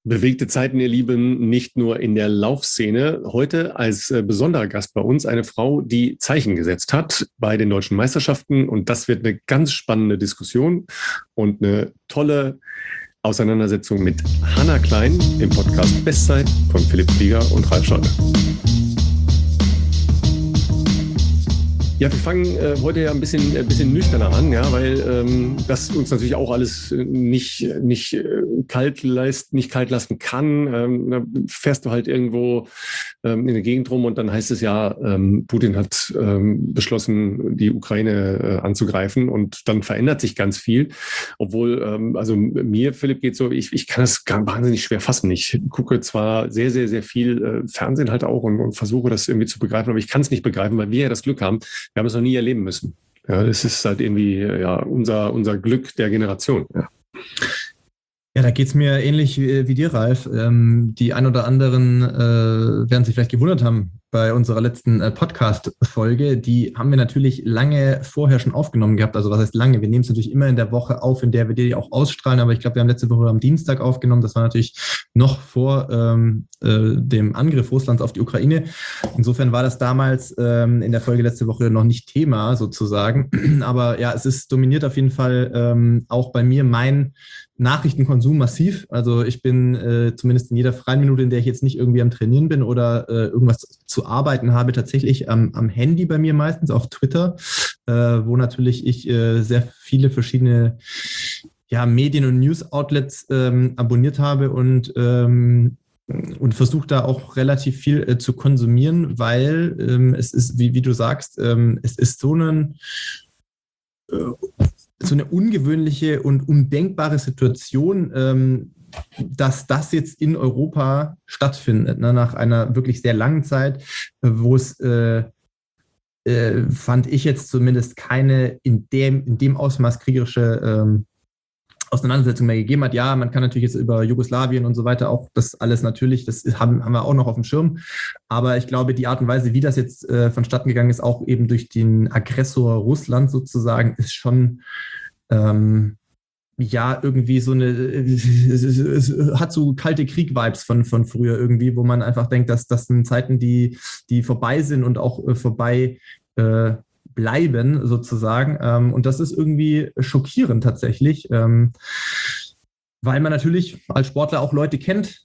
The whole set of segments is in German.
Bewegte Zeiten, ihr Lieben, nicht nur in der Laufszene. Heute als besonderer Gast bei uns eine Frau, die Zeichen gesetzt hat bei den deutschen Meisterschaften. Und das wird eine ganz spannende Diskussion und eine tolle Auseinandersetzung mit Hannah Klein im Podcast Bestzeit von Philipp Flieger und Ralf Scholle. Ja, wir fangen heute ja ein bisschen nüchterner an, ja, weil das uns natürlich auch alles nicht kalt lassen kann. Da fährst du halt irgendwo in der Gegend rum und dann heißt es ja, Putin hat beschlossen, die Ukraine anzugreifen und dann verändert sich ganz viel. Obwohl, also mir, Philipp, geht so, ich kann das wahnsinnig schwer fassen. Ich gucke zwar sehr, sehr, sehr viel Fernsehen halt auch und versuche das irgendwie zu begreifen, aber ich kann es nicht begreifen, weil wir ja das Glück haben, wir haben es noch nie erleben müssen. Ja, das ist halt irgendwie unser Glück der Generation. Ja. Ja, da geht's mir ähnlich wie dir, Ralf. Die ein oder anderen werden sich vielleicht gewundert haben bei unserer letzten Podcast-Folge. Die haben wir natürlich lange vorher schon aufgenommen gehabt. Also was heißt lange? Wir nehmen es natürlich immer in der Woche auf, in der wir die auch ausstrahlen. Aber ich glaube, wir haben letzte Woche am Dienstag aufgenommen. Das war natürlich noch vor dem Angriff Russlands auf die Ukraine. Insofern war das damals in der Folge letzte Woche noch nicht Thema sozusagen. Aber ja, es dominiert auf jeden Fall auch bei mir mein Nachrichtenkonsum massiv. Also ich bin zumindest in jeder freien Minute, in der ich jetzt nicht irgendwie am Trainieren bin oder irgendwas zu arbeiten habe, tatsächlich am Handy bei mir meistens, auf Twitter, wo natürlich ich sehr viele verschiedene Medien- und News-Outlets abonniert habe und versuche da auch relativ viel zu konsumieren, weil es ist, wie du sagst, es ist so eine ungewöhnliche und undenkbare Situation, dass das jetzt in Europa stattfindet, ne, nach einer wirklich sehr langen Zeit, wo es, fand ich jetzt zumindest keine in dem Ausmaß kriegerische Auseinandersetzung mehr gegeben hat. Ja, man kann natürlich jetzt über Jugoslawien und so weiter auch das alles natürlich, das haben wir auch noch auf dem Schirm. Aber ich glaube, die Art und Weise, wie das jetzt vonstatten gegangen ist, auch eben durch den Aggressor Russland sozusagen, ist schon irgendwie so es hat so kalte Krieg-Vibes von früher irgendwie, wo man einfach denkt, dass das sind Zeiten, die vorbei sind und auch vorbei bleiben sozusagen. Und das ist irgendwie schockierend tatsächlich, weil man natürlich als Sportler auch Leute kennt,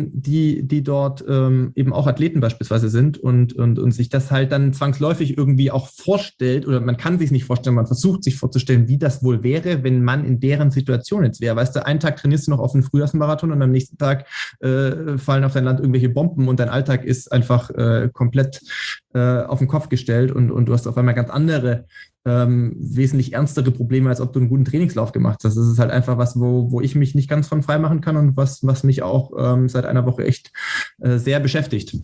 die dort eben auch Athleten beispielsweise sind und sich das halt dann zwangsläufig irgendwie auch vorstellt, oder man kann sich nicht vorstellen, man versucht sich vorzustellen, wie das wohl wäre, wenn man in deren Situation jetzt wäre. Weißt du, einen Tag trainierst du noch auf einen Frühjahrsmarathon und am nächsten Tag fallen auf dein Land irgendwelche Bomben und dein Alltag ist einfach komplett auf den Kopf gestellt und du hast auf einmal ganz andere wesentlich ernstere Probleme, als ob du einen guten Trainingslauf gemacht hast. Das ist halt einfach was, wo ich mich nicht ganz von frei machen kann und was mich auch seit einer Woche echt sehr beschäftigt.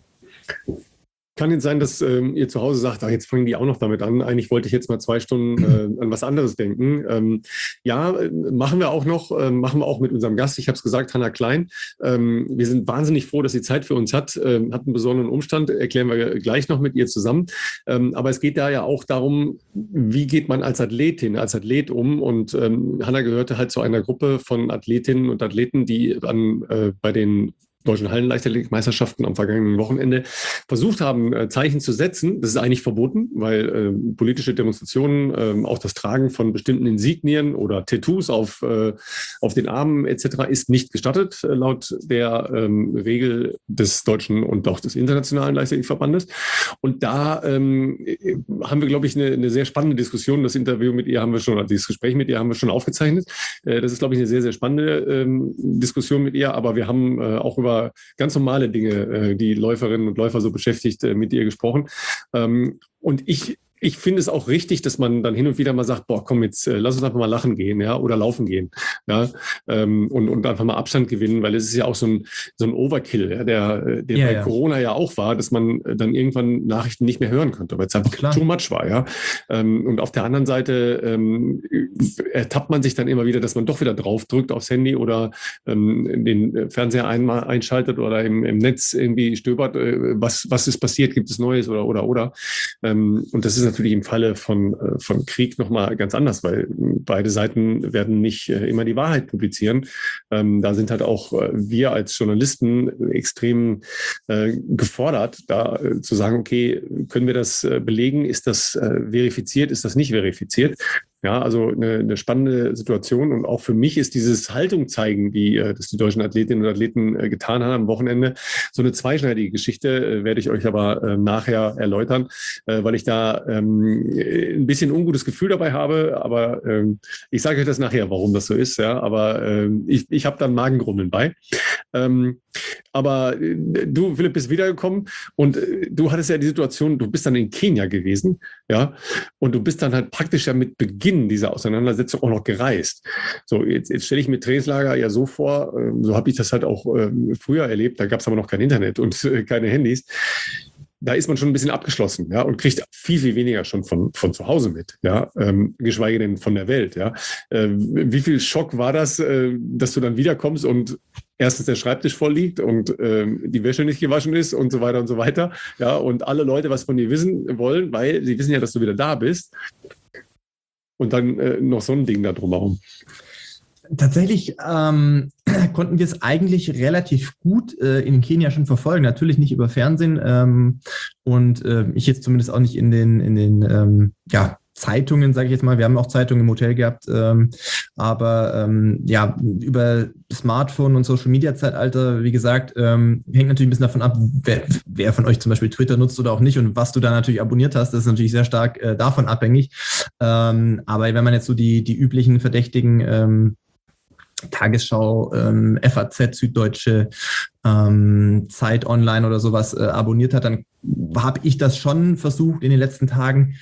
Kann jetzt sein, dass ihr zu Hause sagt, jetzt fangen die auch noch damit an. Eigentlich wollte ich jetzt mal 2 Stunden an was anderes denken. Machen wir auch mit unserem Gast. Ich habe es gesagt, Hannah Klein. Wir sind wahnsinnig froh, dass sie Zeit für uns hat. Hat einen besonderen Umstand, erklären wir gleich noch mit ihr zusammen. Aber es geht da ja auch darum, wie geht man als Athletin, als Athlet um? Und Hannah gehörte halt zu einer Gruppe von Athletinnen und Athleten, die bei den Deutschen Hallenleichtathletikmeisterschaften am vergangenen Wochenende versucht haben, Zeichen zu setzen. Das ist eigentlich verboten, weil politische Demonstrationen, auch das Tragen von bestimmten Insignien oder Tattoos auf den Armen etc. ist nicht gestattet, laut der Regel des deutschen und auch des internationalen Leichtathletikverbandes. Und da haben wir, glaube ich, eine sehr spannende Diskussion. Das Interview mit ihr haben wir schon, also dieses Gespräch mit ihr haben wir schon aufgezeichnet. Das ist, glaube ich, eine sehr, sehr spannende Diskussion mit ihr. Aber wir haben auch über ganz normale Dinge, die Läuferinnen und Läufer so beschäftigt, mit ihr gesprochen. Und ich finde es auch richtig, dass man dann hin und wieder mal sagt, boah, komm, jetzt lass uns einfach mal lachen gehen, ja, oder laufen gehen, ja, und einfach mal Abstand gewinnen, weil es ist ja auch so ein Overkill, ja, der bei Corona ja auch war, dass man dann irgendwann Nachrichten nicht mehr hören konnte, weil es einfach too much war, ja. Und auf der anderen Seite ertappt man sich dann immer wieder, dass man doch wieder drauf drückt aufs Handy oder den Fernseher einmal einschaltet oder im Netz irgendwie stöbert, was ist passiert, gibt es Neues oder. Und das ist natürlich im Falle von Krieg nochmal ganz anders, weil beide Seiten werden nicht immer die Wahrheit publizieren. Da sind halt auch wir als Journalisten extrem gefordert, da zu sagen, okay, können wir das belegen? Ist das verifiziert? Ist das nicht verifiziert? Ja, also eine spannende Situation. Und auch für mich ist dieses Haltung zeigen, wie das die deutschen Athletinnen und Athleten getan haben am Wochenende, so eine zweischneidige Geschichte, werde ich euch aber nachher erläutern, weil ich da ein bisschen ungutes Gefühl dabei habe. Aber ich sage euch das nachher, warum das so ist. Ja, aber ich habe dann Magengrummeln bei. Aber du, Philipp, bist wiedergekommen und du hattest ja die Situation, du bist dann in Kenia gewesen, ja, und du bist dann halt praktisch ja mit Beginn dieser Auseinandersetzung auch noch gereist. So, jetzt stelle ich mir Trainingslager ja so vor, so habe ich das halt auch früher erlebt, da gab es aber noch kein Internet und keine Handys. Da ist man schon ein bisschen abgeschlossen, ja, und kriegt viel, viel weniger schon von zu Hause mit, ja, geschweige denn von der Welt, ja. Wie viel Schock war das, dass du dann wiederkommst und erstens der Schreibtisch voll liegt und die Wäsche nicht gewaschen ist und so weiter, ja, und alle Leute was von dir wissen wollen, weil sie wissen ja, dass du wieder da bist. Und dann noch so ein Ding da drumherum. Tatsächlich konnten wir es eigentlich relativ gut in Kenia schon verfolgen. Natürlich nicht über Fernsehen und ich jetzt zumindest auch nicht in den Zeitungen, sage ich jetzt mal. Wir haben auch Zeitungen im Hotel gehabt, aber über Smartphone und Social-Media-Zeitalter, wie gesagt, hängt natürlich ein bisschen davon ab, wer von euch zum Beispiel Twitter nutzt oder auch nicht und was du da natürlich abonniert hast. Das ist natürlich sehr stark davon abhängig. Aber wenn man jetzt so die üblichen Verdächtigen Tagesschau, FAZ, Süddeutsche, Zeit Online oder sowas abonniert hat, dann habe ich das schon versucht in den letzten Tagen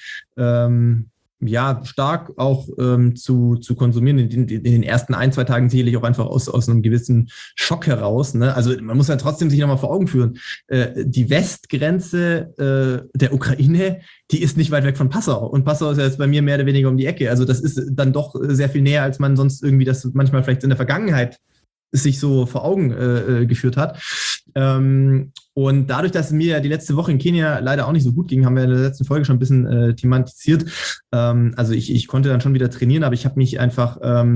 stark auch zu konsumieren. In den ersten 1-2 Tagen sicherlich auch einfach aus einem gewissen Schock heraus. Ne? Also man muss ja trotzdem sich nochmal vor Augen führen. Die Westgrenze der Ukraine, die ist nicht weit weg von Passau. Und Passau ist ja jetzt bei mir mehr oder weniger um die Ecke. Also das ist dann doch sehr viel näher, als man sonst irgendwie das manchmal vielleicht in der Vergangenheit sich so vor Augen geführt hat. Und dadurch, dass mir die letzte Woche in Kenia leider auch nicht so gut ging, haben wir in der letzten Folge schon ein bisschen thematisiert. Also ich konnte dann schon wieder trainieren, aber ich habe mich einfach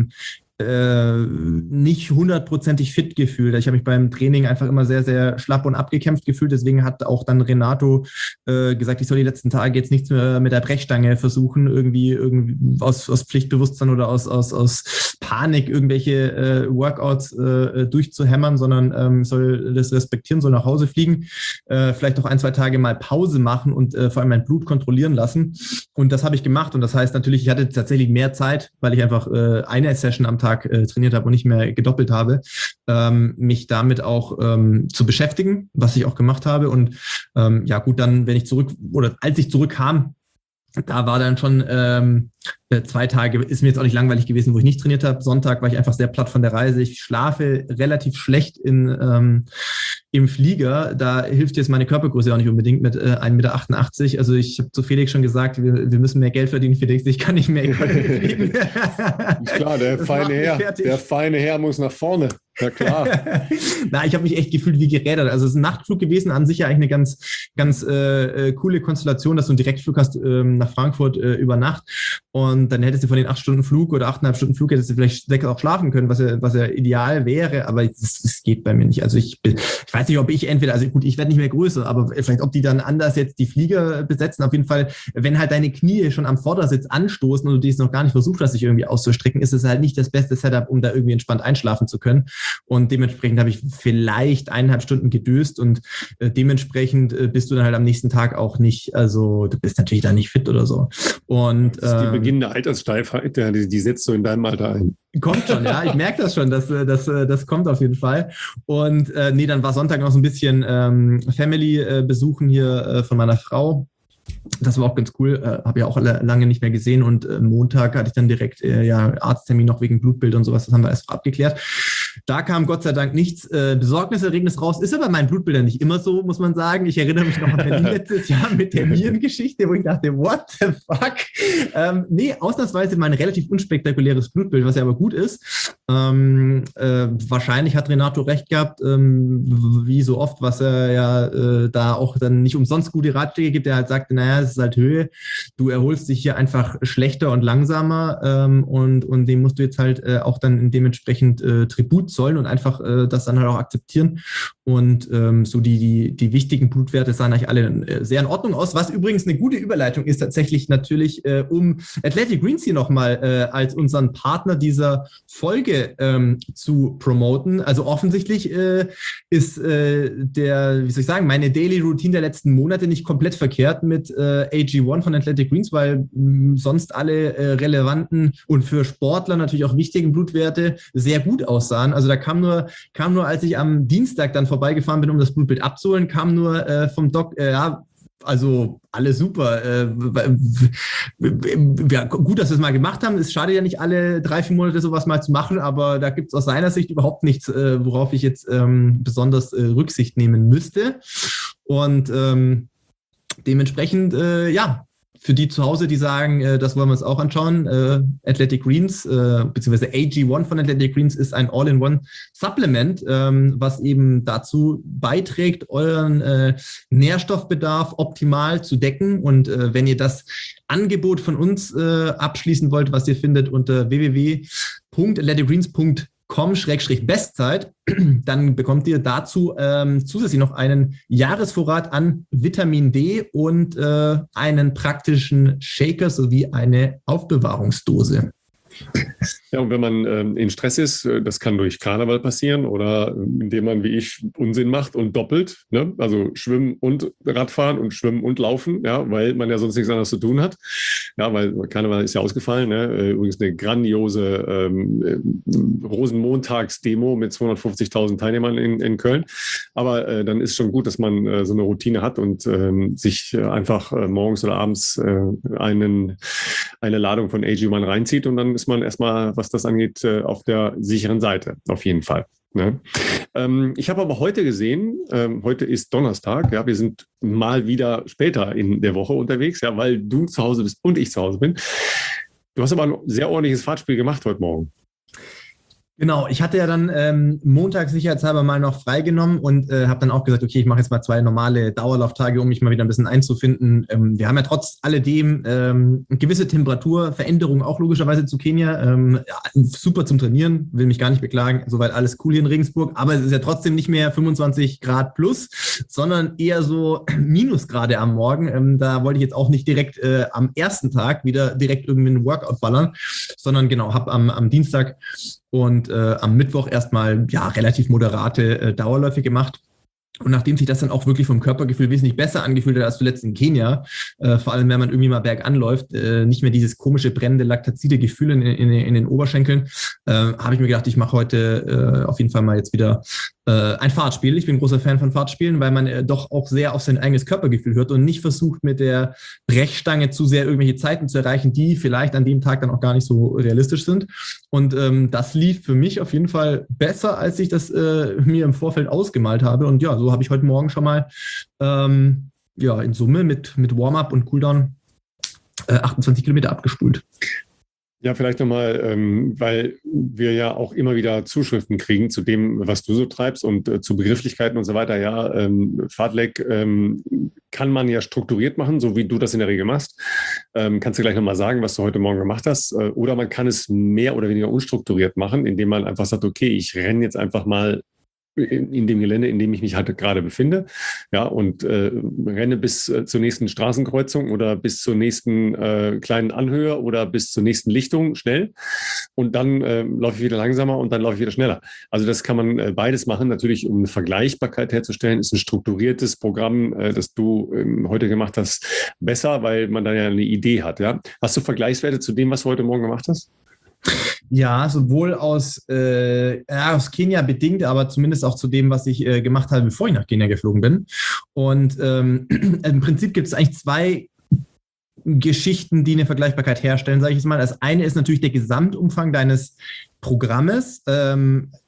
nicht 100%ig fit gefühlt. Ich habe mich beim Training einfach immer sehr, sehr schlapp und abgekämpft gefühlt. Deswegen hat auch dann Renato gesagt, ich soll die letzten Tage jetzt nichts mehr mit der Brechstange versuchen, irgendwie aus Pflichtbewusstsein oder aus Panik irgendwelche Workouts durchzuhämmern, sondern soll das respektieren, soll nach Hause fliegen, vielleicht auch 1-2 Tage mal Pause machen und vor allem mein Blut kontrollieren lassen. Und das habe ich gemacht. Und das heißt natürlich, ich hatte tatsächlich mehr Zeit, weil ich einfach eine Session am Tag trainiert habe und nicht mehr gedoppelt habe, mich damit auch zu beschäftigen, was ich auch gemacht habe. Und dann, als ich zurückkam, da war dann schon 2 Tage, ist mir jetzt auch nicht langweilig gewesen, wo ich nicht trainiert habe. Sonntag war ich einfach sehr platt von der Reise. Ich schlafe relativ schlecht im Flieger. Da hilft jetzt meine Körpergröße auch nicht unbedingt mit 1,88 Meter. Also ich habe zu Felix schon gesagt, wir müssen mehr Geld verdienen, Felix. Ich kann nicht mehr fliegen. Ist klar, der feine Herr muss nach vorne. Ja, klar. Na, ich habe mich echt gefühlt wie gerädert. Also es ist ein Nachtflug gewesen, an sich ja eigentlich eine ganz coole Konstellation, dass du einen Direktflug hast nach Frankfurt über Nacht. Und dann hättest du von den 8 Stunden Flug oder 8,5 Stunden Flug hättest du vielleicht 6 auch schlafen können, was ja ideal wäre, aber es geht bei mir nicht. Also ich weiß nicht, ob ich ich werde nicht mehr größer, aber vielleicht ob die dann anders jetzt die Flieger besetzen. Auf jeden Fall, wenn halt deine Knie schon am Vordersitz anstoßen und du dies noch gar nicht versucht hast, dich irgendwie auszustrecken, ist es halt nicht das beste Setup, um da irgendwie entspannt einschlafen zu können. Und dementsprechend habe ich vielleicht 1,5 Stunden gedöst und dementsprechend bist du dann halt am nächsten Tag auch nicht, also du bist natürlich da nicht fit oder so. Und das ist die beginnende Alterssteifheit, die setzt so in deinem Alter ein. Kommt schon, ja, ich merke das schon, das kommt auf jeden Fall. Und dann war Sonntag noch so ein bisschen Family besuchen hier von meiner Frau. Das war auch ganz cool, habe ja auch lange nicht mehr gesehen und Montag hatte ich dann direkt Arzttermin noch wegen Blutbild und sowas, das haben wir erst abgeklärt. Da kam Gott sei Dank nichts Besorgniserregendes raus. Ist aber mein Blutbild nicht immer so, muss man sagen. Ich erinnere mich noch an Berlin letztes Jahr mit der Nierengeschichte, wo ich dachte, what the fuck? Nee, ausnahmsweise mal ein relativ unspektakuläres Blutbild, was ja aber gut ist. Wahrscheinlich hat Renato recht gehabt, wie so oft, was er ja da auch dann nicht umsonst gute Ratschläge gibt. Er halt sagte, naja, es ist halt Höhe. Du erholst dich hier einfach schlechter und langsamer und dem musst du jetzt halt auch dann dementsprechend Tribut zollen und einfach das dann halt auch akzeptieren. Und so die wichtigen Blutwerte sahen eigentlich alle sehr in Ordnung aus. Was übrigens eine gute Überleitung ist, tatsächlich natürlich, um Athletic Greens hier nochmal als unseren Partner dieser Folge zu promoten. Also offensichtlich ist wie soll ich sagen, meine Daily Routine der letzten Monate nicht komplett verkehrt mit AG1 von Athletic Greens, weil sonst alle relevanten und für Sportler natürlich auch wichtigen Blutwerte sehr gut aussahen. Also da kam nur, als ich am Dienstag dann vorbeigefahren bin, um das Blutbild abzuholen, kam nur vom Doc, also alles super. Gut, dass wir es mal gemacht haben. Es schadet ja nicht, alle 3-4 Monate sowas mal zu machen, aber da gibt es aus seiner Sicht überhaupt nichts, worauf ich jetzt besonders Rücksicht nehmen müsste. Und dementsprechend, für die zu Hause, die sagen, das wollen wir uns auch anschauen, Athletic Greens, beziehungsweise AG1 von Athletic Greens ist ein All-in-One-Supplement, was eben dazu beiträgt, euren Nährstoffbedarf optimal zu decken. Und wenn ihr das Angebot von uns abschließen wollt, was ihr findet unter www.athleticgreens.com/Bestzeit, dann bekommt ihr dazu zusätzlich noch einen Jahresvorrat an Vitamin D und einen praktischen Shaker sowie eine Aufbewahrungsdose. Ja, und wenn man in Stress ist, das kann durch Karneval passieren oder indem man, wie ich, Unsinn macht und doppelt, ne? Also schwimmen und Radfahren und schwimmen und laufen, ja, weil man ja sonst nichts anderes zu tun hat. Ja, weil Karneval ist ja ausgefallen, ne? Übrigens eine grandiose Rosenmontags-Demo mit 250.000 Teilnehmern in Köln. Aber dann ist schon gut, dass man so eine Routine hat und sich einfach morgens oder abends eine Ladung von AG1 reinzieht und dann ist man erstmal, was das angeht, auf der sicheren Seite, auf jeden Fall. Ne? Ich habe aber heute gesehen, heute ist Donnerstag, ja, wir sind mal wieder später in der Woche unterwegs, ja, weil du zu Hause bist und ich zu Hause bin. Du hast aber ein sehr ordentliches Fahrtspiel gemacht heute Morgen. Genau, ich hatte ja dann Montag sicherheitshalber mal noch freigenommen und habe dann auch gesagt, okay, ich mache jetzt mal 2 normale Dauerlauftage, um mich mal wieder ein bisschen einzufinden. Wir haben ja trotz alledem gewisse Temperaturveränderungen auch logischerweise zu Kenia. Super zum Trainieren, will mich gar nicht beklagen, soweit alles cool hier in Regensburg. Aber es ist ja trotzdem nicht mehr 25 Grad plus, sondern eher so Minusgrade am Morgen. Da wollte ich jetzt auch nicht direkt am ersten Tag wieder direkt irgendwie einen Workout ballern, sondern genau, habe am Dienstag und am Mittwoch erstmal relativ moderate Dauerläufe gemacht. Und nachdem sich das dann auch wirklich vom Körpergefühl wesentlich besser angefühlt hat als zuletzt in Kenia, vor allem wenn man irgendwie mal bergan läuft, nicht mehr dieses komische brennende laktazide Gefühl in den Oberschenkeln, habe ich mir gedacht, ich mache heute auf jeden Fall mal jetzt wieder ein Fahrtspiel. Ich bin ein großer Fan von Fahrtspielen, weil man doch auch sehr auf sein eigenes Körpergefühl hört und nicht versucht, mit der Brechstange zu sehr irgendwelche Zeiten zu erreichen, die vielleicht an dem Tag dann auch gar nicht so realistisch sind. Und das lief für mich auf jeden Fall besser, als ich das mir im Vorfeld ausgemalt habe. Und ja, so habe ich heute Morgen schon mal in Summe mit Warm-up und Cooldown 28 Kilometer abgespult. Ja, vielleicht nochmal, weil wir ja auch immer wieder Zuschriften kriegen zu dem, was du so treibst und zu Begrifflichkeiten und so weiter. Ja, Fartlek kann man ja strukturiert machen, so wie du das in der Regel machst. Kannst du gleich nochmal sagen, was du heute Morgen gemacht hast? Oder man kann es mehr oder weniger unstrukturiert machen, indem man einfach sagt, okay, ich renne jetzt einfach mal in dem Gelände, in dem ich mich halt gerade befinde, ja, und renne bis zur nächsten Straßenkreuzung oder bis zur nächsten kleinen Anhöhe oder bis zur nächsten Lichtung schnell und dann laufe ich wieder langsamer und dann laufe ich wieder schneller. Also das kann man beides machen, natürlich um eine Vergleichbarkeit herzustellen, ist ein strukturiertes Programm, das du heute gemacht hast, besser, weil man dann ja eine Idee hat, ja. Hast du Vergleichswerte zu dem, was du heute Morgen gemacht hast? Ja, sowohl aus Kenia bedingt, aber zumindest auch zu dem, was ich gemacht habe, bevor ich nach Kenia geflogen bin. Und im Prinzip gibt es eigentlich 2 Geschichten, die eine Vergleichbarkeit herstellen, sage ich jetzt mal. Das eine ist natürlich der Gesamtumfang deines Programmes.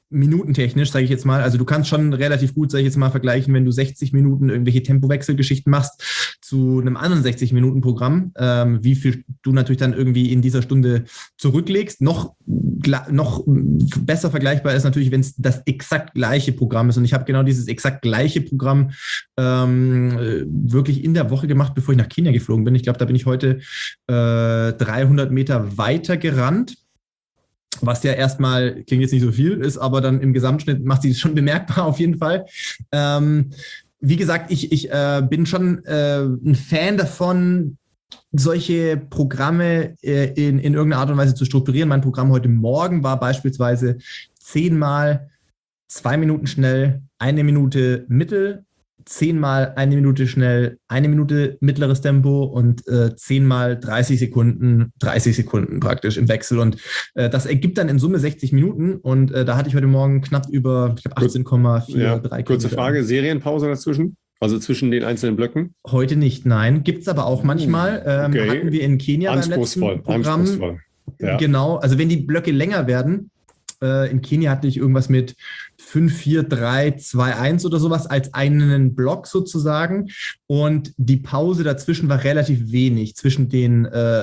minutentechnisch, sage ich jetzt mal. Also du kannst schon relativ gut, sage ich jetzt mal, vergleichen, wenn du 60 Minuten irgendwelche Tempowechselgeschichten machst zu einem anderen 60-Minuten-Programm, wie viel du natürlich dann irgendwie in dieser Stunde zurücklegst. Noch besser vergleichbar ist natürlich, wenn es das exakt gleiche Programm ist. Und ich habe genau dieses exakt gleiche Programm wirklich in der Woche gemacht, bevor ich nach Kenia geflogen bin. Ich glaube, da bin ich heute 300 Meter weiter gerannt. Was ja erstmal, klingt jetzt nicht so viel, ist aber dann im Gesamtschnitt macht sie es schon bemerkbar auf jeden Fall. Wie gesagt, ich bin schon ein Fan davon, solche Programme in irgendeiner Art und Weise zu strukturieren. Mein Programm heute Morgen war beispielsweise 10-mal 2 Minuten schnell, 1 Minute mittel, 10-mal 1 Minute schnell, 1 Minute mittleres Tempo und 10-mal 30 Sekunden praktisch im Wechsel. Und das ergibt dann in Summe 60 Minuten. Und da hatte ich heute Morgen knapp über 18,43. Kurze Frage, Serienpause dazwischen? Also zwischen den einzelnen Blöcken? Heute nicht, nein. Gibt es aber auch manchmal. Okay. Hatten wir in Kenia beim letzten Programm. Anspruchsvoll. Ja. Genau, also wenn die Blöcke länger werden, in Kenia hatte ich irgendwas mit 5, 4, 3, 2, 1 oder sowas als einen Block sozusagen. Und die Pause dazwischen war relativ wenig zwischen den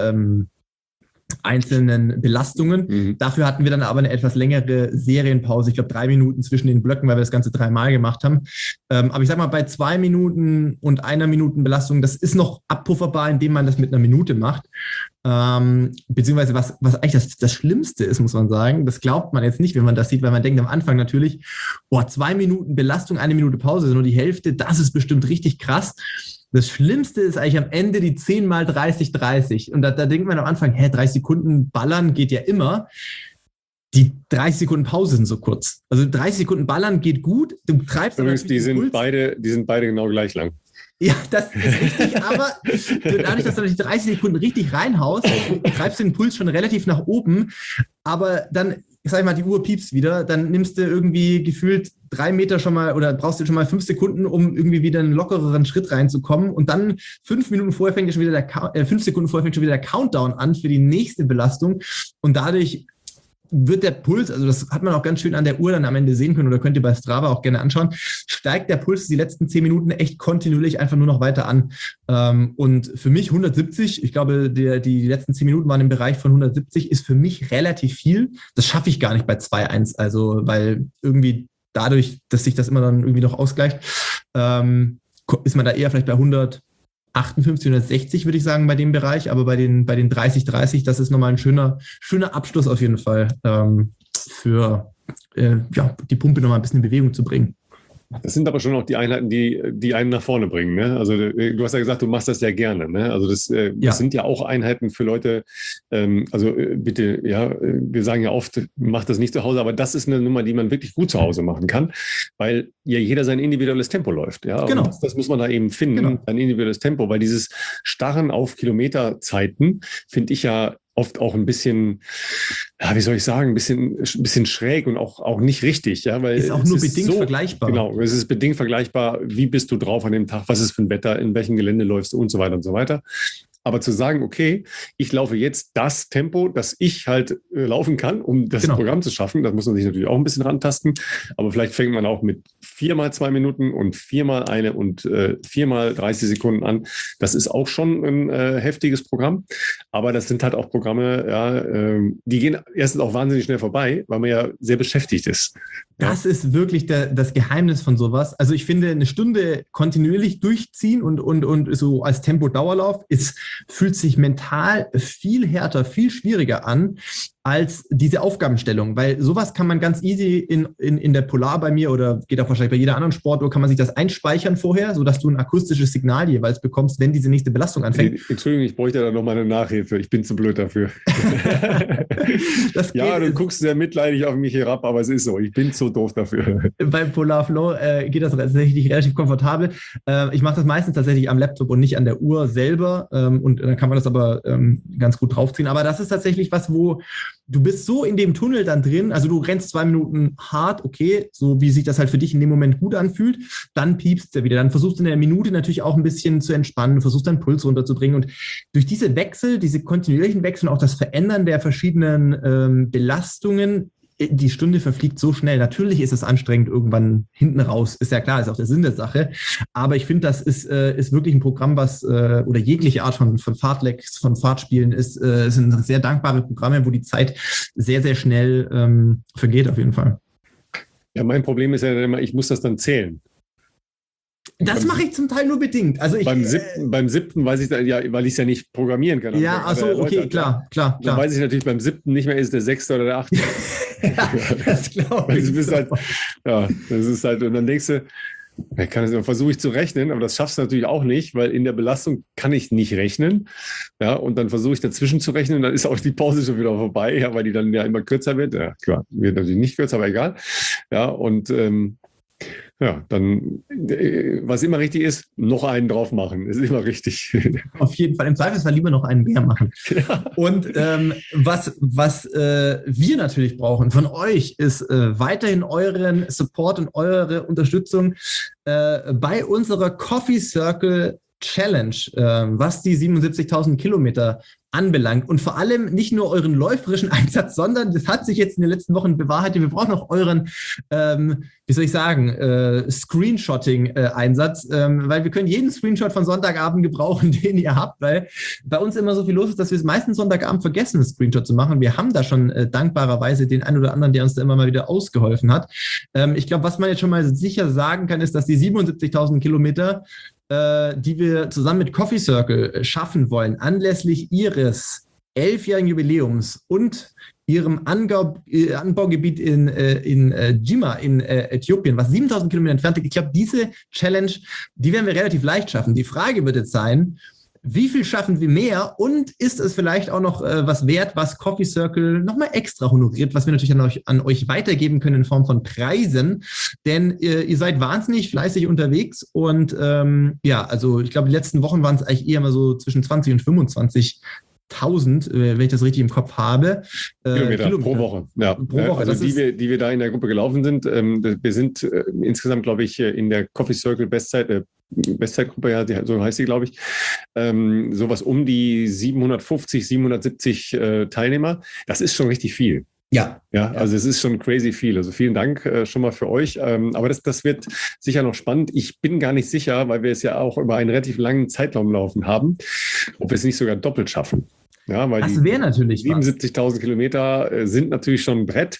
einzelnen Belastungen. Dafür hatten wir dann aber eine etwas längere Serienpause. Ich glaube 3 Minuten zwischen den Blöcken, weil wir das Ganze 3-mal gemacht haben. Aber ich sag mal, bei 2 Minuten und 1 Minuten Belastung, das ist noch abpufferbar, indem man das mit 1 Minute macht. Beziehungsweise was eigentlich das Schlimmste ist, muss man sagen, das glaubt man jetzt nicht, wenn man das sieht, weil man denkt am Anfang natürlich, 2 Minuten Belastung, 1 Minute Pause, nur die Hälfte, das ist bestimmt richtig krass. Das Schlimmste ist eigentlich am Ende die 10-mal 30, 30. Und da denkt man am Anfang, 30 Sekunden ballern geht ja immer. Die 30 Sekunden Pause sind so kurz. Also 30 Sekunden ballern geht gut. Du treibst übrigens, die sind beide genau gleich lang. Ja, das ist richtig, aber dadurch, dass du die 30 Sekunden richtig reinhaust, treibst du den Puls schon relativ nach oben, aber dann, sag ich mal, die Uhr piepst wieder, dann nimmst du irgendwie gefühlt 3 Meter schon mal oder brauchst du schon mal 5 Sekunden, um irgendwie wieder einen lockereren Schritt reinzukommen und dann 5 Sekunden vorher fängt schon wieder der Countdown an für die nächste Belastung und dadurch wird der Puls, also das hat man auch ganz schön an der Uhr dann am Ende sehen können oder könnt ihr bei Strava auch gerne anschauen, steigt der Puls die letzten 10 Minuten echt kontinuierlich einfach nur noch weiter an. Und für mich 170, ich glaube, die letzten 10 Minuten waren im Bereich von 170, ist für mich relativ viel. Das schaffe ich gar nicht bei 2,1, also weil irgendwie dadurch, dass sich das immer dann irgendwie noch ausgleicht, ist man da eher vielleicht bei 158, 160, würde ich sagen, bei dem Bereich, aber bei den 30, 30, das ist nochmal ein schöner Abschluss auf jeden Fall für die Pumpe nochmal ein bisschen in Bewegung zu bringen. Das sind aber schon auch die Einheiten, die einen nach vorne bringen. Ne? Also du hast ja gesagt, du machst das ja gerne. Ne? Also das sind ja auch Einheiten für Leute, bitte, ja, wir sagen ja oft, mach das nicht zu Hause, aber das ist eine Nummer, die man wirklich gut zu Hause machen kann, weil ja jeder sein individuelles Tempo läuft. Ja? Genau. Und das muss man da eben finden, ein individuelles Tempo, weil dieses Starren auf Kilometerzeiten finde ich ja oft auch ein bisschen, wie soll ich sagen, ein bisschen schräg und auch nicht richtig. Ja, weil ist auch nur bedingt vergleichbar. Genau, es ist bedingt vergleichbar. Wie bist du drauf an dem Tag? Was ist für ein Wetter? In welchem Gelände läufst du? Und so weiter und so weiter. Aber zu sagen, okay, ich laufe jetzt das Tempo, das ich halt laufen kann, um das Programm zu schaffen, das muss man sich natürlich auch ein bisschen rantasten. Aber vielleicht fängt man auch mit 4-mal 2 Minuten und 4-mal 1 und 4-mal 30 Sekunden an. Das ist auch schon ein heftiges Programm. Aber das sind halt auch Programme, die gehen erstens auch wahnsinnig schnell vorbei, weil man ja sehr beschäftigt ist. Das ist wirklich das Geheimnis von sowas. Also ich finde, eine Stunde kontinuierlich durchziehen und so als Tempo-Dauerlauf fühlt sich mental viel härter, viel schwieriger an als diese Aufgabenstellung, weil sowas kann man ganz easy in der Polar bei mir oder geht auch wahrscheinlich bei jeder anderen Sportuhr, kann man sich das einspeichern vorher, sodass du ein akustisches Signal jeweils bekommst, wenn diese nächste Belastung anfängt. Entschuldigung, ich bräuchte da noch mal eine Nachhilfe. Ich bin zu blöd dafür. Du guckst sehr mitleidig auf mich herab, aber es ist so. Ich bin zu doof dafür. Beim Polar Flow geht das tatsächlich relativ komfortabel. Ich mache das meistens tatsächlich am Laptop und nicht an der Uhr selber. Und dann kann man das aber ganz gut draufziehen. Aber das ist tatsächlich was, wo du bist so in dem Tunnel dann drin, also du rennst 2 Minuten hart, okay, so wie sich das halt für dich in dem Moment gut anfühlt, dann piepst du wieder. Dann versuchst du in der Minute natürlich auch ein bisschen zu entspannen, versuchst deinen Puls runterzubringen und durch diese Wechsel, diese kontinuierlichen Wechsel und auch das Verändern der verschiedenen Belastungen die Stunde verfliegt so schnell. Natürlich ist es anstrengend irgendwann hinten raus, ist ja klar, ist auch der Sinn der Sache. Aber ich finde, das ist wirklich ein Programm, was oder jegliche Art von Fahrtlecks, von Fahrtspielen sind sehr dankbare Programme, wo die Zeit sehr, sehr schnell vergeht auf jeden Fall. Ja, mein Problem ist ja immer, ich muss das dann zählen. Das mache ich zum Teil nur bedingt. Also beim siebten weiß ich ja, weil ich es ja nicht programmieren kann. Ja, achso, okay, klar. Dann weiß ich natürlich beim 7. nicht mehr, ist es der 6. oder der 8. Ja, das glaube ich. Das ist halt, und dann denkst du, versuche ich zu rechnen, aber das schaffst du natürlich auch nicht, weil in der Belastung kann ich nicht rechnen. Ja, und dann versuche ich dazwischen zu rechnen, dann ist auch die Pause schon wieder vorbei, ja, weil die dann ja immer kürzer wird. Ja, klar, wird natürlich nicht kürzer, aber egal. Ja, und dann, was immer richtig ist, noch einen drauf machen. Ist immer richtig. Auf jeden Fall. Im Zweifelsfall lieber noch einen mehr machen. Ja. Und was wir natürlich brauchen von euch, ist weiterhin euren Support und eure Unterstützung bei unserer Coffee Circle Challenge, was die 77.000 Kilometer anbelangt und vor allem nicht nur euren läuferischen Einsatz, sondern das hat sich jetzt in den letzten Wochen bewahrheitet, wir brauchen auch euren, Screenshotting-Einsatz, weil wir können jeden Screenshot von Sonntagabend gebrauchen, den ihr habt, weil bei uns immer so viel los ist, dass wir es meistens Sonntagabend vergessen, einen Screenshot zu machen. Wir haben da schon dankbarerweise den einen oder anderen, der uns da immer mal wieder ausgeholfen hat. Ich glaube, was man jetzt schon mal sicher sagen kann, ist, dass die 77.000 Kilometer die wir zusammen mit Coffee Circle schaffen wollen, anlässlich ihres 11-jährigen Jubiläums und ihrem Anbaugebiet in Jimma in Äthiopien, was 7.000 Kilometer entfernt liegt. Ich glaube, diese Challenge, die werden wir relativ leicht schaffen. Die Frage wird jetzt sein, wie viel schaffen wir mehr und ist es vielleicht auch noch was wert, was Coffee Circle nochmal extra honoriert, was wir natürlich an euch weitergeben können in Form von Preisen, denn ihr seid wahnsinnig fleißig unterwegs und also ich glaube, die letzten Wochen waren es eigentlich eher mal so zwischen 20 und 25.000, wenn ich das richtig im Kopf habe. Kilometer pro Woche. Ja. Pro Woche. Also die wir da in der Gruppe gelaufen sind. Wir sind insgesamt, glaube ich, in der Coffee Circle Bestzeitgruppe, ja, so heißt sie, glaube ich, sowas um die 750, 770 Teilnehmer. Das ist schon richtig viel. Ja. Also es ist schon crazy viel. Also vielen Dank schon mal für euch. Aber das wird sicher noch spannend. Ich bin gar nicht sicher, weil wir es ja auch über einen relativ langen Zeitraum laufen haben, ob wir es nicht sogar doppelt schaffen. Ja, weil das wäre natürlich 77.000 Kilometer sind natürlich schon ein Brett.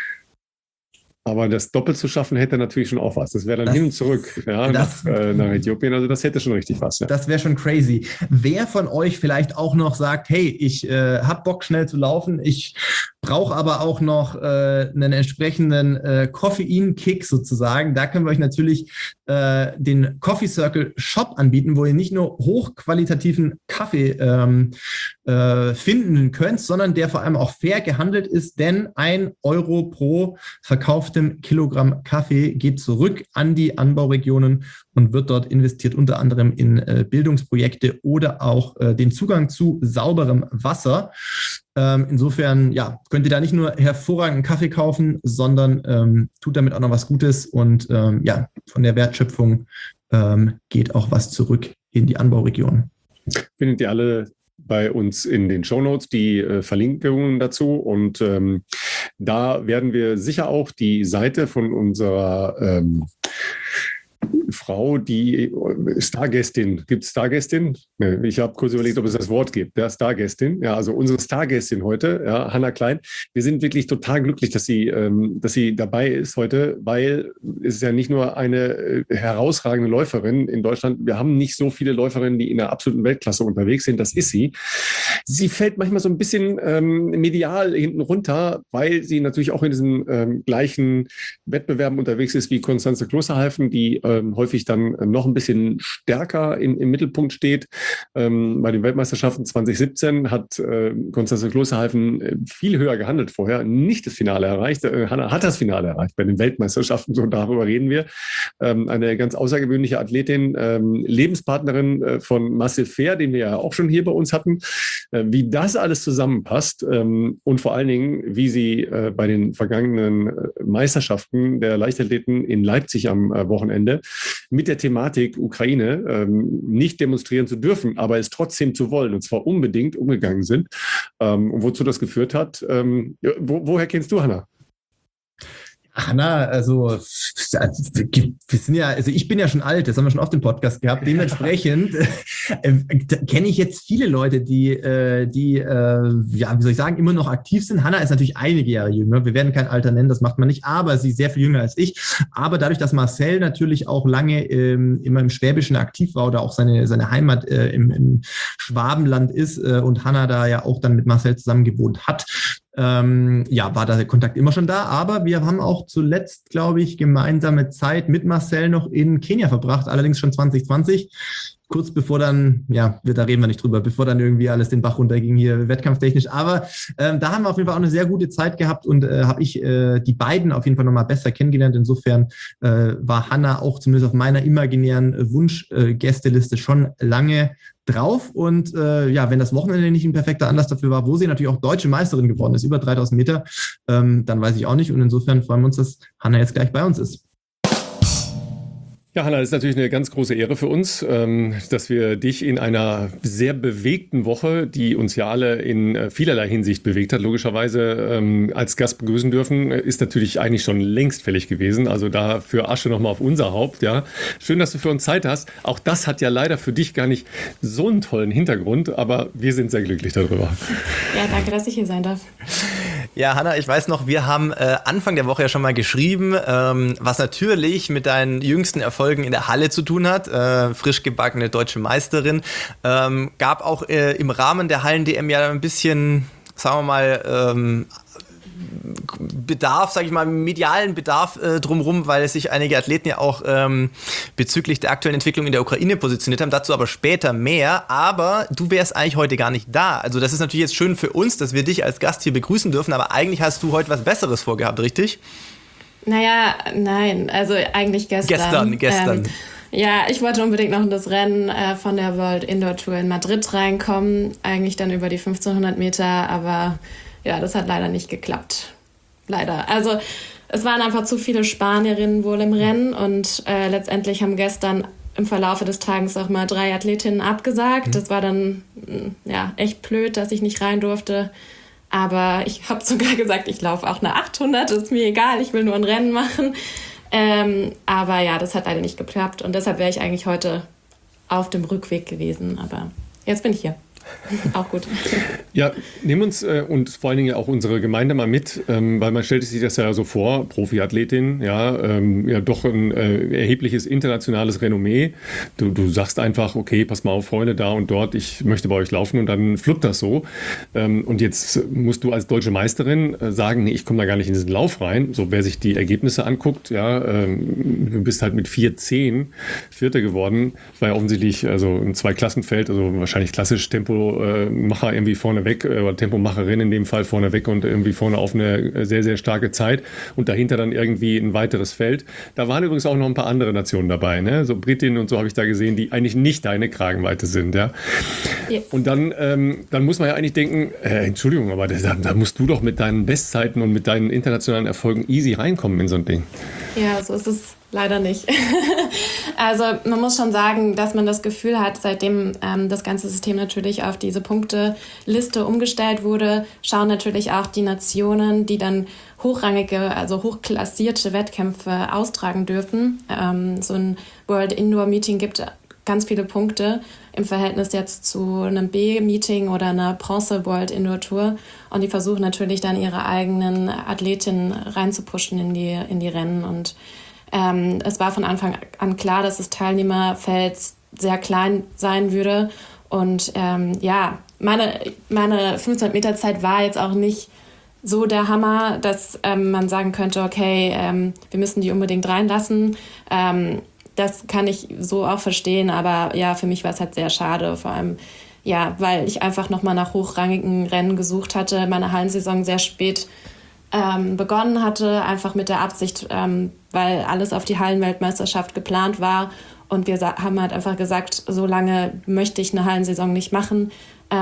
Aber das doppelt zu schaffen, hätte natürlich schon auch was. Das wäre dann hin und zurück nach Äthiopien. Also das hätte schon richtig was. Ja. Das wäre schon crazy. Wer von euch vielleicht auch noch sagt, hey, ich habe Bock schnell zu laufen, ich brauche aber auch noch einen entsprechenden Koffein-Kick sozusagen. Da können wir euch natürlich den Coffee Circle Shop anbieten, wo ihr nicht nur hochqualitativen Kaffee finden könnt, sondern der vor allem auch fair gehandelt ist, denn 1 Euro pro verkauftem Kilogramm Kaffee geht zurück an die Anbauregionen und wird dort investiert, unter anderem in Bildungsprojekte oder auch den Zugang zu sauberem Wasser. Insofern, könnt ihr da nicht nur hervorragenden Kaffee kaufen, sondern tut damit auch noch was Gutes und von der Wertschöpfung geht auch was zurück in die Anbauregion. Findet ihr alle bei uns in den Shownotes die Verlinkungen dazu und da werden wir sicher auch die Seite von unserer Frau, die Stargästin, gibt es Stargästin? Ich habe kurz überlegt, ob es das Wort gibt, der Stargästin. Ja, also unsere Stargästin heute, ja, Hanna Klein. Wir sind wirklich total glücklich, dass sie dabei ist heute, weil es ist ja nicht nur eine herausragende Läuferin in Deutschland. Wir haben nicht so viele Läuferinnen, die in der absoluten Weltklasse unterwegs sind. Das ist sie. Sie fällt manchmal so ein bisschen medial hinten runter, weil sie natürlich auch in diesen gleichen Wettbewerben unterwegs ist wie Constanze Klosterhalfen, die häufig dann noch ein bisschen stärker im Mittelpunkt steht. Bei den Weltmeisterschaften 2017 hat Constanze Klosterhalfen viel höher gehandelt vorher, nicht das Finale erreicht. Hanna hat das Finale erreicht bei den Weltmeisterschaften, so darüber reden wir. Eine ganz außergewöhnliche Athletin, Lebenspartnerin von Marcel Fehr, den wir ja auch schon hier bei uns hatten. Wie das alles zusammenpasst und vor allen Dingen, wie sie bei den vergangenen Meisterschaften der Leichtathleten in Leipzig am Wochenende mit der Thematik Ukraine nicht demonstrieren zu dürfen, aber es trotzdem zu wollen, und zwar unbedingt umgegangen sind. Und wozu das geführt hat, woher kennst du, Hanna? Hanna, also wir sind ja, also ich bin ja schon alt, das haben wir schon oft im Podcast gehabt. Dementsprechend kenne ich jetzt viele Leute, die ja, wie soll ich sagen, immer noch aktiv sind. Hanna ist natürlich einige Jahre jünger. Wir werden kein Alter nennen, das macht man nicht, aber sie ist sehr viel jünger als ich. Aber dadurch, dass Marcel natürlich auch lange immer im Schwäbischen aktiv war oder auch seine Heimat im Schwabenland ist und Hanna da ja auch dann mit Marcel zusammen gewohnt hat, ja, war da der Kontakt immer schon da, aber wir haben auch zuletzt, glaube ich, gemeinsame Zeit mit Marcel noch in Kenia verbracht, allerdings schon 2020, kurz bevor dann, ja, da reden wir nicht drüber, bevor dann irgendwie alles den Bach runterging hier wettkampftechnisch, aber da haben wir auf jeden Fall auch eine sehr gute Zeit gehabt und habe ich die beiden auf jeden Fall nochmal besser kennengelernt, insofern war Hanna auch zumindest auf meiner imaginären Wunsch-Gästeliste schon lange drauf und ja, wenn das Wochenende nicht ein perfekter Anlass dafür war, wo sie natürlich auch deutsche Meisterin geworden ist, über 3000 Meter, dann weiß ich auch nicht und insofern freuen wir uns, dass Hanna jetzt gleich bei uns ist. Ja, Hanna, das ist natürlich eine ganz große Ehre für uns, dass wir dich in einer sehr bewegten Woche, die uns ja alle in vielerlei Hinsicht bewegt hat, logischerweise als Gast begrüßen dürfen, ist natürlich eigentlich schon längst fällig gewesen. Also dafür Asche nochmal auf unser Haupt. Ja, schön, dass du für uns Zeit hast. Auch das hat ja leider für dich gar nicht so einen tollen Hintergrund, aber wir sind sehr glücklich darüber. Ja, danke, dass ich hier sein darf. Ja, Hanna, ich weiß noch, wir haben Anfang der Woche ja schon mal geschrieben, was natürlich mit deinen jüngsten Erfolgen in der Halle zu tun hat. Frisch gebackene deutsche Meisterin. Gab auch im Rahmen der Hallen-DM ja ein bisschen, sagen wir mal, Bedarf, sage ich mal, medialen Bedarf drumherum, weil sich einige Athleten ja auch bezüglich der aktuellen Entwicklung in der Ukraine positioniert haben. Dazu aber später mehr. Aber du wärst eigentlich heute gar nicht da. Also das ist natürlich jetzt schön für uns, dass wir dich als Gast hier begrüßen dürfen. Aber eigentlich hast du heute was Besseres vorgehabt, richtig? Naja, nein. Also eigentlich gestern. Gestern. Ja, ich wollte unbedingt noch in das Rennen von der World Indoor Tour in Madrid reinkommen. Eigentlich dann über die 1500 Meter, aber ja, das hat leider nicht geklappt. Leider. Also es waren einfach zu viele Spanierinnen wohl im Rennen und letztendlich haben gestern im Verlaufe des Tages auch mal 3 Athletinnen abgesagt. Das war dann ja echt blöd, dass ich nicht rein durfte. Aber ich habe sogar gesagt, ich laufe auch eine 800, ist mir egal, ich will nur ein Rennen machen. Aber ja, das hat leider nicht geklappt und deshalb wäre ich eigentlich heute auf dem Rückweg gewesen. Aber jetzt bin ich hier. Auch gut. Ja, nimm uns und vor allen Dingen auch unsere Gemeinde mal mit, weil man stellt sich das ja so vor, Profiathletin, ja doch ein erhebliches internationales Renommee. Du sagst einfach, okay, pass mal auf, Freunde, da und dort, ich möchte bei euch laufen und dann fluppt das so. Und jetzt musst du als deutsche Meisterin sagen, nee, ich komme da gar nicht in diesen Lauf rein. So, wer sich die Ergebnisse anguckt, ja, du bist halt mit 4:10 Vierte geworden. Das war ja offensichtlich also ein Zweiklassenfeld, also wahrscheinlich klassisch Tempomacher irgendwie vorneweg oder Tempomacherin in dem Fall vorneweg und irgendwie vorne auf eine sehr, sehr starke Zeit und dahinter dann irgendwie ein weiteres Feld. Da waren übrigens auch noch ein paar andere Nationen dabei, ne? So Britinnen und so habe ich da gesehen, die eigentlich nicht deine Kragenweite sind, ja. Ja. Und dann muss man ja eigentlich denken, Entschuldigung, aber da musst du doch mit deinen Bestzeiten und mit deinen internationalen Erfolgen easy reinkommen in so ein Ding. Ja, so ist es leider nicht. Also man muss schon sagen, dass man das Gefühl hat, seitdem das ganze System natürlich auf diese Punkteliste umgestellt wurde, schauen natürlich auch die Nationen, die dann hochrangige, also hochklassierte Wettkämpfe austragen dürfen. So ein World Indoor Meeting gibt ganz viele Punkte im Verhältnis jetzt zu einem B-Meeting oder einer Bronze World Indoor Tour. Und die versuchen natürlich dann ihre eigenen Athletinnen reinzupushen in die Rennen. Und es war von Anfang an klar, dass das Teilnehmerfeld sehr klein sein würde. Und ja, meine 500 Meter Zeit war jetzt auch nicht so der Hammer, dass man sagen könnte, okay, wir müssen die unbedingt reinlassen. Das kann ich so auch verstehen, aber ja, für mich war es halt sehr schade, vor allem, ja, weil ich einfach nochmal nach hochrangigen Rennen gesucht hatte, meine Hallensaison sehr spät begonnen hatte, einfach mit der Absicht, weil alles auf die Hallenweltmeisterschaft geplant war und wir haben halt einfach gesagt, so lange möchte ich eine Hallensaison nicht machen.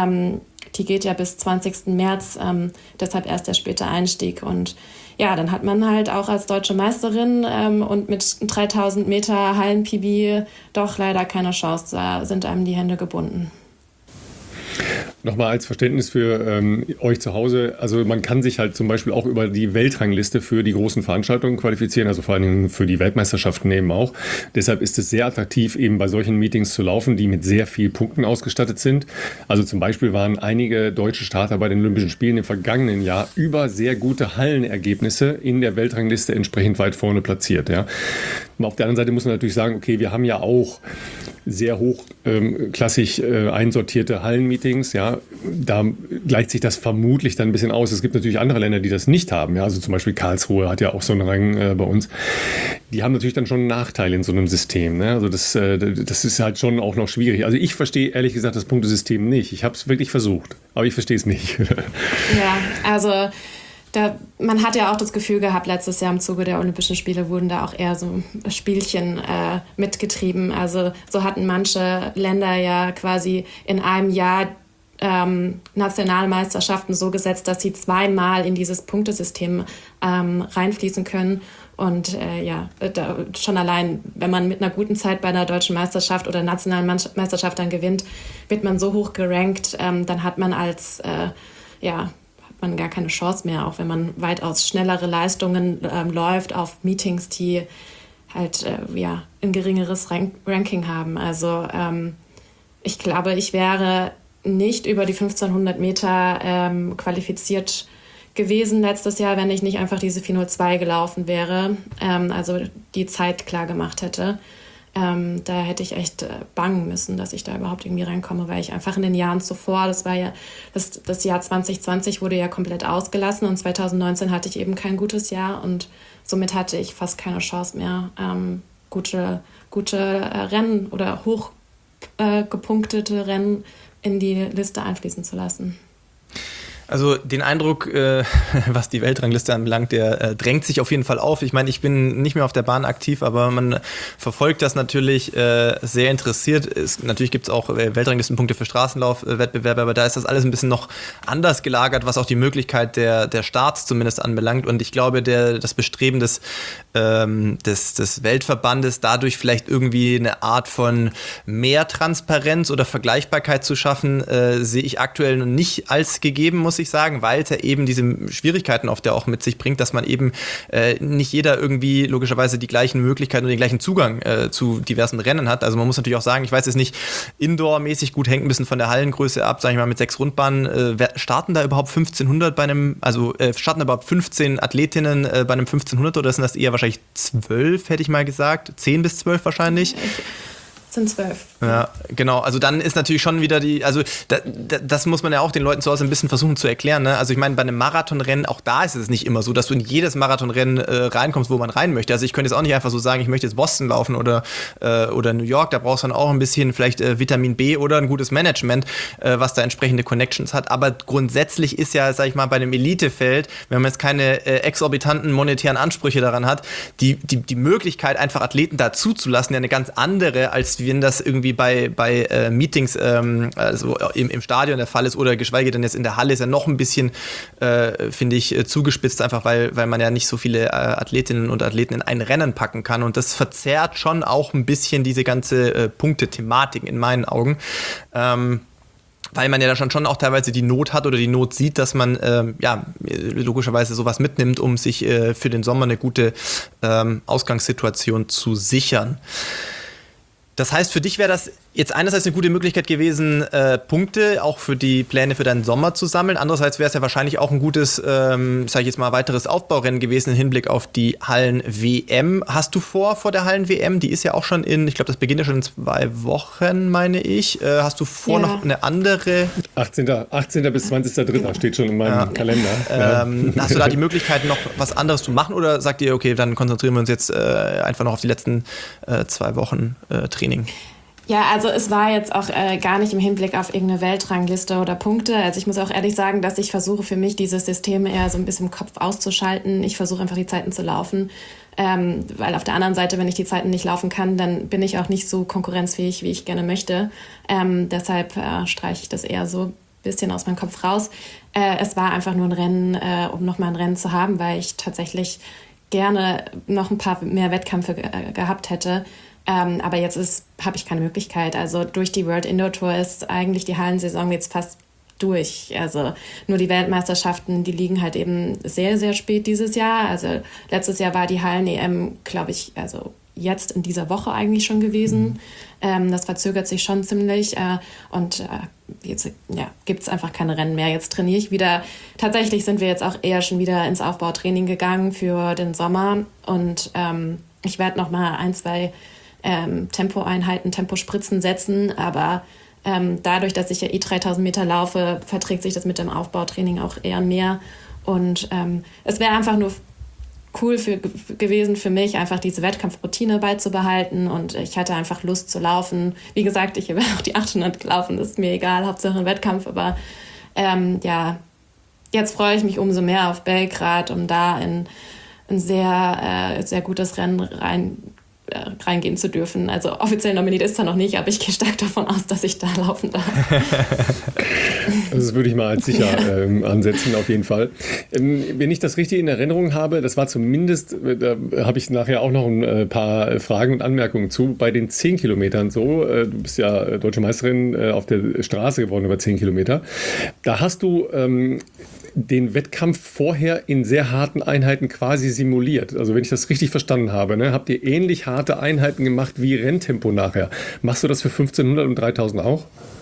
Die geht ja bis 20. März, deshalb erst der späte Einstieg und ja, dann hat man halt auch als deutsche Meisterin und mit 3000 Meter Hallen-PB doch leider keine Chance. Da sind einem die Hände gebunden. Nochmal als Verständnis für euch zu Hause. Also man kann sich halt zum Beispiel auch über die Weltrangliste für die großen Veranstaltungen qualifizieren, also vor allen Dingen für die Weltmeisterschaften eben auch. Deshalb ist es sehr attraktiv, eben bei solchen Meetings zu laufen, die mit sehr vielen Punkten ausgestattet sind. Also zum Beispiel waren einige deutsche Starter bei den Olympischen Spielen im vergangenen Jahr über sehr gute Hallenergebnisse in der Weltrangliste entsprechend weit vorne platziert. Ja. Und auf der anderen Seite muss man natürlich sagen, okay, wir haben ja auch sehr hochklassig einsortierte Hallenmeetings, ja, da gleicht sich das vermutlich dann ein bisschen aus. Es gibt natürlich andere Länder, die das nicht haben, ja, also zum Beispiel Karlsruhe hat ja auch so einen Rang bei uns. Die haben natürlich dann schon einen Nachteil in so einem System, ne? Also das ist halt schon auch noch schwierig. Also ich verstehe ehrlich gesagt das Punktesystem nicht. Ich habe es wirklich versucht, aber ich verstehe es nicht. Ja, also man hat ja auch das Gefühl gehabt, letztes Jahr im Zuge der Olympischen Spiele wurden da auch eher so Spielchen mitgetrieben. Also so hatten manche Länder ja quasi in einem Jahr Nationalmeisterschaften so gesetzt, dass sie zweimal in dieses Punktesystem reinfließen können. Und schon allein, wenn man mit einer guten Zeit bei einer deutschen Meisterschaft oder nationalen Meisterschaft dann gewinnt, wird man so hoch gerankt, dann hat man man gar keine Chance mehr, auch wenn man weitaus schnellere Leistungen läuft auf Meetings, die halt ein geringeres Ranking haben. Also ich glaube, ich wäre nicht über die 1500 Meter qualifiziert gewesen letztes Jahr, wenn ich nicht einfach diese 4:02 gelaufen wäre, also die Zeit klar gemacht hätte. Da hätte ich echt bangen müssen, dass ich da überhaupt irgendwie reinkomme, weil ich einfach in den Jahren zuvor, das war ja, das Jahr 2020 wurde ja komplett ausgelassen und 2019 hatte ich eben kein gutes Jahr und somit hatte ich fast keine Chance mehr, gute Rennen oder hoch gepunktete Rennen in die Liste einfließen zu lassen. Also den Eindruck, was die Weltrangliste anbelangt, der drängt sich auf jeden Fall auf. Ich meine, ich bin nicht mehr auf der Bahn aktiv, aber man verfolgt das natürlich sehr interessiert. Natürlich gibt es auch Weltranglistenpunkte für Straßenlaufwettbewerbe, aber da ist das alles ein bisschen noch anders gelagert, was auch die Möglichkeit der Starts zumindest anbelangt. Und ich glaube, das Bestreben des Weltverbandes, dadurch vielleicht irgendwie eine Art von mehr Transparenz oder Vergleichbarkeit zu schaffen, sehe ich aktuell noch nicht als gegeben, muss ich sagen, weil es ja eben diese Schwierigkeiten oft ja auch mit sich bringt, dass man eben nicht jeder irgendwie logischerweise die gleichen Möglichkeiten und den gleichen Zugang zu diversen Rennen hat. Also man muss natürlich auch sagen, ich weiß jetzt nicht, Indoor-mäßig gut, hängt ein bisschen von der Hallengröße ab, sage ich mal, mit 6 Rundbahnen. Starten da überhaupt 1500 starten überhaupt 15 Athletinnen bei einem 1500 oder sind das eher wahrscheinlich 12, hätte ich mal gesagt? 10 bis 12 wahrscheinlich? Sind 12. Ja, genau. Also dann ist natürlich schon wieder das muss man ja auch den Leuten zu Hause ein bisschen versuchen zu erklären. Ne? Also ich meine, bei einem Marathonrennen, auch da ist es nicht immer so, dass du in jedes Marathonrennen reinkommst, wo man rein möchte. Also ich könnte jetzt auch nicht einfach so sagen, ich möchte jetzt Boston laufen oder New York. Da brauchst du dann auch ein bisschen vielleicht Vitamin B oder ein gutes Management, was da entsprechende Connections hat. Aber grundsätzlich ist ja, sag ich mal, bei einem Elitefeld, wenn man jetzt keine exorbitanten monetären Ansprüche daran hat, die Möglichkeit, einfach Athleten dazu zu lassen, ja eine ganz andere, als wenn das irgendwie bei Meetings also im Stadion der Fall ist oder geschweige denn jetzt in der Halle, ist ja noch ein bisschen, finde ich, zugespitzt, einfach weil man ja nicht so viele Athletinnen und Athleten in ein Rennen packen kann und das verzerrt schon auch ein bisschen diese ganze Punkte-Thematik in meinen Augen. Weil man ja da schon auch teilweise die Not hat oder die Not sieht, dass man logischerweise sowas mitnimmt, um sich für den Sommer eine gute Ausgangssituation zu sichern. Das heißt, für dich wäre das jetzt einerseits eine gute Möglichkeit gewesen, Punkte auch für die Pläne für deinen Sommer zu sammeln. Andererseits wäre es ja wahrscheinlich auch ein gutes, sage ich jetzt mal, weiteres Aufbaurennen gewesen im Hinblick auf die Hallen-WM. Hast du vor der Hallen-WM? Die ist ja auch schon ich glaube, das beginnt ja schon in 2 Wochen, meine ich. Hast du noch eine andere? 18. bis 20.03. steht schon in meinem Kalender. Hast du da die Möglichkeit, noch was anderes zu machen oder sagt ihr, okay, dann konzentrieren wir uns jetzt einfach noch auf die letzten 2 Wochen Training? Ja, also es war jetzt auch gar nicht im Hinblick auf irgendeine Weltrangliste oder Punkte. Also ich muss auch ehrlich sagen, dass ich versuche für mich dieses System eher so ein bisschen im Kopf auszuschalten. Ich versuche einfach die Zeiten zu laufen, weil auf der anderen Seite, wenn ich die Zeiten nicht laufen kann, dann bin ich auch nicht so konkurrenzfähig, wie ich gerne möchte. Deshalb streiche ich das eher so ein bisschen aus meinem Kopf raus. Es war einfach nur ein Rennen, um nochmal ein Rennen zu haben, weil ich tatsächlich gerne noch ein paar mehr Wettkämpfe gehabt hätte. Aber jetzt habe ich keine Möglichkeit. Also durch die World Indoor Tour ist eigentlich die Hallensaison jetzt fast durch. Also nur die Weltmeisterschaften, die liegen halt eben sehr, sehr spät dieses Jahr. Also letztes Jahr war die Hallen-EM, glaube ich, also jetzt in dieser Woche eigentlich schon gewesen. Das verzögert sich schon ziemlich. Jetzt gibt es einfach keine Rennen mehr. Jetzt trainiere ich wieder. Tatsächlich sind wir jetzt auch eher schon wieder ins Aufbautraining gegangen für den Sommer. Und ich werde noch mal 1, 2 Tempoeinheiten, Tempospritzen setzen. Aber dadurch, dass ich ja 3000 Meter laufe, verträgt sich das mit dem Aufbautraining auch eher mehr. Und es wäre einfach nur cool gewesen für mich, einfach diese Wettkampfroutine beizubehalten, und ich hatte einfach Lust zu laufen. Wie gesagt, ich habe auch die 800 gelaufen, das ist mir egal, Hauptsache ein Wettkampf, aber jetzt freue ich mich umso mehr auf Belgrad, um da in ein sehr, sehr gutes Rennen reingehen zu dürfen. Also offiziell nominiert ist er noch nicht, aber ich gehe stark davon aus, dass ich da laufen darf. Das würde ich mal als sicher ansetzen, auf jeden Fall. Wenn ich das richtig in Erinnerung habe, das war zumindest, da habe ich nachher auch noch ein paar Fragen und Anmerkungen zu, bei den 10 Kilometern so, du bist ja Deutsche Meisterin auf der Straße geworden über 10 Kilometer, da hast du den Wettkampf vorher in sehr harten Einheiten quasi simuliert. Also wenn ich das richtig verstanden habe, ne, habt ihr ähnlich harte Einheiten gemacht wie Renntempo nachher. Machst du das für 1500 und 3000 auch?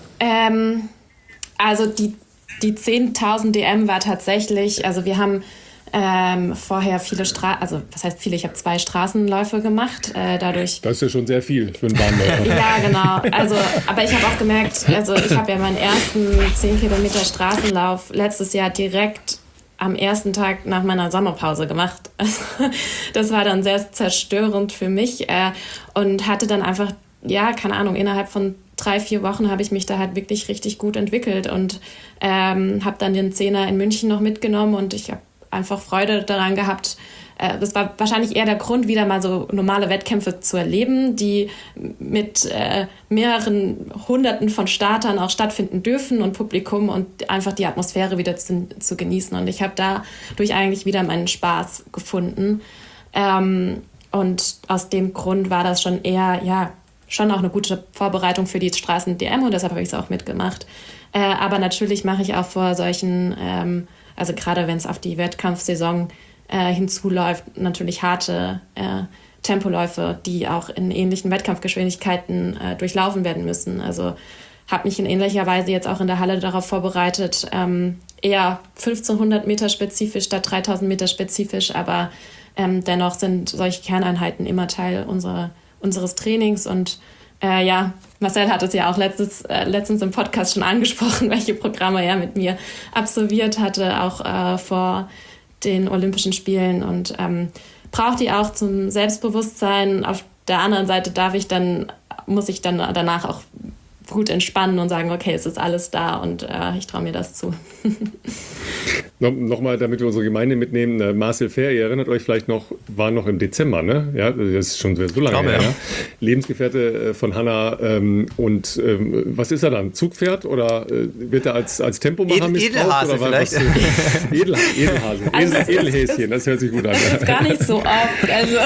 Also die 10.000 DM war tatsächlich, also wir haben vorher viele also was heißt viele, ich habe 2 Straßenläufe gemacht, dadurch... Das ist ja schon sehr viel für einen Bahnläufer. Ja, genau, also, aber ich habe auch gemerkt, also ich habe ja meinen ersten 10 Kilometer Straßenlauf letztes Jahr direkt am ersten Tag nach meiner Sommerpause gemacht. Also, das war dann sehr zerstörend für mich und hatte dann einfach, ja, keine Ahnung, innerhalb von 3-4 Wochen habe ich mich da halt wirklich richtig gut entwickelt und habe dann den 10er in München noch mitgenommen, und ich habe einfach Freude daran gehabt. Das war wahrscheinlich eher der Grund, wieder mal so normale Wettkämpfe zu erleben, die mit mehreren Hunderten von Startern auch stattfinden dürfen und Publikum, und einfach die Atmosphäre wieder zu genießen. Und ich habe dadurch eigentlich wieder meinen Spaß gefunden. Und aus dem Grund war das schon eher, ja, schon auch eine gute Vorbereitung für die Straßen-DM, und deshalb habe ich es auch mitgemacht. Aber natürlich mache ich auch vor solchen, also gerade wenn es auf die Wettkampfsaison hinzuläuft, natürlich harte Tempoläufe, die auch in ähnlichen Wettkampfgeschwindigkeiten durchlaufen werden müssen. Also habe mich in ähnlicher Weise jetzt auch in der Halle darauf vorbereitet, eher 1500 Meter spezifisch statt 3000 Meter spezifisch, aber dennoch sind solche Kerneinheiten immer Teil unseres Trainings. Und ja, Marcel hat es ja auch letztens im Podcast schon angesprochen, welche Programme er mit mir absolviert hatte, auch vor den Olympischen Spielen, und braucht die auch zum Selbstbewusstsein. Auf der anderen Seite muss ich dann danach auch gut entspannen und sagen, okay, es ist alles da, und ich traue mir das zu. Nochmal, damit wir unsere Gemeinde mitnehmen, Marcel Fehr, ihr erinnert euch vielleicht noch, war noch im Dezember, ne? Ja, das ist schon so lange her. Ja. Lebensgefährte von Hanna, und was ist er dann? Zugpferd, oder wird er als Tempomacher missbraucht? Edelhase oder vielleicht. Edelhase, also Edelhäschen, das hört sich gut an. Das ist gar nicht so oft. Also,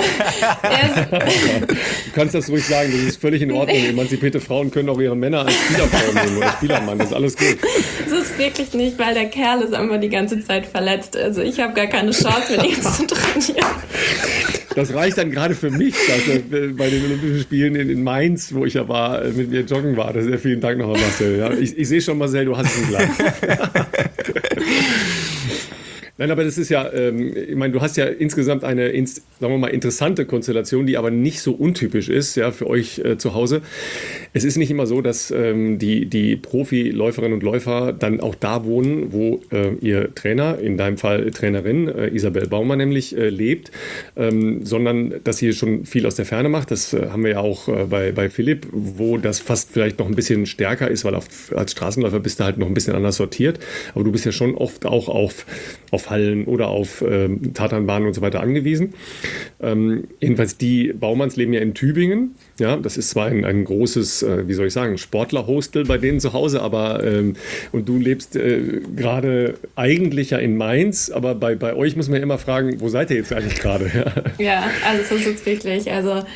du kannst das ruhig sagen, das ist völlig in Ordnung. Emanzipierte Frauen können auch ihre Männer als Spielerfrau nehmen oder Spielermann, das ist alles gut. Das ist wirklich nicht, weil der Kerl ist einfach die ganze Zeit verletzt. Also ich habe gar keine Chance, mit ihm zu trainieren. Das reicht dann gerade für mich, dass er bei den Olympischen Spielen in Mainz, wo ich ja war, mit mir joggen war. Das ist ja, vielen Dank nochmal, Marcel. Ja, ich sehe schon, Marcel, du hast es gleich. Nein, aber das ist ja, ich meine, du hast ja insgesamt eine, sagen wir mal, interessante Konstellation, die aber nicht so untypisch ist, ja, für euch zu Hause. Es ist nicht immer so, dass die Profiläuferinnen und Läufer dann auch da wohnen, wo ihr Trainer, in deinem Fall Trainerin, Isabel Baumann nämlich, lebt, sondern dass sie schon viel aus der Ferne macht. Das haben wir ja auch bei Philipp, wo das fast vielleicht noch ein bisschen stärker ist, weil als Straßenläufer bist du halt noch ein bisschen anders sortiert. Aber du bist ja schon oft auch auf Hallen oder auf Tatanbahnen und so weiter angewiesen. Jedenfalls die Baumanns leben ja in Tübingen. Ja, das ist zwar ein großes, wie soll ich sagen, Sportlerhostel bei denen zu Hause, aber und du lebst gerade eigentlich ja in Mainz, aber bei euch muss man ja immer fragen, wo seid ihr jetzt eigentlich gerade? Ja, also so ist es wirklich. Also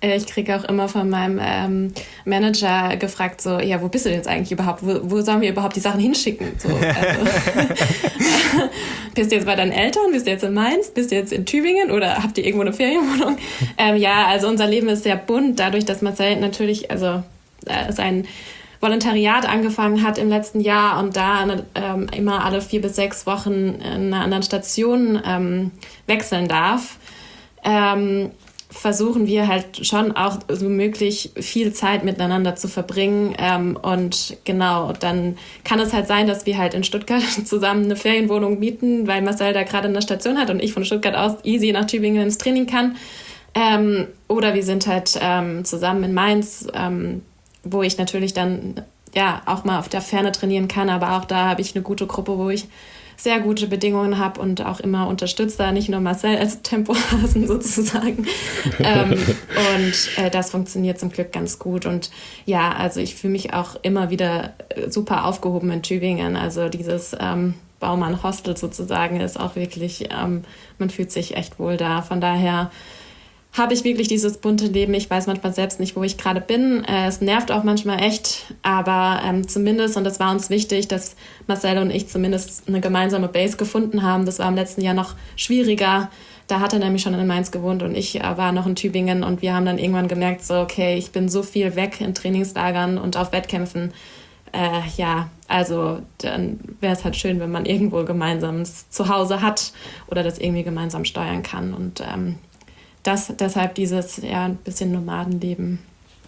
ich kriege auch immer von meinem Manager gefragt, so, ja, wo bist du denn jetzt eigentlich überhaupt? Wo sollen wir überhaupt die Sachen hinschicken? So, also, bist du jetzt bei deinen Eltern? Bist du jetzt in Mainz? Bist du jetzt in Tübingen? Oder habt ihr irgendwo eine Ferienwohnung? Ja, also unser Leben ist sehr bunt, dadurch, dass Marcel natürlich, sein Volontariat angefangen hat im letzten Jahr und da immer alle 4 bis 6 Wochen in einer anderen Station wechseln darf, versuchen wir halt schon auch so möglich viel Zeit miteinander zu verbringen. Und genau, dann kann es halt sein, dass wir halt in Stuttgart zusammen eine Ferienwohnung mieten, weil Marcel da gerade eine Station hat und ich von Stuttgart aus easy nach Tübingen ins Training kann. Oder wir sind halt zusammen in Mainz, wo ich natürlich dann ja auch mal auf der Ferne trainieren kann, aber auch da habe ich eine gute Gruppe, wo ich sehr gute Bedingungen habe und auch immer unterstützt, da nicht nur Marcel als Tempohasen sozusagen. Und das funktioniert zum Glück ganz gut. Und ja, also ich fühle mich auch immer wieder super aufgehoben in Tübingen. Also dieses Baumann-Hostel sozusagen ist auch wirklich, man fühlt sich echt wohl da. Von daher habe ich wirklich dieses bunte Leben. Ich weiß manchmal selbst nicht, wo ich gerade bin. Es nervt auch manchmal echt, aber zumindest, und das war uns wichtig, dass Marcel und ich zumindest eine gemeinsame Base gefunden haben. Das war im letzten Jahr noch schwieriger. Da hat er nämlich schon in Mainz gewohnt und ich war noch in Tübingen und wir haben dann irgendwann gemerkt, so okay, ich bin so viel weg in Trainingslagern und auf Wettkämpfen. Ja, also dann wäre es halt schön, wenn man irgendwo gemeinsames Zuhause hat oder das irgendwie gemeinsam steuern kann und deshalb dieses ein bisschen Nomadenleben.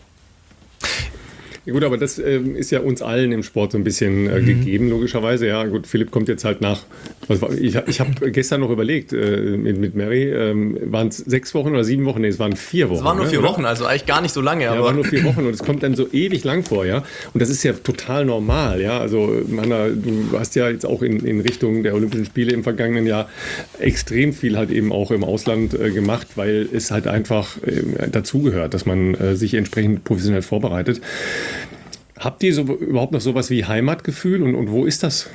Ja gut, aber das ist ja uns allen im Sport so ein bisschen gegeben, logischerweise. Ja gut, Philipp kommt jetzt halt nach. Ich habe gestern noch überlegt, mit Mary, waren es 6 Wochen oder 7 Wochen? Nee, es waren 4 Wochen. Es waren nur 4 Wochen, also eigentlich gar nicht so lange. Ja, waren nur 4 Wochen und es kommt dann so ewig lang vor, ja. Und das ist ja total normal, ja. Also, Hanna, du hast ja jetzt auch in Richtung der Olympischen Spiele im vergangenen Jahr extrem viel halt eben auch im Ausland gemacht, weil es halt einfach dazugehört, dass man sich entsprechend professionell vorbereitet. Habt ihr überhaupt noch sowas wie Heimatgefühl und wo ist das?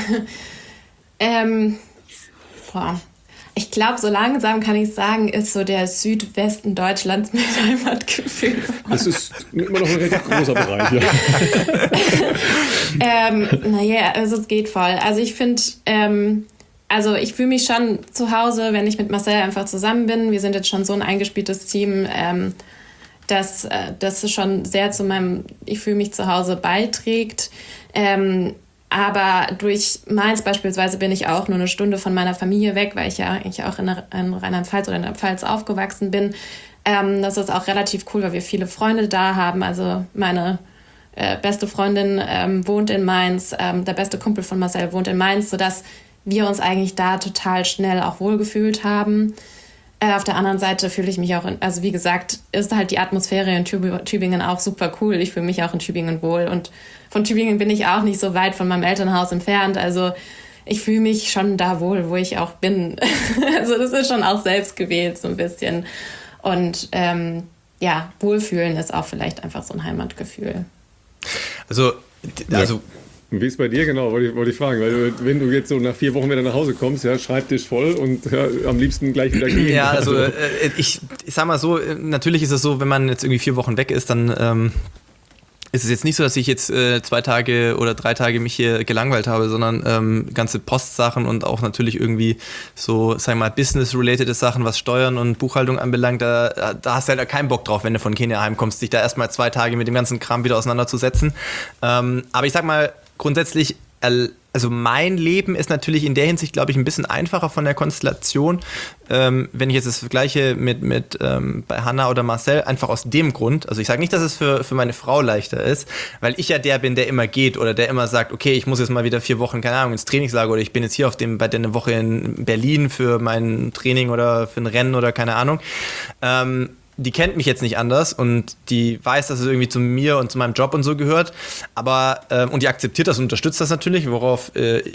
Ich glaube, so langsam kann ich sagen, ist so der Südwesten Deutschlands mit Heimatgefühl. Das ist immer noch ein relativ großer Bereich. Ja. Naja, also es geht voll. Also ich finde, ich fühle mich schon zu Hause, wenn ich mit Marcel einfach zusammen bin. Wir sind jetzt schon so ein eingespieltes Team, dass das schon sehr zu meinem Ich fühle mich zu Hause beiträgt. Aber durch Mainz beispielsweise bin ich auch nur eine Stunde von meiner Familie weg, weil ich ja eigentlich auch in Rheinland-Pfalz oder in der Pfalz aufgewachsen bin. Das ist auch relativ cool, weil wir viele Freunde da haben. Also meine beste Freundin wohnt in Mainz, der beste Kumpel von Marcel wohnt in Mainz, sodass wir uns eigentlich da total schnell auch wohlgefühlt haben. Auf der anderen Seite fühle ich mich auch, also wie gesagt, ist halt die Atmosphäre in Tübingen auch super cool. Ich fühle mich auch in Tübingen wohl und von Tübingen bin ich auch nicht so weit von meinem Elternhaus entfernt. Also ich fühle mich schon da wohl, wo ich auch bin. Also das ist schon auch selbst gewählt so ein bisschen. Und Wohlfühlen ist auch vielleicht einfach so ein Heimatgefühl. Also wie ist es bei dir genau, wollte ich fragen, weil wenn du jetzt so nach 4 Wochen wieder nach Hause kommst, ja, Schreibtisch voll und ja, am liebsten gleich wieder gehen. Ja, also ich sag mal so, natürlich ist es so, wenn man jetzt irgendwie 4 Wochen weg ist, dann ist es jetzt nicht so, dass ich jetzt 2 Tage oder 3 Tage mich hier gelangweilt habe, sondern ganze Postsachen und auch natürlich irgendwie so, sag ich mal, business-related Sachen, was Steuern und Buchhaltung anbelangt, da hast du halt keinen Bock drauf, wenn du von Kenia heimkommst, dich da erstmal 2 Tage mit dem ganzen Kram wieder auseinanderzusetzen. Aber ich sag mal, grundsätzlich, also mein Leben ist natürlich in der Hinsicht, glaube ich, ein bisschen einfacher von der Konstellation, wenn ich jetzt das vergleiche mit bei Hanna oder Marcel, einfach aus dem Grund, also ich sage nicht, dass es für meine Frau leichter ist, weil ich ja der bin, der immer geht oder der immer sagt, okay, ich muss jetzt mal wieder 4 Wochen, keine Ahnung, ins Trainingslager oder ich bin jetzt hier bei der eine Woche in Berlin für mein Training oder für ein Rennen oder keine Ahnung. Die kennt mich jetzt nicht anders und die weiß, dass es irgendwie zu mir und zu meinem Job und so gehört, aber und die akzeptiert das und unterstützt das natürlich, worauf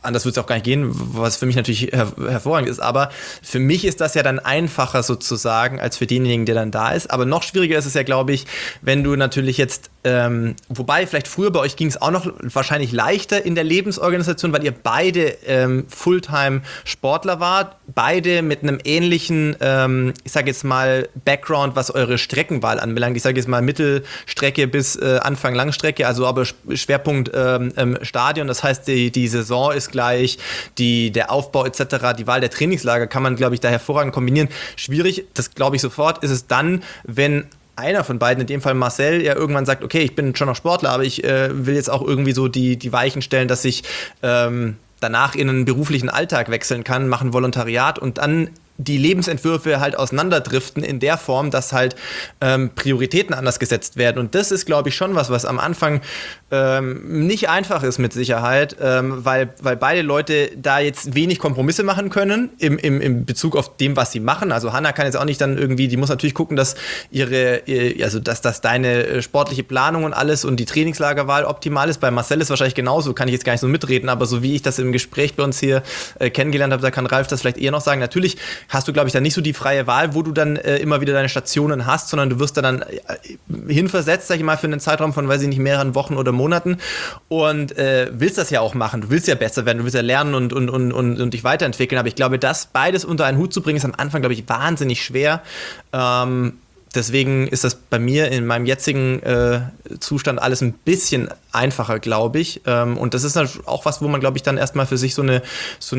anders wird es auch gar nicht gehen, was für mich natürlich hervorragend ist, aber für mich ist das ja dann einfacher sozusagen als für denjenigen, der dann da ist, aber noch schwieriger ist es ja, glaube ich, wenn du natürlich jetzt, wobei vielleicht früher bei euch ging es auch noch wahrscheinlich leichter in der Lebensorganisation, weil ihr beide Fulltime-Sportler wart, beide mit einem ähnlichen, ich sage jetzt mal, Background, was eure Streckenwahl anbelangt. Ich sage jetzt mal Mittelstrecke bis Anfang Langstrecke, also aber Schwerpunkt Stadion, das heißt, die Saison ist gleich, der Aufbau etc., die Wahl der Trainingslager kann man, glaube ich, da hervorragend kombinieren. Schwierig, das glaube ich sofort, ist es dann, wenn einer von beiden, in dem Fall Marcel, ja irgendwann sagt, okay, ich bin schon noch Sportler, aber ich will jetzt auch irgendwie so die Weichen stellen, dass ich danach in einen beruflichen Alltag wechseln kann, machen Volontariat und dann die Lebensentwürfe halt auseinanderdriften in der Form, dass halt Prioritäten anders gesetzt werden. Und das ist, glaube ich, schon was am Anfang nicht einfach ist mit Sicherheit, weil beide Leute da jetzt wenig Kompromisse machen können im Bezug auf dem, was sie machen. Also Hannah kann jetzt auch nicht dann irgendwie, die muss natürlich gucken, dass dass deine sportliche Planung und alles und die Trainingslagerwahl optimal ist. Bei Marcel ist wahrscheinlich genauso, kann ich jetzt gar nicht so mitreden, aber so wie ich das im Gespräch bei uns hier kennengelernt habe, da kann Ralf das vielleicht eher noch sagen. Natürlich hast du, glaube ich, dann nicht so die freie Wahl, wo du dann immer wieder deine Stationen hast, sondern du wirst da dann hinversetzt, sag ich mal, für einen Zeitraum von, weiß ich nicht, mehreren Wochen oder Monaten und willst das ja auch machen. Du willst ja besser werden, du willst ja lernen und dich weiterentwickeln, aber ich glaube, das beides unter einen Hut zu bringen, ist am Anfang, glaube ich, wahnsinnig schwer. Deswegen ist das bei mir in meinem jetzigen Zustand alles ein bisschen einfacher, glaube ich. Und das ist auch was, wo man, glaube ich, dann erstmal für sich so eine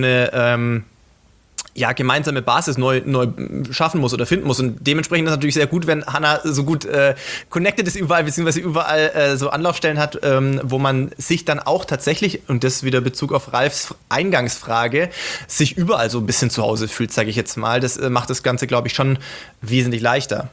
gemeinsame Basis neu schaffen muss oder finden muss. Und dementsprechend ist es natürlich sehr gut, wenn Hannah so gut connected ist überall, beziehungsweise überall so Anlaufstellen hat, wo man sich dann auch tatsächlich, und das wieder Bezug auf Ralfs Eingangsfrage, sich überall so ein bisschen zu Hause fühlt, sage ich jetzt mal. Das macht das Ganze, glaube ich, schon wesentlich leichter.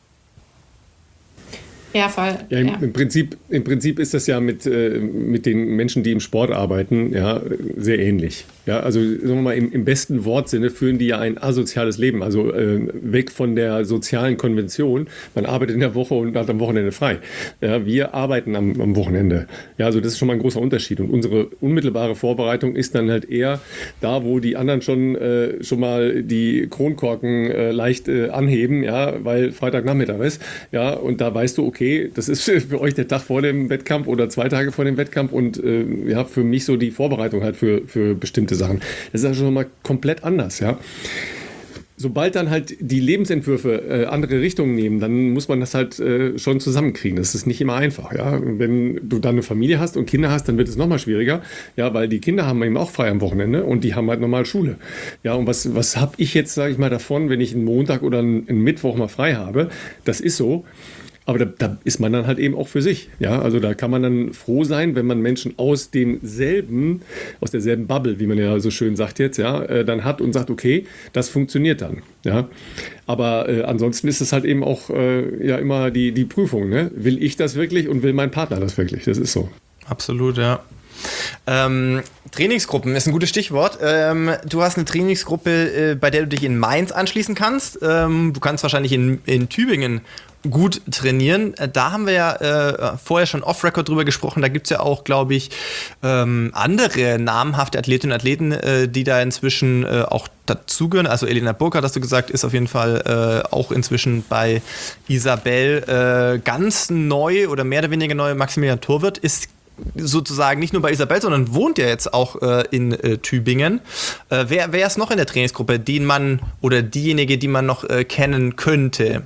Ja, voll. Ja, im Prinzip ist das ja mit den Menschen, die im Sport arbeiten, ja, sehr ähnlich. Ja, also sagen wir mal, im besten Wortsinne führen die ja ein asoziales Leben, also weg von der sozialen Konvention. Man arbeitet in der Woche und hat am Wochenende frei. Ja, wir arbeiten am Wochenende. Ja, also das ist schon mal ein großer Unterschied. Und unsere unmittelbare Vorbereitung ist dann halt eher da, wo die anderen schon mal die Kronkorken leicht anheben, ja, weil Freitagnachmittag ist. Ja, und da weißt du, okay, das ist für euch der Tag vor dem Wettkampf oder 2 Tage vor dem Wettkampf und für mich so die Vorbereitung halt für bestimmte Sachen. Das ist also schon mal komplett anders, ja. Sobald dann halt die Lebensentwürfe andere Richtungen nehmen, dann muss man das halt schon zusammenkriegen. Das ist nicht immer einfach, ja. Wenn du dann eine Familie hast und Kinder hast, dann wird es nochmal schwieriger, ja, weil die Kinder haben eben auch frei am Wochenende und die haben halt normal Schule. Ja, und was habe ich jetzt, sage ich mal, davon, wenn ich einen Montag oder einen Mittwoch mal frei habe? Das ist so. Aber da ist man dann halt eben auch für sich. Ja, also da kann man dann froh sein, wenn man Menschen aus derselben Bubble, wie man ja so schön sagt jetzt, ja, dann hat und sagt, okay, das funktioniert dann. Ja, aber ansonsten ist es halt eben auch immer die Prüfung. Ne? Will ich das wirklich und will mein Partner das wirklich? Das ist so. Absolut, ja. Trainingsgruppen ist ein gutes Stichwort. Du hast eine Trainingsgruppe, bei der du dich in Mainz anschließen kannst. Du kannst wahrscheinlich in Tübingen gut trainieren. Da haben wir ja vorher schon off-Record drüber gesprochen. Da gibt es ja auch, glaube ich, andere namhafte Athletinnen und Athleten, die da inzwischen auch dazugehören. Also Elena Burkhardt, hast du gesagt, ist auf jeden Fall auch inzwischen bei Isabel ganz neu oder mehr oder weniger neu. Maximilian Torwirt ist sozusagen nicht nur bei Isabel, sondern wohnt ja jetzt auch in Tübingen. Wer ist noch in der Trainingsgruppe, den man oder diejenige, die man noch kennen könnte?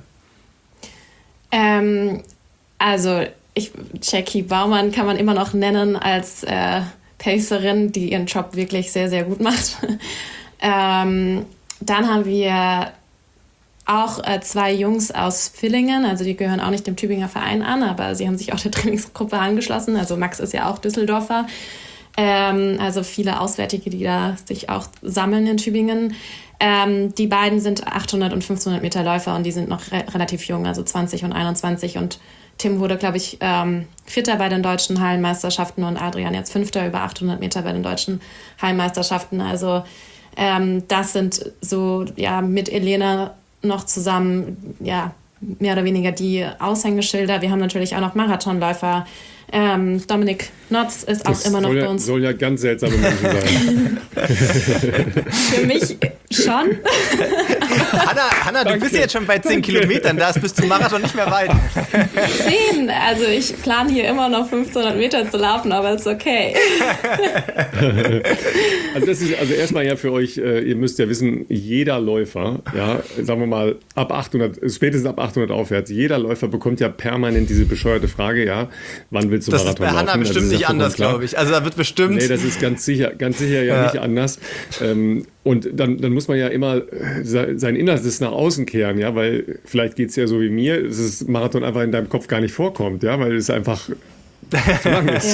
Also Jackie Baumann kann man immer noch nennen als Pacerin, die ihren Job wirklich sehr, sehr gut macht. Dann haben wir auch 2 Jungs aus Villingen, also die gehören auch nicht dem Tübinger Verein an, aber sie haben sich auch der Trainingsgruppe angeschlossen. Also Max ist ja auch Düsseldorfer. Also viele Auswärtige, die da sich auch sammeln in Tübingen. Die beiden sind 800 und 1500 Meter Läufer und die sind noch relativ jung, also 20 und 21. Und Tim wurde, glaube ich, Vierter bei den deutschen Hallenmeisterschaften und Adrian jetzt 5. über 800 Meter bei den deutschen Hallenmeisterschaften. Also das sind so, ja, mit Elena noch zusammen, ja, mehr oder weniger die Aushängeschilder. Wir haben natürlich auch noch Marathonläufer. Dominik Notz ist auch immer noch bei uns. Soll ja ganz seltsame Menschen sein. Für mich schon. Hanna, du bist jetzt schon bei 10 Kilometern, da ist bis zum Marathon nicht mehr weit. 10, also ich plane hier immer noch 1500 Meter zu laufen, aber ist okay. Also erstmal ja für euch, ihr müsst ja wissen, jeder Läufer, ja, sagen wir mal ab 800, spätestens ab 800 aufwärts, jeder Läufer bekommt ja permanent diese bescheuerte Frage, ja, wann willst du Marathon laufen? Das ist bei Hanna bestimmt nicht anders, glaube ich. Also da wird bestimmt... Nee, das ist ganz sicher ja nicht anders. Und dann muss man ja immer sein Innerstes nach außen kehren, ja, weil vielleicht geht es ja so wie mir, dass das Marathon einfach in deinem Kopf gar nicht vorkommt, ja, weil es einfach zu lang ist.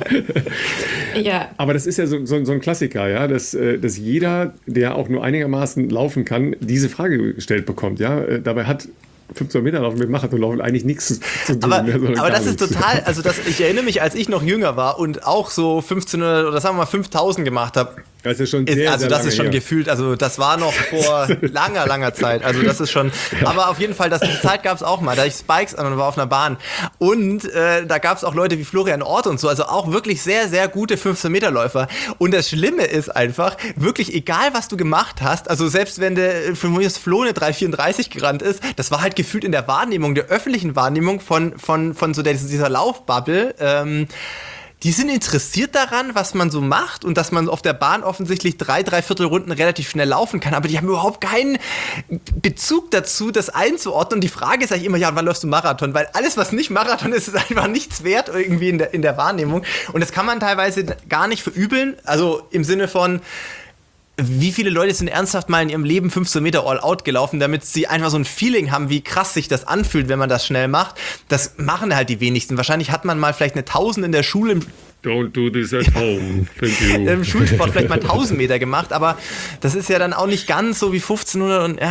Ja. Aber das ist ja so ein Klassiker, ja, dass jeder, der auch nur einigermaßen laufen kann, diese Frage gestellt bekommt, ja. Dabei hat 15 Meter laufen mit Marathonlaufen eigentlich nichts zu tun. Aber das ist total, also ich erinnere mich, als ich noch jünger war und auch so 1500 oder sagen wir mal 5000 gemacht habe. Das ist schon sehr, also das ist schon gefühlt, also das war noch vor langer Zeit, also das ist schon, aber auf jeden Fall, die Zeit gab es auch mal, da ich Spikes an und war auf einer Bahn und da gab es auch Leute wie Florian Ort und so, also auch wirklich sehr, sehr gute 15-Meter-Läufer und das Schlimme ist einfach, wirklich egal was du gemacht hast, also selbst wenn der für mich Flo eine 3,34 gerannt ist, das war halt gefühlt in der Wahrnehmung, der öffentlichen Wahrnehmung von so dieser Laufbubble, die sind interessiert daran, was man so macht und dass man auf der Bahn offensichtlich 3/4 Runden relativ schnell laufen kann, aber die haben überhaupt keinen Bezug dazu, das einzuordnen. Und die Frage ist eigentlich immer, ja, wann läufst du Marathon? Weil alles, was nicht Marathon ist, ist einfach nichts wert irgendwie in der Wahrnehmung. Und das kann man teilweise gar nicht verübeln, also im Sinne von, wie viele Leute sind ernsthaft mal in ihrem Leben 15 Meter All-Out gelaufen, damit sie einfach so ein Feeling haben, wie krass sich das anfühlt, wenn man das schnell macht. Das machen halt die wenigsten. Wahrscheinlich hat man mal vielleicht eine 1000 in der Schule. Don't do this at home. Thank you. Im Schulsport vielleicht mal 1000 Meter gemacht, aber das ist ja dann auch nicht ganz so wie 1500 und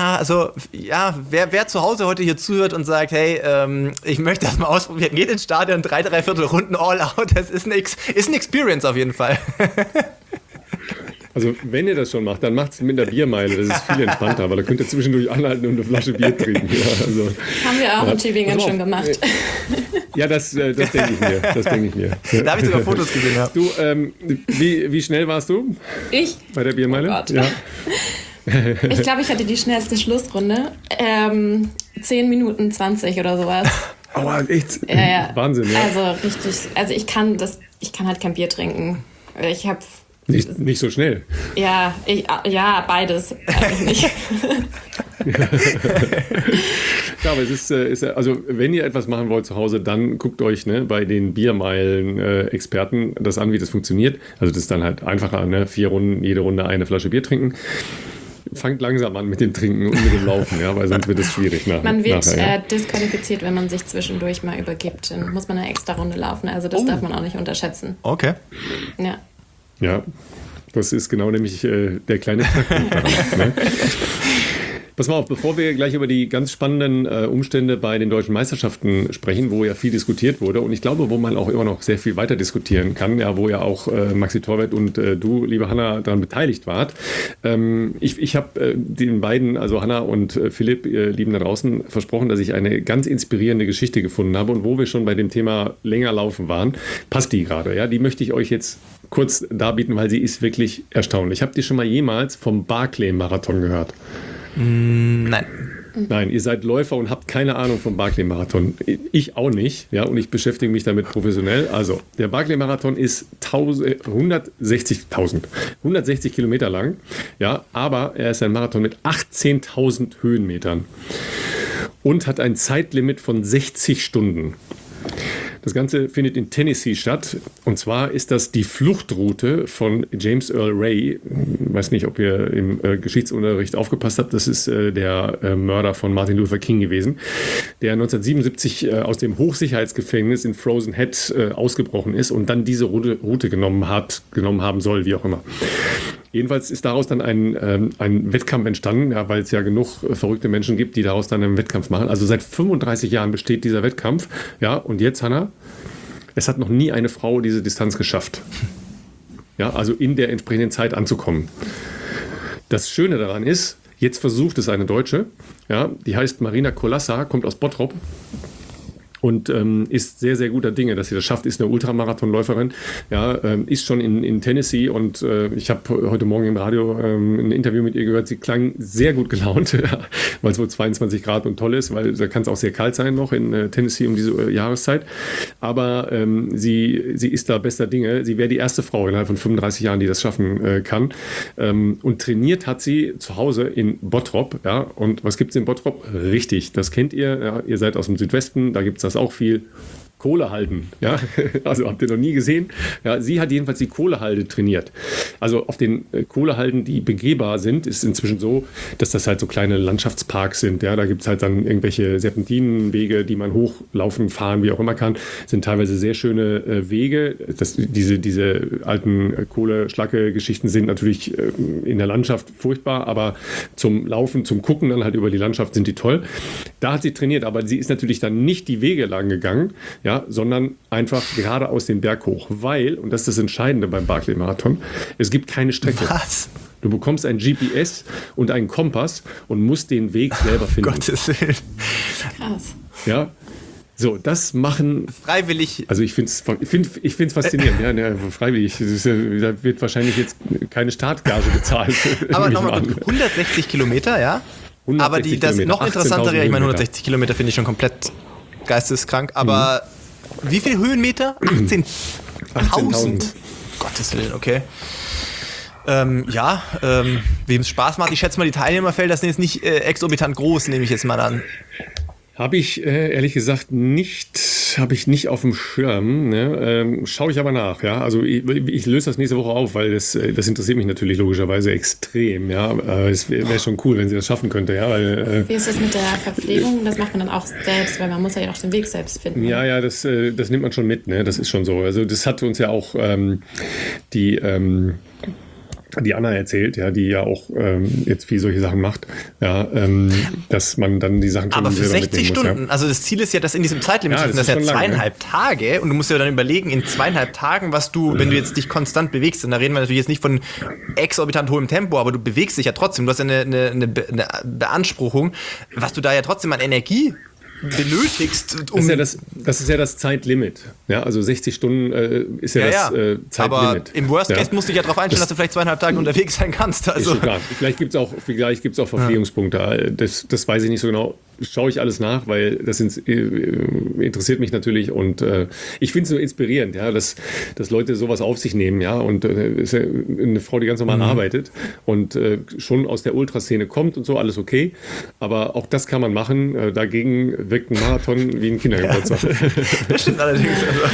wer zu Hause heute hier zuhört und sagt, hey, ich möchte das mal ausprobieren, geht ins Stadion, 3/4 Runden All-Out, das ist ein Experience auf jeden Fall. Also wenn ihr das schon macht, dann macht es mit der Biermeile. Das ist viel entspannter, weil da könnt ihr zwischendurch anhalten und eine Flasche Bier trinken. Ja, also, haben wir auch in Tübingen schon gemacht. Ja, das denke ich mir. Da habe ich sogar Fotos gesehen. Ja. Du, wie schnell warst du? Ich? Bei der Biermeile? Oh Gott. Ja. Ich glaube, ich hatte die schnellste Schlussrunde. 10 Minuten 20 oder sowas. Oh, echt? Ja. Wahnsinn, ja. Also richtig, ich kann halt kein Bier trinken. Ich habe nicht so schnell. Ja, beides eigentlich nicht. Ja, aber es ist also wenn ihr etwas machen wollt zu Hause, dann guckt euch bei den Biermeilen-Experten das an, wie das funktioniert. Also das ist dann halt einfacher, 4 Runden, jede Runde eine Flasche Bier trinken. Fangt langsam an mit dem Trinken und mit dem Laufen, ja, weil sonst wird es schwierig. Man wird disqualifiziert, wenn man sich zwischendurch mal übergibt. Dann muss man eine extra Runde laufen. Also das darf man auch nicht unterschätzen. Okay. Ja, das ist genau nämlich der kleine Knackpunkt daran. Ne? Pass mal auf, bevor wir gleich über die ganz spannenden Umstände bei den deutschen Meisterschaften sprechen, wo ja viel diskutiert wurde und ich glaube, wo man auch immer noch sehr viel weiter diskutieren kann, ja, wo ja auch Maxi Torwett und du, liebe Hanna, daran beteiligt wart. Ich habe den beiden, also Hanna und Philipp, ihr Lieben da draußen, versprochen, dass ich eine ganz inspirierende Geschichte gefunden habe und wo wir schon bei dem Thema länger laufen waren, passt die gerade, ja, die möchte ich euch jetzt kurz darbieten, weil sie ist wirklich erstaunlich. Habt ihr schon mal jemals vom Barclay-Marathon gehört? Nein. Nein, ihr seid Läufer und habt keine Ahnung vom Barclay-Marathon. Ich auch nicht, ja, und ich beschäftige mich damit professionell. Also, der Barclay-Marathon ist 160 Kilometer lang, ja, aber er ist ein Marathon mit 18.000 Höhenmetern und hat ein Zeitlimit von 60 Stunden. Das Ganze findet in Tennessee statt. Und zwar ist das die Fluchtroute von James Earl Ray. Ich weiß nicht, ob ihr im Geschichtsunterricht aufgepasst habt. Das ist der Mörder von Martin Luther King gewesen, der 1977 aus dem Hochsicherheitsgefängnis in Frozen Head ausgebrochen ist und dann diese Route genommen haben soll, wie auch immer. Jedenfalls ist daraus dann ein Wettkampf entstanden, ja, weil es ja genug verrückte Menschen gibt, die daraus dann einen Wettkampf machen. Also seit 35 Jahren besteht dieser Wettkampf. Ja, und jetzt, Hanna, es hat noch nie eine Frau diese Distanz geschafft. Ja, also in der entsprechenden Zeit anzukommen. Das Schöne daran ist, Jetzt versucht es eine Deutsche, ja, die heißt Marina Kolassa, kommt aus Bottrop. Und ist sehr, sehr guter Dinge, dass sie das schafft, ist eine Ultramarathonläuferin, ja, ist schon in Tennessee und ich habe heute Morgen im Radio ein Interview mit ihr gehört, sie klang sehr gut gelaunt, ja, weil es wohl 22 Grad und toll ist, weil da kann es auch sehr kalt sein noch in Tennessee um diese Jahreszeit, aber sie ist da bester Dinge, sie wäre die erste Frau innerhalb von 35 Jahren, die das schaffen kann und trainiert hat sie zu Hause in Bottrop, ja, und was gibt es in Bottrop? Richtig, das kennt ihr, ja, ihr seid aus dem Südwesten, da gibt es das auch viel. Kohlehalden, ja, also habt ihr noch nie gesehen. Ja, sie hat jedenfalls die Kohlehalde trainiert. Also auf den Kohlehalden, die begehbar sind, ist inzwischen so, dass das halt so kleine Landschaftsparks sind. Ja, da gibt es halt dann irgendwelche Serpentinenwege, die man hochlaufen, fahren, wie auch immer kann. Sind teilweise sehr schöne Wege. Diese alten Kohle-Schlacke-Geschichten sind natürlich in der Landschaft furchtbar, aber zum Laufen, zum Gucken dann halt über die Landschaft sind die toll. Da hat sie trainiert, aber sie ist natürlich dann nicht die Wege lang gegangen, ja, sondern einfach geradeaus den Berg hoch, weil, und das ist das Entscheidende beim Barkley-Marathon, es gibt keine Strecke. Was? Du bekommst ein GPS und einen Kompass und musst den Weg selber finden. Gottes Willen. Krass. Ja, so, das machen... Freiwillig. Also ich finde es faszinierend, ja, ne, freiwillig. Da wird wahrscheinlich jetzt keine Startgage bezahlt. Aber nochmal 160 Kilometer, ja? 160 aber das Kilometer, noch interessantere, ich meine 18.000 160 Kilometer finde ich schon komplett geisteskrank, aber wie viel Höhenmeter? 18.000. 18.000. Gottes Willen, okay. Wem es Spaß macht, ich schätze mal, die Teilnehmerfelder sind jetzt nicht exorbitant groß, nehme ich jetzt mal an. Habe ich ehrlich gesagt nicht auf dem Schirm. Ne? Schaue ich aber nach. Ja? Also ich löse das nächste Woche auf, weil das interessiert mich natürlich logischerweise extrem. Ja? Es wäre schon cool, wenn sie das schaffen könnte. Ja? Weil, wie ist das mit der Verpflegung? Das macht man dann auch selbst, weil man muss ja auch den Weg selbst finden. Ja, das nimmt man schon mit. Ne? Das ist schon so. Also das hat uns ja auch die Anna erzählt, ja, die ja auch jetzt viel solche Sachen macht, ja, dass man dann die Sachen aber für selber 60 Stunden, muss, ja. Also das Ziel ist ja, dass in diesem Zeitlimit sind das ja 2,5 Tage und du musst dir dann überlegen, in 2,5 Tagen, was du, wenn du jetzt dich konstant bewegst, und da reden wir natürlich jetzt nicht von exorbitant hohem Tempo, aber du bewegst dich ja trotzdem, du hast ja eine Beanspruchung, was du da ja trotzdem an Energie benötigst. Das ist ja das Zeitlimit. Ja, also 60 Stunden ist das Zeitlimit. Aber im Worst Case musst du dich ja darauf einstellen, dass du vielleicht 2,5 Tage unterwegs sein kannst. Also. Ist schon klar. Vielleicht gibt es auch Verpflegungspunkte. Das weiß ich nicht so genau. Schaue ich alles nach, weil das interessiert mich natürlich und ich finde es nur inspirierend, ja, dass Leute sowas auf sich nehmen, ja, und ist ja eine Frau, die ganz normal arbeitet und schon aus der Ultraszene kommt und so, alles okay, aber auch das kann man machen, dagegen wirkt ein Marathon wie ein Kindergeburtstag. Das stimmt allerdings.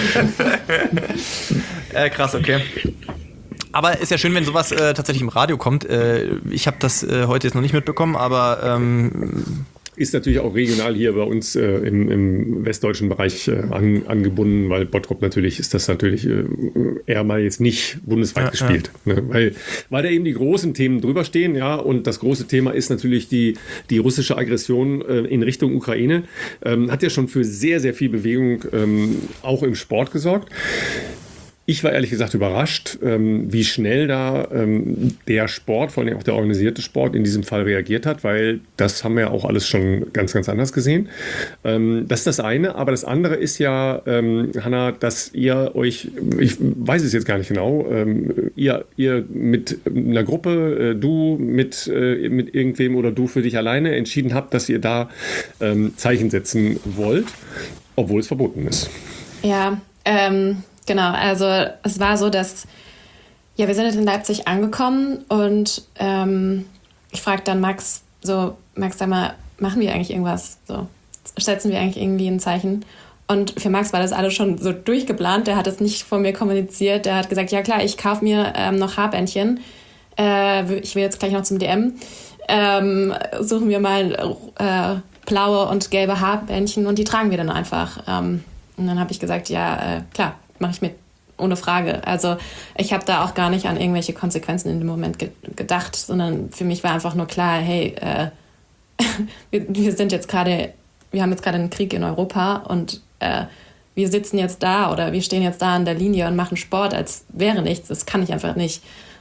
Krass, okay. Aber ist ja schön, wenn sowas tatsächlich im Radio kommt. Ich habe das heute jetzt noch nicht mitbekommen, aber ist natürlich auch regional hier bei uns im westdeutschen Bereich angebunden, weil Bottrop natürlich ist das natürlich eher mal jetzt nicht bundesweit gespielt. Ja. Ne? Weil da eben die großen Themen drüber stehen, ja, und das große Thema ist natürlich die russische Aggression in Richtung Ukraine. Hat ja schon für sehr, sehr viel Bewegung auch im Sport gesorgt. Ich war ehrlich gesagt überrascht, wie schnell da der Sport, vor allem auch der organisierte Sport in diesem Fall reagiert hat, weil das haben wir ja auch alles schon ganz, ganz anders gesehen. Das ist das eine, aber das andere ist ja, Hanna, dass ihr euch, ich weiß es jetzt gar nicht genau, ihr mit einer Gruppe, du mit irgendwem oder du für dich alleine entschieden habt, dass ihr da Zeichen setzen wollt, obwohl es verboten ist. Ja, genau, also es war so, dass wir sind in Leipzig angekommen und ich frage dann Max, sag mal, machen wir eigentlich irgendwas? So, setzen wir eigentlich irgendwie ein Zeichen? Und für Max war das alles schon so durchgeplant, der hat es nicht vor mir kommuniziert, der hat gesagt, ja klar, ich kaufe mir noch Haarbändchen, ich will jetzt gleich noch zum DM, suchen wir mal blaue und gelbe Haarbändchen und die tragen wir dann einfach. Und dann habe ich gesagt, ja, klar, mache ich mit, ohne Frage. Also ich habe da auch gar nicht an irgendwelche Konsequenzen in dem Moment gedacht, sondern für mich war einfach nur klar, hey, wir haben jetzt gerade einen Krieg in Europa und wir sitzen jetzt da oder wir stehen jetzt da an der Linie und machen Sport, als wäre nichts. Das kann ich einfach nicht.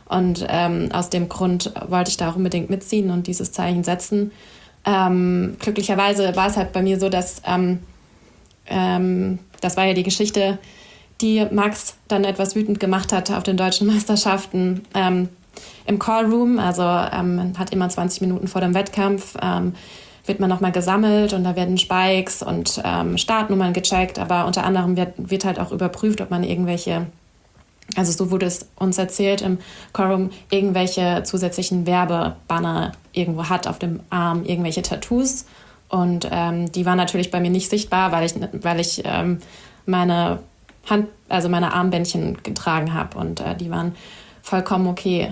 Und aus dem Grund wollte ich da auch unbedingt mitziehen und dieses Zeichen setzen. Glücklicherweise war es halt bei mir so, dass das war ja die Geschichte, die Max dann etwas wütend gemacht hat auf den deutschen Meisterschaften im Callroom. Also man hat immer 20 Minuten vor dem Wettkampf, wird man nochmal gesammelt und da werden Spikes und Startnummern gecheckt, aber unter anderem wird halt auch überprüft, ob man irgendwelche, also so wurde es uns erzählt im Callroom, irgendwelche zusätzlichen Werbebanner irgendwo hat auf dem Arm, irgendwelche Tattoos. Und die waren natürlich bei mir nicht sichtbar, weil ich meine meine Armbändchen getragen habe und die waren vollkommen okay.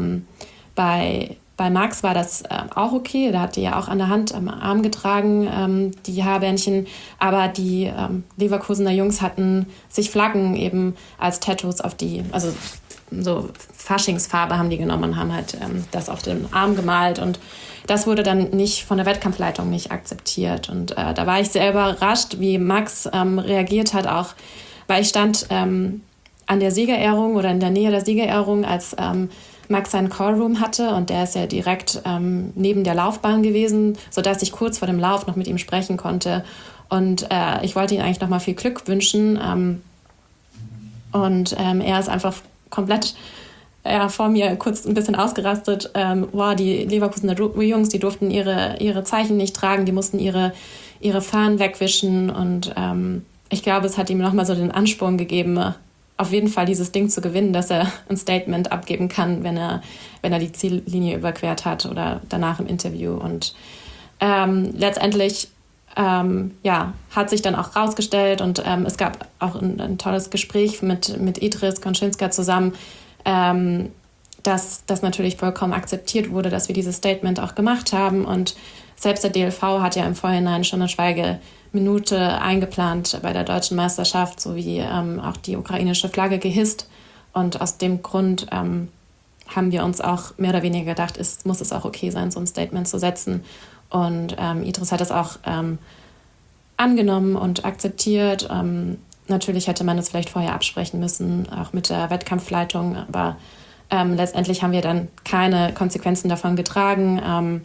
Bei Max war das auch okay, der hat die ja auch an der Hand am Arm getragen, die Haarbändchen, aber die Leverkusener Jungs hatten sich Flaggen eben als Tattoos auf die, also so Faschingsfarbe haben die genommen und haben halt das auf den Arm gemalt und das wurde dann nicht von der Wettkampfleitung nicht akzeptiert und da war ich sehr überrascht, wie Max reagiert hat, auch weil ich stand an der Siegerehrung oder in der Nähe der Siegerehrung, als Max seinen Callroom hatte und der ist ja direkt neben der Laufbahn gewesen, sodass ich kurz vor dem Lauf noch mit ihm sprechen konnte und ich wollte ihm eigentlich nochmal viel Glück wünschen und er ist einfach komplett vor mir kurz ein bisschen ausgerastet. Die Leverkusener Jungs, die durften ihre Zeichen nicht tragen, die mussten ihre Fahnen wegwischen und ich glaube, es hat ihm nochmal so den Ansporn gegeben, auf jeden Fall dieses Ding zu gewinnen, dass er ein Statement abgeben kann, wenn er die Ziellinie überquert hat oder danach im Interview. Und letztendlich hat sich dann auch rausgestellt und es gab auch ein tolles Gespräch mit Idris Konczynska zusammen, dass das natürlich vollkommen akzeptiert wurde, dass wir dieses Statement auch gemacht haben. Und selbst der DLV hat ja im Vorhinein schon eine Schweigeminute eingeplant bei der deutschen Meisterschaft, sowie auch die ukrainische Flagge gehisst. Und aus dem Grund haben wir uns auch mehr oder weniger gedacht, muss es auch okay sein, so ein Statement zu setzen. Und Idris hat es auch angenommen und akzeptiert. Natürlich hätte man es vielleicht vorher absprechen müssen, auch mit der Wettkampfleitung, aber letztendlich haben wir dann keine Konsequenzen davon getragen.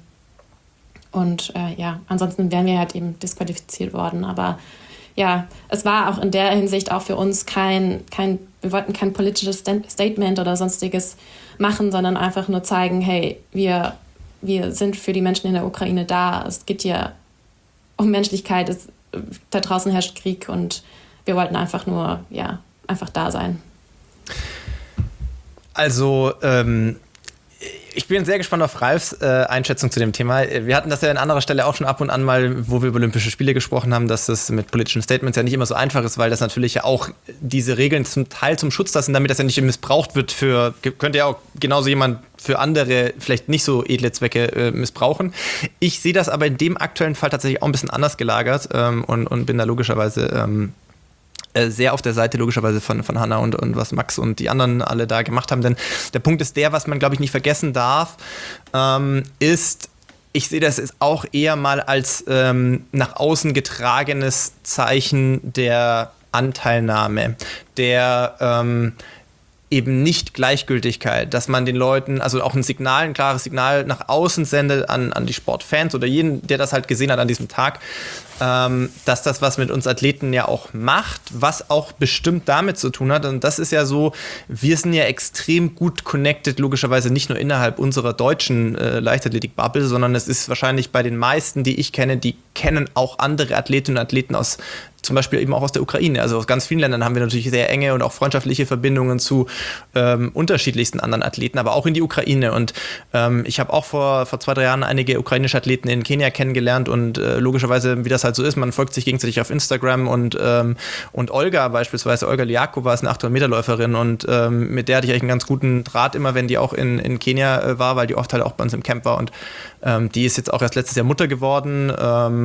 Ansonsten wären wir halt eben disqualifiziert worden. Aber ja, es war auch in der Hinsicht auch für uns wir wollten kein politisches Statement oder sonstiges machen, sondern einfach nur zeigen, hey, wir sind für die Menschen in der Ukraine da. Es geht hier um Menschlichkeit, da draußen herrscht Krieg und wir wollten einfach nur, einfach da sein. Also, ich bin sehr gespannt auf Ralfs Einschätzung zu dem Thema. Wir hatten das ja an anderer Stelle auch schon ab und an mal, wo wir über Olympische Spiele gesprochen haben, dass das mit politischen Statements ja nicht immer so einfach ist, weil das natürlich ja auch diese Regeln zum Teil zum Schutz da sind, damit das ja nicht missbraucht wird könnte ja auch genauso jemand für andere vielleicht nicht so edle Zwecke missbrauchen. Ich sehe das aber in dem aktuellen Fall tatsächlich auch ein bisschen anders gelagert und bin da logischerweise sehr auf der Seite logischerweise von Hannah und was Max und die anderen alle da gemacht haben. Denn der Punkt ist was man, glaube ich, nicht vergessen darf, ist, ich sehe das auch eher mal als nach außen getragenes Zeichen der Anteilnahme, der eben nicht Gleichgültigkeit, dass man den Leuten, also auch ein klares Signal nach außen sendet an die Sportfans oder jeden, der das halt gesehen hat an diesem Tag, dass das was mit uns Athleten ja auch macht, was auch bestimmt damit zu tun hat. Und das ist ja so, wir sind ja extrem gut connected, logischerweise nicht nur innerhalb unserer deutschen Leichtathletik-Bubble, sondern es ist wahrscheinlich bei den meisten, die ich kenne, die kennen auch andere Athletinnen und Athleten aus zum Beispiel eben auch aus der Ukraine. Also aus ganz vielen Ländern haben wir natürlich sehr enge und auch freundschaftliche Verbindungen zu unterschiedlichsten anderen Athleten, aber auch in die Ukraine. Und ich habe auch vor 2-3 Jahren einige ukrainische Athleten in Kenia kennengelernt und logischerweise, wie das halt so ist, man folgt sich gegenseitig auf Instagram und Olga beispielsweise, Olga Liakova ist eine 800-Meter-Läuferin und mit der hatte ich eigentlich einen ganz guten Draht immer, wenn die auch in Kenia war, weil die oft halt auch bei uns im Camp war und die ist jetzt auch erst letztes Jahr Mutter geworden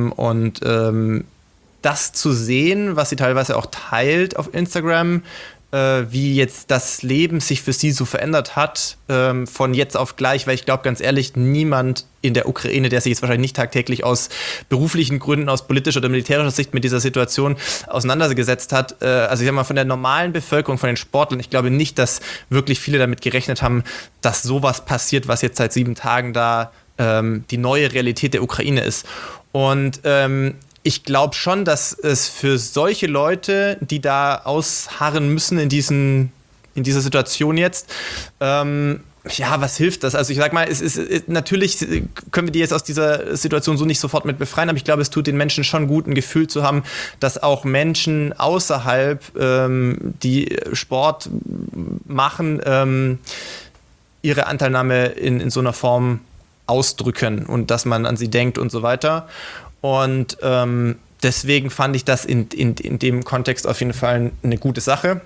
das zu sehen, was sie teilweise auch teilt auf Instagram, wie jetzt das Leben sich für sie so verändert hat, von jetzt auf gleich, weil ich glaube, ganz ehrlich, niemand in der Ukraine, der sich jetzt wahrscheinlich nicht tagtäglich aus beruflichen Gründen, aus politischer oder militärischer Sicht mit dieser Situation auseinandergesetzt hat, also ich sag mal, von der normalen Bevölkerung, von den Sportlern, ich glaube nicht, dass wirklich viele damit gerechnet haben, dass sowas passiert, was jetzt seit 7 Tagen da die neue Realität der Ukraine ist. Und ich glaube schon, dass es für solche Leute, die da ausharren müssen in dieser Situation jetzt, was hilft das? Also ich sag mal, natürlich können wir die jetzt aus dieser Situation so nicht sofort mit befreien, aber ich glaube, es tut den Menschen schon gut, ein Gefühl zu haben, dass auch Menschen außerhalb, die Sport machen, ihre Anteilnahme in so einer Form ausdrücken und dass man an sie denkt und so weiter. Und deswegen fand ich das in dem Kontext auf jeden Fall eine gute Sache.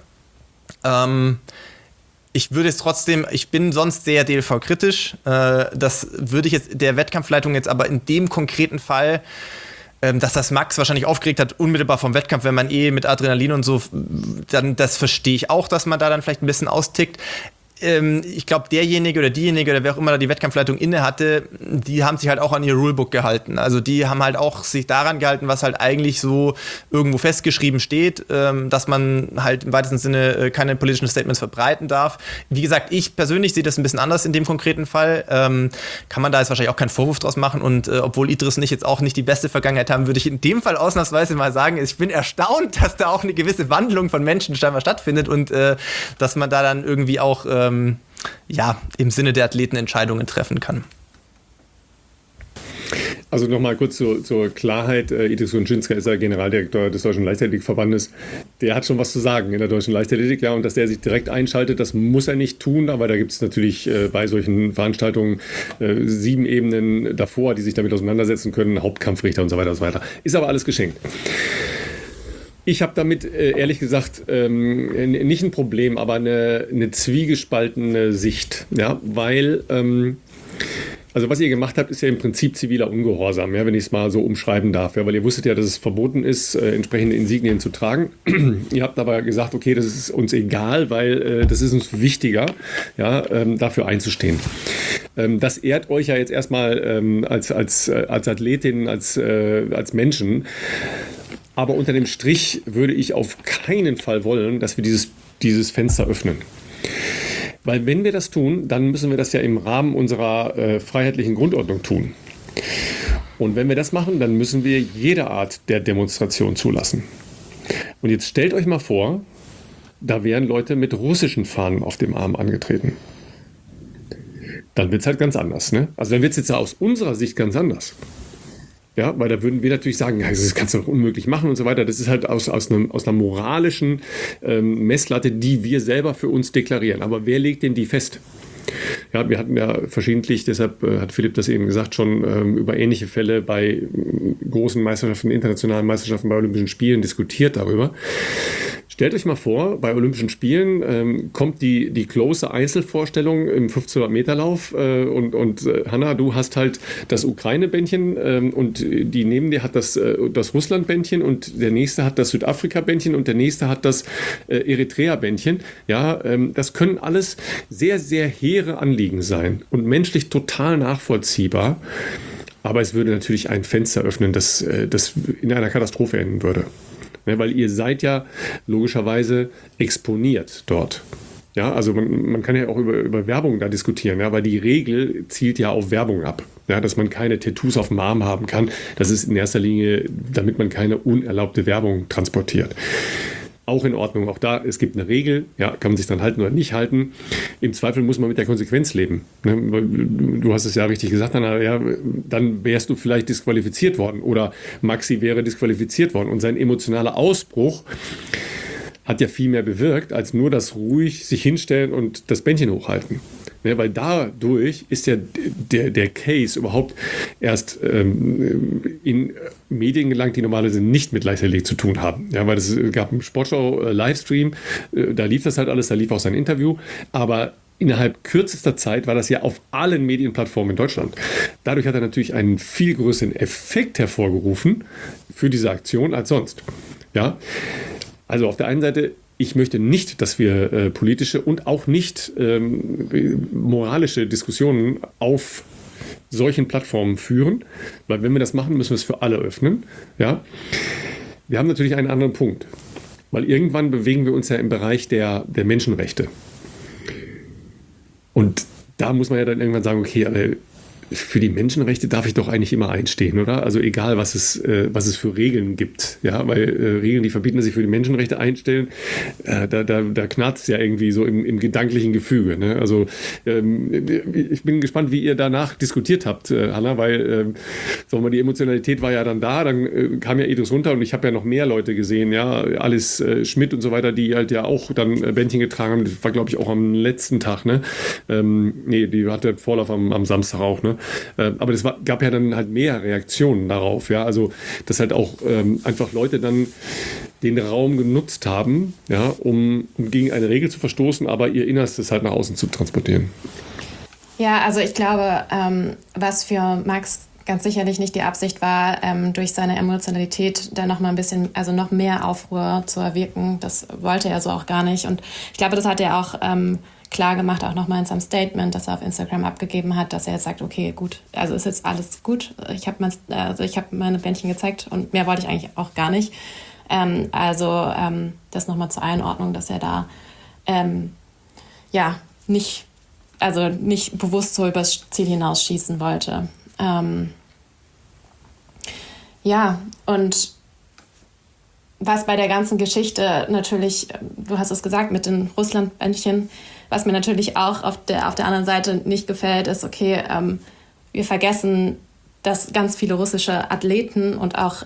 Ich würde jetzt trotzdem, ich bin sonst sehr DLV-kritisch, das würde ich jetzt der Wettkampfleitung jetzt aber in dem konkreten Fall, dass das Max wahrscheinlich aufgeregt hat, unmittelbar vom Wettkampf, wenn man mit Adrenalin und so, dann das verstehe ich auch, dass man da dann vielleicht ein bisschen austickt. Ich glaube, derjenige oder diejenige oder wer auch immer da die Wettkampfleitung inne hatte, die haben sich halt auch an ihr Rulebook gehalten. Also die haben halt auch sich daran gehalten, was halt eigentlich so irgendwo festgeschrieben steht, dass man halt im weitesten Sinne keine politischen Statements verbreiten darf. Wie gesagt, ich persönlich sehe das ein bisschen anders in dem konkreten Fall. Kann man da jetzt wahrscheinlich auch keinen Vorwurf draus machen und obwohl Idris und ich jetzt auch nicht die beste Vergangenheit haben, würde ich in dem Fall ausnahmsweise mal sagen, ich bin erstaunt, dass da auch eine gewisse Wandlung von Menschen scheinbar stattfindet und dass man da dann irgendwie auch im Sinne der Athleten Entscheidungen treffen kann. Also nochmal kurz zur Klarheit. Idris Runczynska ist ja Generaldirektor des Deutschen Leichtathletikverbandes. Der hat schon was zu sagen in der deutschen Leichtathletik. Ja, und dass der sich direkt einschaltet, das muss er nicht tun. Aber da gibt es natürlich bei solchen Veranstaltungen 7 Ebenen davor, die sich damit auseinandersetzen können. Hauptkampfrichter und so weiter und so weiter. Ist aber alles geschenkt. Ich habe damit, ehrlich gesagt, nicht ein Problem, aber eine zwiegespaltene Sicht. Ja? Weil, also was ihr gemacht habt, ist ja im Prinzip ziviler Ungehorsam, ja, wenn ich es mal so umschreiben darf. Ja? Weil ihr wusstet ja, dass es verboten ist, entsprechende Insignien zu tragen. Ihr habt aber gesagt, okay, das ist uns egal, weil das ist uns wichtiger, ja, dafür einzustehen. Das ehrt euch ja jetzt erstmal als Athletin, als Menschen. Aber unter dem Strich würde ich auf keinen Fall wollen, dass wir dieses Fenster öffnen. Weil wenn wir das tun, dann müssen wir das ja im Rahmen unserer freiheitlichen Grundordnung tun. Und wenn wir das machen, dann müssen wir jede Art der Demonstration zulassen. Und jetzt stellt euch mal vor, da wären Leute mit russischen Fahnen auf dem Arm angetreten. Dann wird es halt ganz anders. Ne? Also dann wird es jetzt aus unserer Sicht ganz anders. Ja, weil da würden wir natürlich sagen, ja, das kannst du doch unmöglich machen und so weiter. Das ist halt aus einer moralischen Messlatte, die wir selber für uns deklarieren. Aber wer legt denn die fest? Ja, wir hatten ja verschiedentlich, deshalb hat Philipp das eben gesagt, schon über ähnliche Fälle bei großen Meisterschaften, internationalen Meisterschaften, bei Olympischen Spielen diskutiert darüber. Stellt euch mal vor, bei Olympischen Spielen kommt die close Einzelvorstellung im 1500-Meter-Lauf und Hanna, du hast halt das Ukraine-Bändchen und die neben dir hat das Russland-Bändchen und der nächste hat das Südafrika-Bändchen und der nächste hat das Eritrea-Bändchen. Ja, das können alles sehr, sehr hehre Anliegen sein und menschlich total nachvollziehbar. Aber es würde natürlich ein Fenster öffnen, das in einer Katastrophe enden würde. Ja, weil ihr seid ja logischerweise exponiert dort. Ja, also man kann ja auch über Werbung da diskutieren, ja, weil die Regel zielt ja auf Werbung ab. Ja, dass man keine Tattoos auf dem Arm haben kann. Das ist in erster Linie, damit man keine unerlaubte Werbung transportiert. Auch in Ordnung. Auch da, es gibt eine Regel, ja, kann man sich dann halten oder nicht halten. Im Zweifel muss man mit der Konsequenz leben. Ne? Du hast es ja richtig gesagt, Anna, ja, dann wärst du vielleicht disqualifiziert worden oder Maxi wäre disqualifiziert worden. Und sein emotionaler Ausbruch hat ja viel mehr bewirkt, als nur das ruhig sich hinstellen und das Bändchen hochhalten. Ja, weil dadurch ist ja der Case überhaupt erst in Medien gelangt, die normalerweise nicht mit Leichtathletik zu tun haben. Ja, weil es gab einen Sportschau-Livestream, da lief das halt alles, da lief auch sein Interview, aber innerhalb kürzester Zeit war das ja auf allen Medienplattformen in Deutschland. Dadurch hat er natürlich einen viel größeren Effekt hervorgerufen für diese Aktion als sonst. Ja, also auf der einen Seite ich möchte nicht, dass wir politische und auch nicht moralische Diskussionen auf solchen Plattformen führen, weil wenn wir das machen, müssen wir es für alle öffnen. Ja? Wir haben natürlich einen anderen Punkt, weil irgendwann bewegen wir uns ja im Bereich der Menschenrechte. Und da muss man ja dann irgendwann sagen, okay, aber für die Menschenrechte darf ich doch eigentlich immer einstehen, oder? Also egal, was es für Regeln gibt, ja, weil Regeln, die verbieten, dass ich für die Menschenrechte einstellen, da knarzt es ja irgendwie so im gedanklichen Gefüge, ne? Also ich bin gespannt, wie ihr danach diskutiert habt, Hanna, weil sagen wir mal, die Emotionalität war ja dann da, dann kam ja Idris runter und ich habe ja noch mehr Leute gesehen, ja, Alice Schmidt und so weiter, die halt ja auch dann Bändchen getragen haben, das war glaube ich auch am letzten Tag, ne? Die hatte Vorlauf am Samstag auch, ne? Aber es gab ja dann halt mehr Reaktionen darauf, ja, also dass halt auch einfach Leute dann den Raum genutzt haben, ja, um gegen eine Regel zu verstoßen, aber ihr Innerstes halt nach außen zu transportieren. Ja, also ich glaube, was für Max ganz sicherlich nicht die Absicht war, durch seine Emotionalität da noch mal ein bisschen, also noch mehr Aufruhr zu erwirken, das wollte er so auch gar nicht. Und ich glaube, das hat er auch klar gemacht, auch nochmal in seinem Statement, das er auf Instagram abgegeben hat, dass er jetzt sagt, okay, gut, also ist jetzt alles gut. Ich habe meine Bändchen gezeigt und mehr wollte ich eigentlich auch gar nicht. Das nochmal zur Einordnung, dass er da nicht bewusst so übers Ziel hinausschießen wollte. Und was bei der ganzen Geschichte natürlich, du hast es gesagt, mit den Russland-Bändchen, was mir natürlich auch auf der anderen Seite nicht gefällt, ist, okay, wir vergessen, dass ganz viele russische Athleten und auch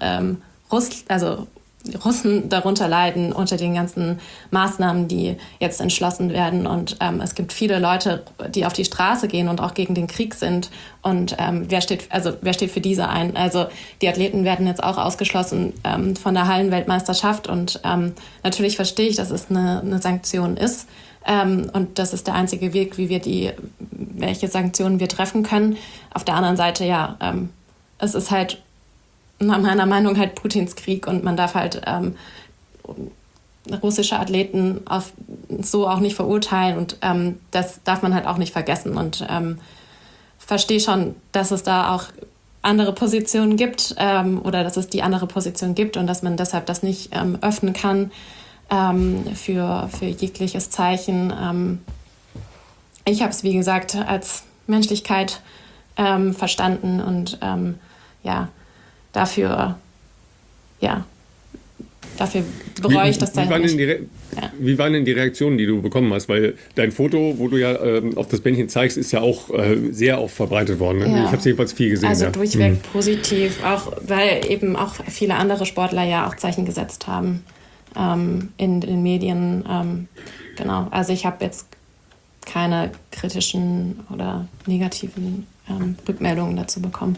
Russen darunter leiden unter den ganzen Maßnahmen, die jetzt entschlossen werden. Und es gibt viele Leute, die auf die Straße gehen und auch gegen den Krieg sind. Und wer steht für diese ein? Also die Athleten werden jetzt auch ausgeschlossen von der Hallenweltmeisterschaft. Und natürlich verstehe ich, dass es eine Sanktion ist. Und das ist der einzige Weg, welche Sanktionen wir treffen können. Auf der anderen Seite, es ist halt nach meiner Meinung halt Putins Krieg und man darf halt russische Athleten so auch nicht verurteilen und das darf man halt auch nicht vergessen und verstehe schon, dass es da auch andere Positionen gibt oder dass es die andere Position gibt und dass man deshalb das nicht öffnen kann für jegliches Zeichen. Ich habe es, wie gesagt, als Menschlichkeit verstanden und dafür bereue ich das dann nicht. Wie waren denn die Reaktionen, die du bekommen hast? Weil dein Foto, wo du ja auf das Bändchen zeigst, ist ja auch sehr oft verbreitet worden. Ne? Ja. Ich habe es jedenfalls viel gesehen. Also durchweg positiv, auch weil eben auch viele andere Sportler ja auch Zeichen gesetzt haben in den Medien. Genau, also ich habe jetzt keine kritischen oder negativen Rückmeldungen dazu bekommen.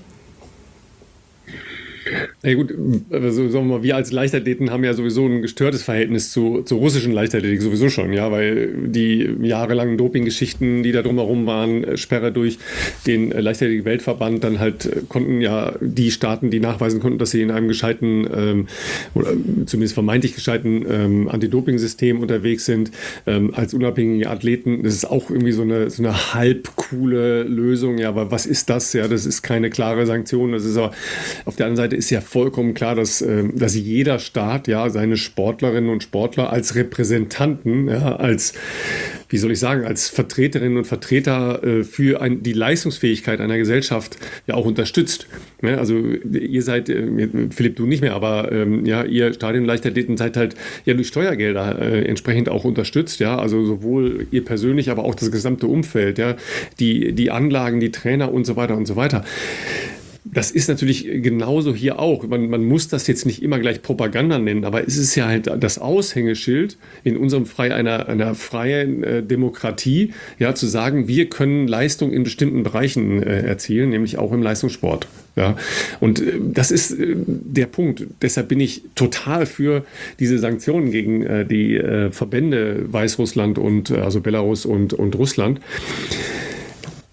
Na gut, also sagen wir mal, wir als Leichtathleten haben ja sowieso ein gestörtes Verhältnis zur russischen Leichtathletik sowieso schon, ja, weil die jahrelangen Dopinggeschichten, die da drumherum waren, Sperre durch den Leichtathletik-Weltverband, dann halt konnten ja die Staaten, die nachweisen konnten, dass sie in einem gescheiten oder zumindest vermeintlich gescheiten Anti-Doping-System unterwegs sind, als unabhängige Athleten. Das ist auch irgendwie so eine halb coole Lösung, ja, aber was ist das? Ja, das ist keine klare Sanktion, das ist aber auf der anderen Seite ist ja vollkommen klar, dass jeder Staat ja seine Sportlerinnen und Sportler als Repräsentanten, ja, als Vertreterinnen und Vertreter für die Leistungsfähigkeit einer Gesellschaft ja auch unterstützt. Ja, also ihr seid, Philipp, du nicht mehr, aber ihr Stadionleichtathleten seid halt ja durch Steuergelder entsprechend auch unterstützt, ja, also sowohl ihr persönlich, aber auch das gesamte Umfeld, ja, die Anlagen, die Trainer und so weiter und so weiter. Das ist natürlich genauso hier auch. Man muss das jetzt nicht immer gleich Propaganda nennen, aber es ist ja halt das Aushängeschild in unserem einer freien Demokratie, ja, zu sagen, wir können Leistung in bestimmten Bereichen erzielen, nämlich auch im Leistungssport. Ja. Und das ist der Punkt. Deshalb bin ich total für diese Sanktionen gegen die Verbände Weißrussland und also Belarus und Russland.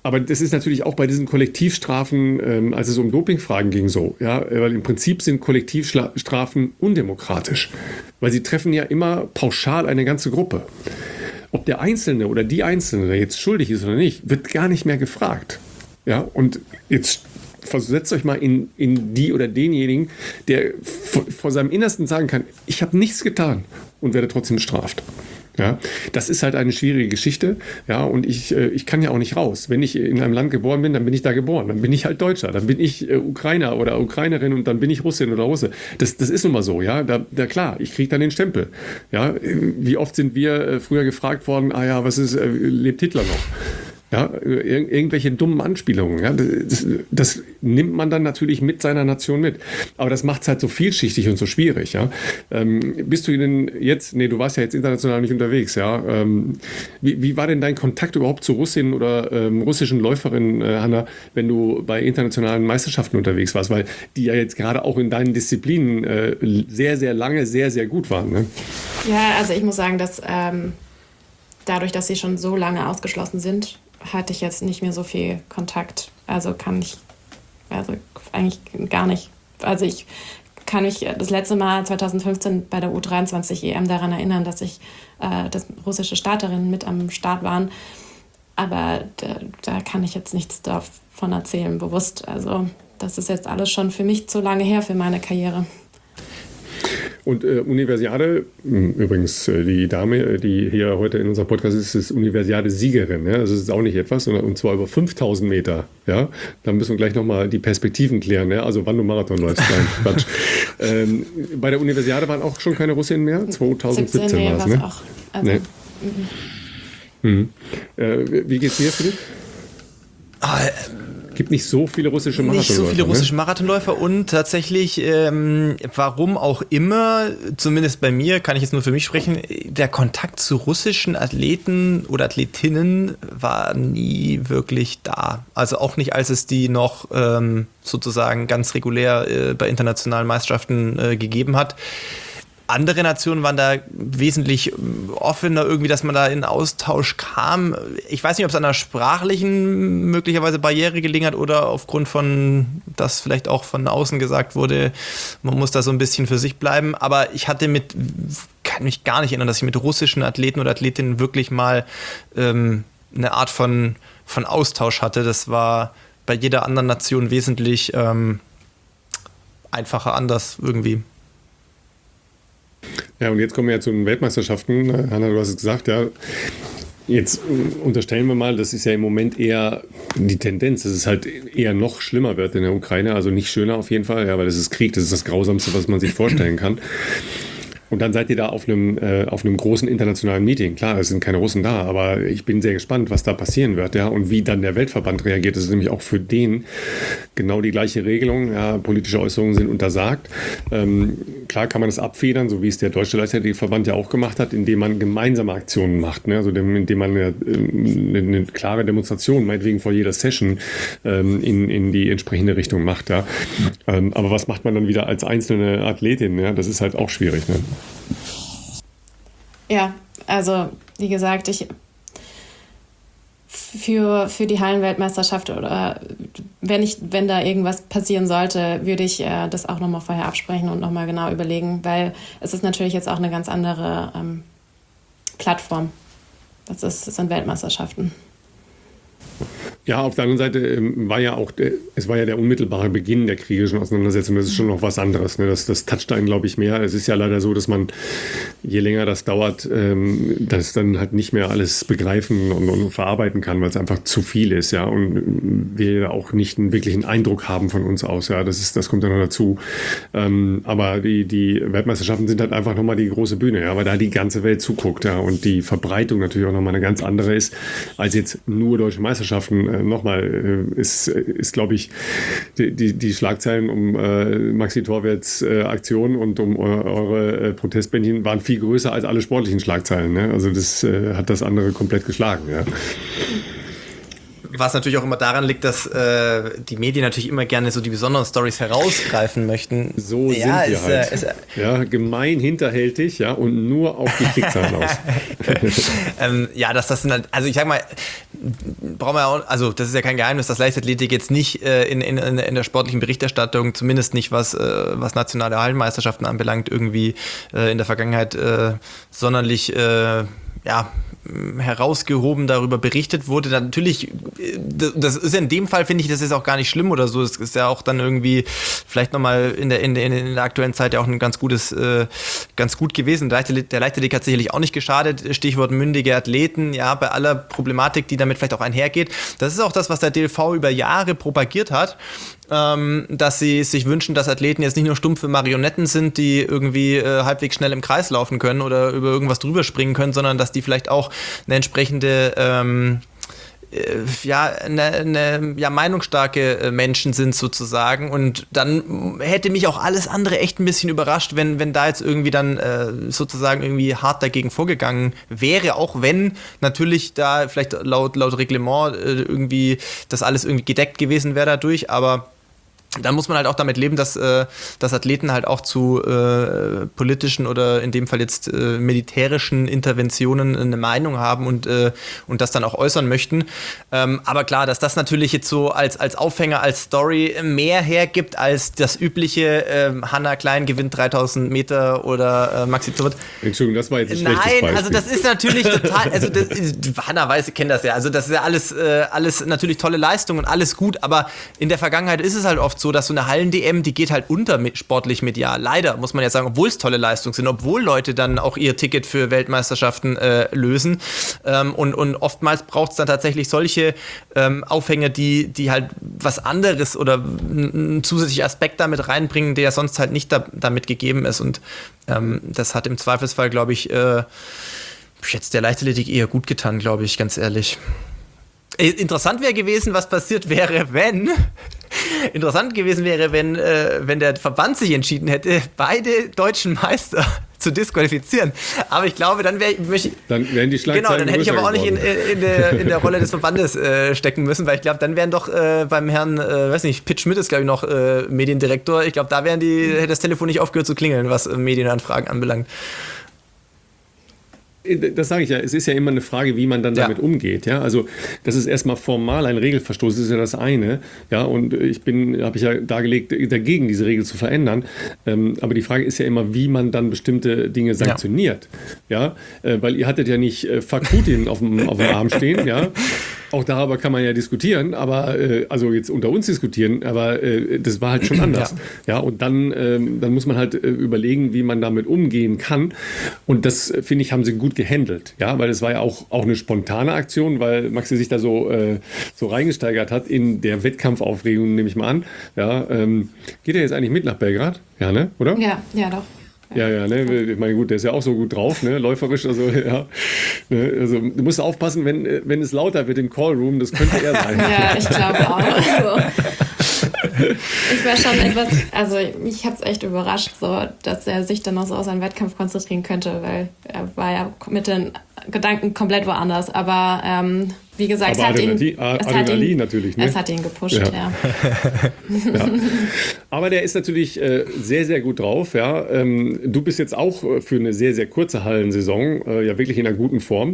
Aber das ist natürlich auch bei diesen Kollektivstrafen, als es um Dopingfragen ging, so. Ja? Weil im Prinzip sind Kollektivstrafen undemokratisch. Weil sie treffen ja immer pauschal eine ganze Gruppe. Ob der Einzelne oder die Einzelne, der jetzt schuldig ist oder nicht, wird gar nicht mehr gefragt. Ja? Und jetzt versetzt euch mal in die oder denjenigen, der vor seinem Innersten sagen kann, ich habe nichts getan und werde trotzdem bestraft. Ja, das ist halt eine schwierige Geschichte, ja, und ich kann ja auch nicht raus. Wenn ich in einem Land geboren bin, dann bin ich da geboren, dann bin ich halt Deutscher, dann bin ich Ukrainer oder Ukrainerin und dann bin ich Russin oder Russe. Das ist nun mal so, ja, da klar, ich kriege dann den Stempel. Ja, wie oft sind wir früher gefragt worden, was ist, lebt Hitler noch? Ja, irgendwelche dummen Anspielungen. Ja, das nimmt man dann natürlich mit seiner Nation mit. Aber das macht es halt so vielschichtig und so schwierig. Ja. Bist du denn jetzt, du warst ja jetzt international nicht unterwegs. Ja. Wie war denn dein Kontakt überhaupt zu Russinnen oder russischen Läuferinnen, Hanna, wenn du bei internationalen Meisterschaften unterwegs warst? Weil die ja jetzt gerade auch in deinen Disziplinen sehr, sehr lange, sehr, sehr gut waren. Ne? Ja, also ich muss sagen, dass dadurch, dass sie schon so lange ausgeschlossen sind, hatte ich jetzt nicht mehr so viel Kontakt. Also eigentlich gar nicht. Also ich kann mich das letzte Mal 2015 bei der U23 EM daran erinnern, dass dass russische Starterinnen mit am Start waren. Aber da kann ich jetzt nichts davon erzählen, bewusst. Also das ist jetzt alles schon für mich zu lange her für meine Karriere. Und Universiade, übrigens die Dame, die hier heute in unserem Podcast ist Universiade-Siegerin. Ja? Also das ist auch nicht etwas, und zwar über 5000 Meter. Ja? Da müssen wir gleich nochmal die Perspektiven klären. Ja? Also wann du Marathon läufst. Nein, Quatsch. Bei der Universiade waren auch schon keine Russinnen mehr? 2017 war es, ne? Auch. Also, nee. Wie geht's dir, Philipp? Gibt nicht so viele russische Marathonläufer. Nicht so viele russische Marathonläufer und tatsächlich, warum auch immer, zumindest bei mir, kann ich jetzt nur für mich sprechen, der Kontakt zu russischen Athleten oder Athletinnen war nie wirklich da. Also auch nicht, als es die noch sozusagen ganz regulär bei internationalen Meisterschaften gegeben hat. Andere Nationen waren da wesentlich offener irgendwie, dass man da in Austausch kam. Ich weiß nicht, ob es an einer sprachlichen möglicherweise Barriere gelegen hat oder aufgrund von, dass vielleicht auch von außen gesagt wurde, man muss da so ein bisschen für sich bleiben. Aber ich kann mich gar nicht erinnern, dass ich mit russischen Athleten oder Athletinnen wirklich mal eine Art von Austausch hatte. Das war bei jeder anderen Nation wesentlich einfacher, anders irgendwie. Ja, und jetzt kommen wir ja zu den Weltmeisterschaften. Hanna, du hast es gesagt, ja. Jetzt unterstellen wir mal, das ist ja im Moment eher die Tendenz, dass es halt eher noch schlimmer wird in der Ukraine. Also nicht schöner auf jeden Fall, ja, weil das ist Krieg, das ist das Grausamste, was man sich vorstellen kann. Und dann seid ihr da auf einem großen internationalen Meeting. Klar, es sind keine Russen da, aber ich bin sehr gespannt, was da passieren wird, ja, und wie dann der Weltverband reagiert. Das ist nämlich auch für den genau die gleiche Regelung. Ja, politische Äußerungen sind untersagt. Klar kann man das abfedern, so wie es der Deutsche Leichtathletikverband ja auch gemacht hat, indem man gemeinsame Aktionen macht, ne? Also indem man eine klare Demonstration, meinetwegen vor jeder Session, in die entsprechende Richtung macht. Ja. Aber was macht man dann wieder als einzelne Athletin? Ja? Das ist halt auch schwierig. Ne? Ja, also wie gesagt, für die Hallenweltmeisterschaft oder wenn da irgendwas passieren sollte, würde ich das auch nochmal vorher absprechen und nochmal genau überlegen, weil es ist natürlich jetzt auch eine ganz andere Plattform. Das sind Weltmeisterschaften. Ja, auf der anderen Seite war ja der unmittelbare Beginn der kriegerischen Auseinandersetzung. Das ist schon noch was anderes. Ne? Das toucht einen, glaube ich, mehr. Es ist ja leider so, dass man, je länger das dauert, das dann halt nicht mehr alles begreifen und verarbeiten kann, weil es einfach zu viel ist. Ja, und wir auch nicht einen wirklichen Eindruck haben von uns aus. Ja, das kommt dann noch dazu. Aber die Weltmeisterschaften sind halt einfach nochmal die große Bühne, ja, weil da die ganze Welt zuguckt. Ja, und die Verbreitung natürlich auch nochmal eine ganz andere ist, als jetzt nur deutsche Meisterschaften. Nochmal, ist glaube ich, die Schlagzeilen um Maxi Torwerts Aktion und um eure Protestbändchen waren viel größer als alle sportlichen Schlagzeilen. Ne? Also das hat das andere komplett geschlagen. Ja. Was natürlich auch immer daran liegt, dass die Medien natürlich immer gerne so die besonderen Storys herausgreifen möchten. So sind wir halt. Ja, gemein, hinterhältig, ja, und nur auf die Klickzahlen aus. Ja, dass das sind halt, also ich sag mal, brauchen wir auch, also das ist ja kein Geheimnis, dass Leichtathletik jetzt nicht in der sportlichen Berichterstattung, zumindest nicht was nationale Hallenmeisterschaften anbelangt, irgendwie in der Vergangenheit sonderlich herausgehoben darüber berichtet wurde. Natürlich, das ist ja in dem Fall, finde ich, das ist auch gar nicht schlimm oder so. Es ist ja auch dann irgendwie vielleicht nochmal in der aktuellen Zeit ja auch ein ganz gut gewesen. Der Leichtathletik hat sicherlich auch nicht geschadet. Stichwort mündige Athleten, ja, bei aller Problematik, die damit vielleicht auch einhergeht. Das ist auch das, was der DLV über Jahre propagiert hat, dass sie sich wünschen, dass Athleten jetzt nicht nur stumpfe Marionetten sind, die irgendwie halbwegs schnell im Kreis laufen können oder über irgendwas drüber springen können, sondern dass die vielleicht auch eine entsprechende meinungsstarke Menschen sind sozusagen. Und dann hätte mich auch alles andere echt ein bisschen überrascht, wenn da jetzt irgendwie dann sozusagen irgendwie hart dagegen vorgegangen wäre, auch wenn natürlich da vielleicht laut Reglement irgendwie das alles irgendwie gedeckt gewesen wäre dadurch, aber dann muss man halt auch damit leben, dass Athleten halt auch zu politischen oder in dem Fall jetzt militärischen Interventionen eine Meinung haben und das dann auch äußern möchten. Aber klar, dass das natürlich jetzt so als Aufhänger, als Story mehr hergibt als das übliche Hannah Klein gewinnt 3000 Meter oder Maxi Zurt. Entschuldigung, das war jetzt ein schlechtes Beispiel. Nein, also das ist natürlich total, also Hannah weiß, ich kenne das ja, also das ist ja alles natürlich tolle Leistung und alles gut, aber in der Vergangenheit ist es halt oft so, dass so eine Hallen-DM, die geht halt unter sportlich medial. Leider, muss man ja sagen, obwohl es tolle Leistungen sind, obwohl Leute dann auch ihr Ticket für Weltmeisterschaften lösen. Und oftmals braucht es dann tatsächlich solche Aufhänger, die halt was anderes oder einen zusätzlichen Aspekt damit reinbringen, der sonst halt nicht damit gegeben ist. Und das hat im Zweifelsfall, glaube ich, jetzt der Leichtathletik eher gut getan, glaube ich, ganz ehrlich. Interessant wäre gewesen, was passiert wäre, wenn wenn der Verband sich entschieden hätte, beide deutschen Meister zu disqualifizieren. Aber ich glaube, dann wären die Schlagzeilen. Genau, dann hätte ich aber auch nicht in der Rolle des Verbandes stecken müssen, weil ich glaube, dann wären doch beim Herrn, Pitt Schmidt ist, glaube ich, noch Mediendirektor. Ich glaube, da hätte das Telefon nicht aufgehört zu klingeln, was Medienanfragen anbelangt. Das sage ich ja, es ist ja immer eine Frage, wie man dann damit umgeht. Ja? Also das ist erstmal formal ein Regelverstoß, das ist ja das eine. Ja? Und habe ich ja dargelegt, dagegen diese Regel zu verändern. Aber die Frage ist ja immer, wie man dann bestimmte Dinge sanktioniert. Ja? Weil ihr hattet ja nicht Fuck Putin auf dem Arm stehen. Ja? Auch darüber kann man ja diskutieren, aber also jetzt unter uns diskutieren, aber das war halt schon anders. Ja, und dann muss man halt überlegen, wie man damit umgehen kann. Und das, finde ich, haben sie gut gehandelt. Ja, weil es war ja auch eine spontane Aktion, weil Maxi sich da so reingesteigert hat in der Wettkampfaufregung, nehme ich mal an. Ja, geht er jetzt eigentlich mit nach Belgrad? Ja, ne? Oder? Ja, doch. Ja, ne? Ich meine, gut, der ist ja auch so gut drauf, ne? Läuferisch, also ja. Also du musst aufpassen, wenn es lauter wird im Callroom, das könnte er sein. Ja, ich glaube auch. Also, ich war schon etwas, also mich hat es echt überrascht, so, dass er sich dann noch so auf seinen Wettkampf konzentrieren könnte, weil er war ja mit den Gedanken komplett woanders. Aber wie gesagt, es hat ihn gepusht, ja. Ja. Aber der ist natürlich sehr, sehr gut drauf. Ja. Du bist jetzt auch für eine sehr, sehr kurze Hallensaison ja wirklich in einer guten Form.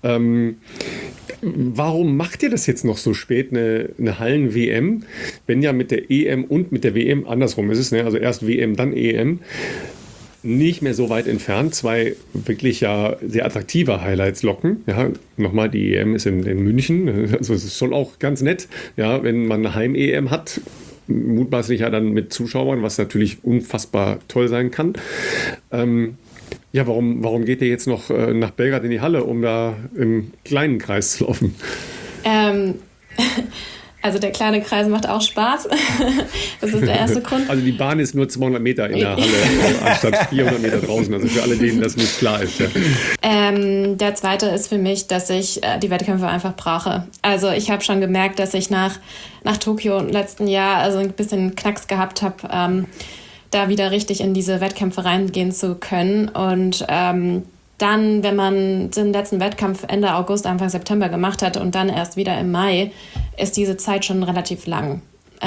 Warum macht ihr das jetzt noch so spät, eine Hallen-WM, wenn ja mit der EM und mit der WM andersrum ist es, ne? Also erst WM, dann EM, nicht mehr so weit entfernt, zwei wirklich ja sehr attraktive Highlights locken. Ja, nochmal, die EM ist in München, also es ist schon auch ganz nett, ja, wenn man eine Heim-EM hat, mutmaßlich ja dann mit Zuschauern, was natürlich unfassbar toll sein kann. Ja, warum geht ihr jetzt noch nach Belgrad in die Halle, um da im kleinen Kreis zu laufen? Also der kleine Kreis macht auch Spaß. Das ist der erste Grund. Also die Bahn ist nur 200 Meter in der Halle, anstatt 400 Meter draußen. Also für alle, denen das nicht klar ist. Ja. Der zweite ist für mich, dass ich die Wettkämpfe einfach brauche. Also ich habe schon gemerkt, dass ich nach Tokio im letzten Jahr also ein bisschen Knacks gehabt habe, da wieder richtig in diese Wettkämpfe reingehen zu können. Und dann, wenn man den letzten Wettkampf Ende August, Anfang September gemacht hat und dann erst wieder im Mai, ist diese Zeit schon relativ lang.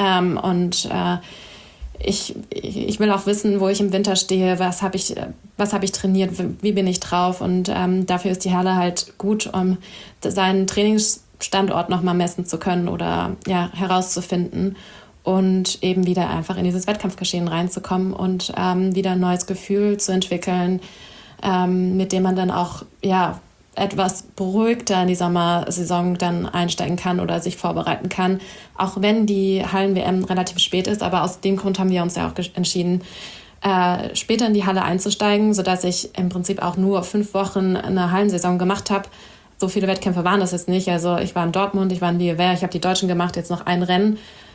Ich will auch wissen, wo ich im Winter stehe, was habe ich trainiert, wie bin ich drauf. Und dafür ist die Halle halt gut, um seinen Standort nochmal messen zu können oder ja, herauszufinden und eben wieder einfach in dieses Wettkampfgeschehen reinzukommen und wieder ein neues Gefühl zu entwickeln, mit dem man dann auch ja, etwas beruhigter in die Sommersaison dann einsteigen kann oder sich vorbereiten kann, auch wenn die Hallen-WM relativ spät ist. Aber aus dem Grund haben wir uns ja auch entschieden, später in die Halle einzusteigen, sodass ich im Prinzip auch nur 5 Wochen eine Hallensaison gemacht habe. So viele Wettkämpfe waren das jetzt nicht. Also ich war in Dortmund, ich war in Bielefeld, ich habe die Deutschen gemacht, jetzt noch ein Rennen.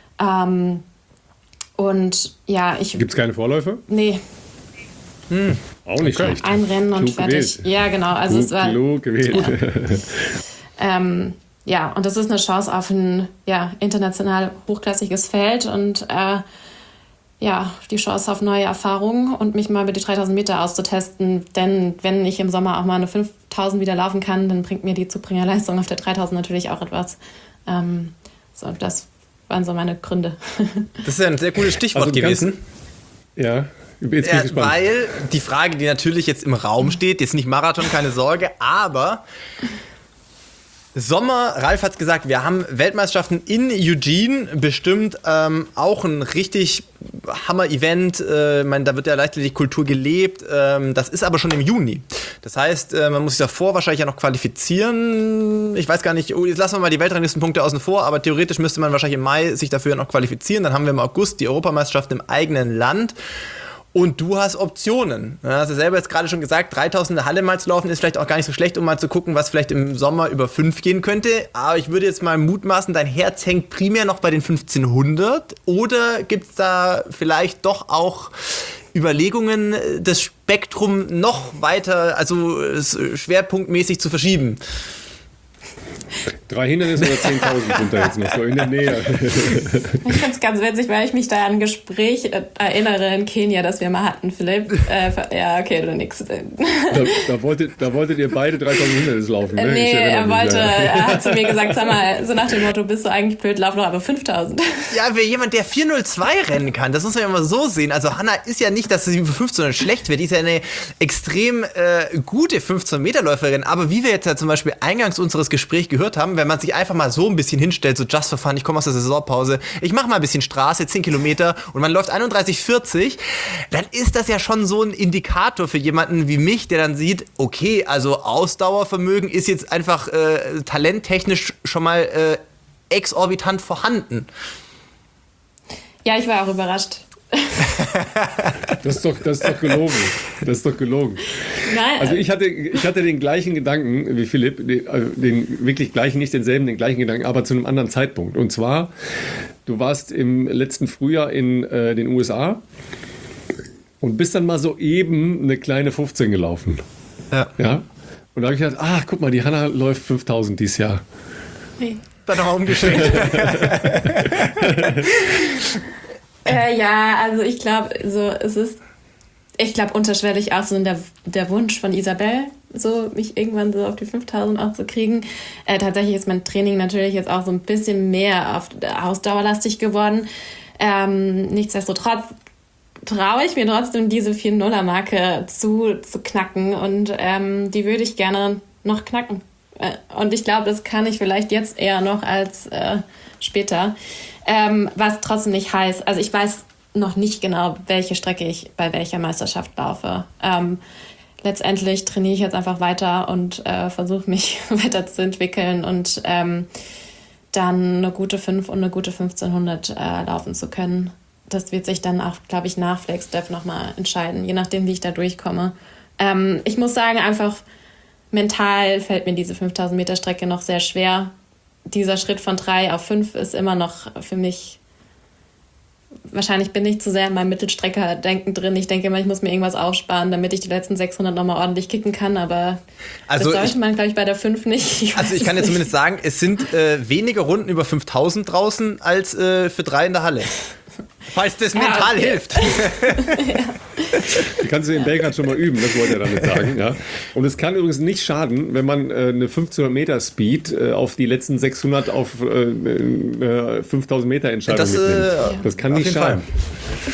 Und ja, Gibt es keine Vorläufe? Nee. Auch nicht schlecht. Ein Rennen und Klug fertig. Gewählt. Ja, genau. Also es war klug gewählt. Ja, und das ist eine Chance auf ein international hochklassiges Feld und die Chance auf neue Erfahrungen und mich mal über die 3000 Meter auszutesten. Denn wenn ich im Sommer auch mal eine 5000 wieder laufen kann, dann bringt mir die Zubringerleistung auf der 3000 natürlich auch etwas. Das waren so meine Gründe. Das ist ja ein sehr cooles Stichwort gewesen. Ja. Jetzt bin ich gespannt. Weil die Frage, die natürlich jetzt im Raum steht, jetzt nicht Marathon, keine Sorge, aber Sommer, Ralf hat es gesagt, wir haben Weltmeisterschaften in Eugene, bestimmt auch ein richtig Hammer-Event. Da wird ja Leichtathletik-Kultur gelebt. Das ist aber schon im Juni. Das heißt, man muss sich davor wahrscheinlich ja noch qualifizieren. Ich weiß gar nicht, jetzt lassen wir mal die Weltranglistenpunkte außen vor, aber theoretisch müsste man wahrscheinlich im Mai sich dafür noch qualifizieren. Dann haben wir im August die Europameisterschaften im eigenen Land. Und du hast Optionen. Du hast ja selber jetzt gerade schon gesagt, 3000 in der Halle mal zu laufen ist vielleicht auch gar nicht so schlecht, um mal zu gucken, was vielleicht im Sommer über 5 gehen könnte. Aber ich würde jetzt mal mutmaßen, dein Herz hängt primär noch bei den 1500. Oder gibt es da vielleicht doch auch Überlegungen, das Spektrum noch weiter, also schwerpunktmäßig zu verschieben? 3 Hindernisse oder 10.000 sind da jetzt noch so in der Nähe. Ich finde es ganz witzig, weil ich mich da an ein Gespräch erinnere in Kenia, das wir mal hatten, Philipp. Ja, okay, du nix. Da wolltet ihr beide 3.000 Hindernisse laufen, ne? Nee, er hat zu mir gesagt, sag mal, so nach dem Motto, bist du eigentlich blöd, lauf noch aber 5.000. Ja, wer jemand, der 4:02 rennen kann, das muss man ja mal so sehen. Also Hannah ist ja nicht, dass sie über 15 schlecht wird, die ist ja eine extrem gute 15-Meter-Läuferin. Aber wie wir jetzt ja zum Beispiel eingangs unseres Gesprächs gehört haben, wenn man sich einfach mal so ein bisschen hinstellt, so just for fun, ich komme aus der Saisonpause, ich mache mal ein bisschen Straße, 10 Kilometer und man läuft 31,40, dann ist das ja schon so ein Indikator für jemanden wie mich, der dann sieht, okay, also Ausdauervermögen ist jetzt einfach talenttechnisch schon mal exorbitant vorhanden. Ja, ich war auch überrascht. Das ist doch gelogen. Das ist doch gelogen. Nein. Also ich hatte den gleichen Gedanken wie Philipp, den wirklich gleichen, nicht denselben, den gleichen Gedanken, aber zu einem anderen Zeitpunkt. Und zwar, du warst im letzten Frühjahr in den USA und bist dann mal so eben eine kleine 15 gelaufen. Ja. Und da habe ich gedacht, guck mal, die Hannah läuft 5000 dieses Jahr. Nee. Dann noch umgestellt. Ja, also ich glaube, unterschwellig auch so der Wunsch von Isabel, so mich irgendwann so auf die 5000 auch zu kriegen. Tatsächlich ist mein Training natürlich jetzt auch so ein bisschen mehr auf ausdauerlastig geworden. Nichtsdestotrotz traue ich mir trotzdem diese 4-0er-Marke zu knacken und die würde ich gerne noch knacken. Und ich glaube, das kann ich vielleicht jetzt eher noch als später. Was trotzdem nicht heißt, also ich weiß noch nicht genau, welche Strecke ich bei welcher Meisterschaft laufe. Letztendlich trainiere ich jetzt einfach weiter und versuche mich weiterzuentwickeln und dann eine gute 5 und eine gute 1500 laufen zu können. Das wird sich dann auch, glaube ich, nach Flagstaff nochmal entscheiden, je nachdem, wie ich da durchkomme. Ich muss sagen, einfach mental fällt mir diese 5000 Meter Strecke noch sehr schwer. Dieser Schritt von 3 auf 5 ist immer noch für mich, wahrscheinlich bin ich zu sehr in meinem Mittelstrecker-Denken drin. Ich denke immer, ich muss mir irgendwas aufsparen, damit ich die letzten 600 nochmal ordentlich kicken kann, aber also das sollte man, glaube ich, bei der 5 nicht. Ich kann ja zumindest sagen, es sind weniger Runden über 5000 draußen als für 3 in der Halle. Falls das mental hilft. Ja. Du kannst in Belgrad schon mal üben, das wollte er damit sagen. Ja. Und es kann übrigens nicht schaden, wenn man eine 1500 Meter Speed auf die letzten 600 auf 5000 Meter Entscheidung mitnimmt. Das kann nicht schaden.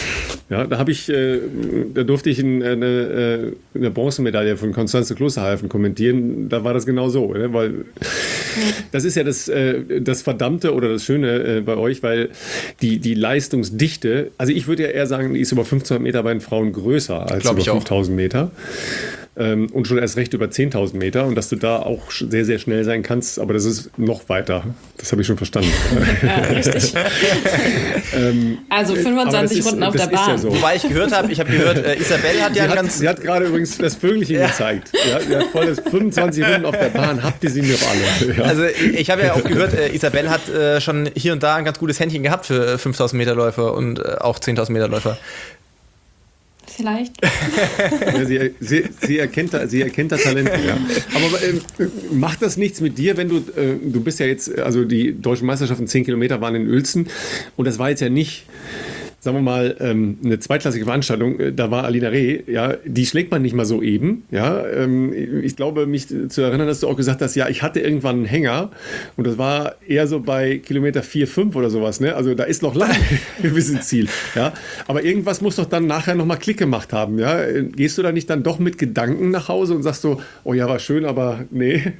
Ja, da durfte ich eine Bronzemedaille von Konstanze Klosterhalfen kommentieren. Da war das genau so, ne? Weil das ist ja das Verdammte oder das Schöne bei euch, weil die Leistungsdichte, also ich würde ja eher sagen, die ist über 1500 Meter bei den Frauen größer als über 5000 Meter. Und schon erst recht über 10.000 Meter und dass du da auch sehr, sehr schnell sein kannst, aber das ist noch weiter. Das habe ich schon verstanden. Ja, richtig. Also 25 Runden auf der Bahn. Ja so. Wobei ich habe gehört, Isabel hat Sie hat gerade übrigens das Vögelchen gezeigt. Ja, sie hat voll das 25 Runden auf der Bahn, habt ihr sie noch alle. Ja. Also ich habe ja auch gehört, Isabel hat schon hier und da ein ganz gutes Händchen gehabt für 5.000 Meter Läufer und auch 10.000 Meter Läufer. Vielleicht. Ja, sie erkennt da Talente. Ja. Aber macht das nichts mit dir, wenn du bist ja jetzt, also die deutschen Meisterschaften 10 Kilometer waren in Uelzen und das war jetzt ja nicht, sagen wir mal, eine zweitklassige Veranstaltung, da war Alina Reh, ja, die schlägt man nicht mal so eben, ja. Ich glaube, mich zu erinnern, dass du auch gesagt hast, ja, ich hatte irgendwann einen Hänger und das war eher so bei Kilometer 4, 5 oder sowas, ne? Also da ist noch lange bis ins Ziel, ja. Aber irgendwas muss doch dann nachher nochmal Klick gemacht haben, ja. Gehst du da nicht dann doch mit Gedanken nach Hause und sagst so, oh ja, war schön, aber nee?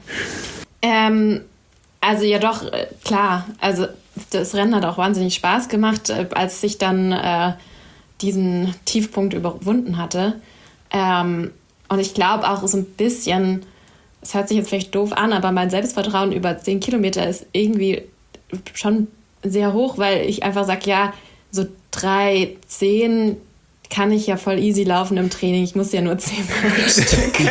Also ja doch, klar, also das Rennen hat auch wahnsinnig Spaß gemacht, als ich dann diesen Tiefpunkt überwunden hatte. Und ich glaube auch so ein bisschen, es hört sich jetzt vielleicht doof an, aber mein Selbstvertrauen über 10 Kilometer ist irgendwie schon sehr hoch, weil ich einfach sage, ja, so 3, 10 kann ich ja voll easy laufen im Training. Ich muss ja nur 10 pro Stück.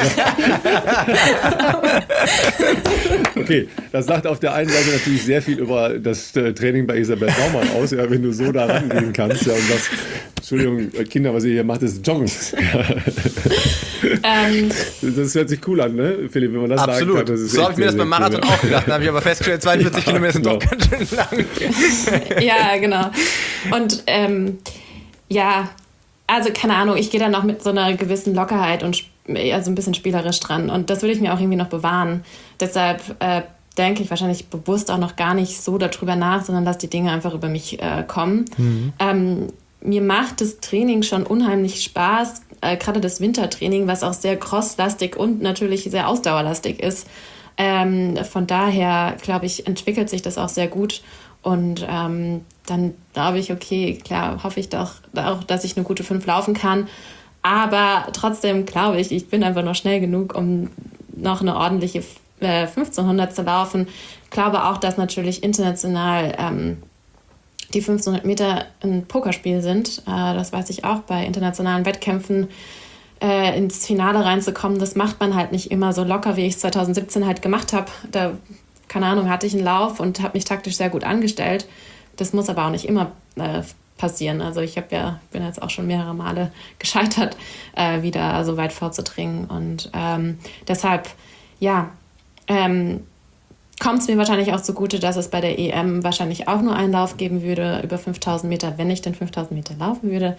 Okay, das sagt auf der einen Seite natürlich sehr viel über das Training bei Isabel Baumann aus, ja, wenn du so da rangehen kannst. Ja, und das, Entschuldigung, Kinder, was ihr hier macht, ist Joggen. Das hört sich cool an, ne, Philipp, wenn man das absolut sagen kann. Das ist so habe ich mir das beim Marathon auch gedacht. Da habe ich aber festgestellt, 42 Kilometer sind doch ganz schön lang. Ja, genau. Und ja, also keine Ahnung, ich gehe dann noch mit so einer gewissen Lockerheit und also ein bisschen spielerisch dran. Und das will ich mir auch irgendwie noch bewahren. Deshalb denke ich wahrscheinlich bewusst auch noch gar nicht so darüber nach, sondern lasse die Dinge einfach über mich kommen. Mir macht das Training schon unheimlich Spaß, gerade das Wintertraining, was auch sehr crosslastig und natürlich sehr ausdauerlastig ist. Von daher, glaube ich, entwickelt sich das auch sehr gut. Und dann glaube ich, okay, klar, hoffe ich doch auch, dass ich eine gute 5 laufen kann. Aber trotzdem glaube ich, ich bin einfach noch schnell genug, um noch eine ordentliche 1500 zu laufen. Ich glaube auch, dass natürlich international die 1500 Meter ein Pokerspiel sind. Das weiß ich auch bei internationalen Wettkämpfen. Ins Finale reinzukommen, das macht man halt nicht immer so locker, wie ich es 2017 halt gemacht habe. Da, keine Ahnung, hatte ich einen Lauf und habe mich taktisch sehr gut angestellt. Das muss aber auch nicht immer passieren. Also ich bin jetzt auch schon mehrere Male gescheitert, wieder so weit vorzudringen. Und deshalb, ja, kommt es mir wahrscheinlich auch zugute, dass es bei der EM wahrscheinlich auch nur einen Lauf geben würde, über 5000 Meter, wenn ich denn 5000 Meter laufen würde.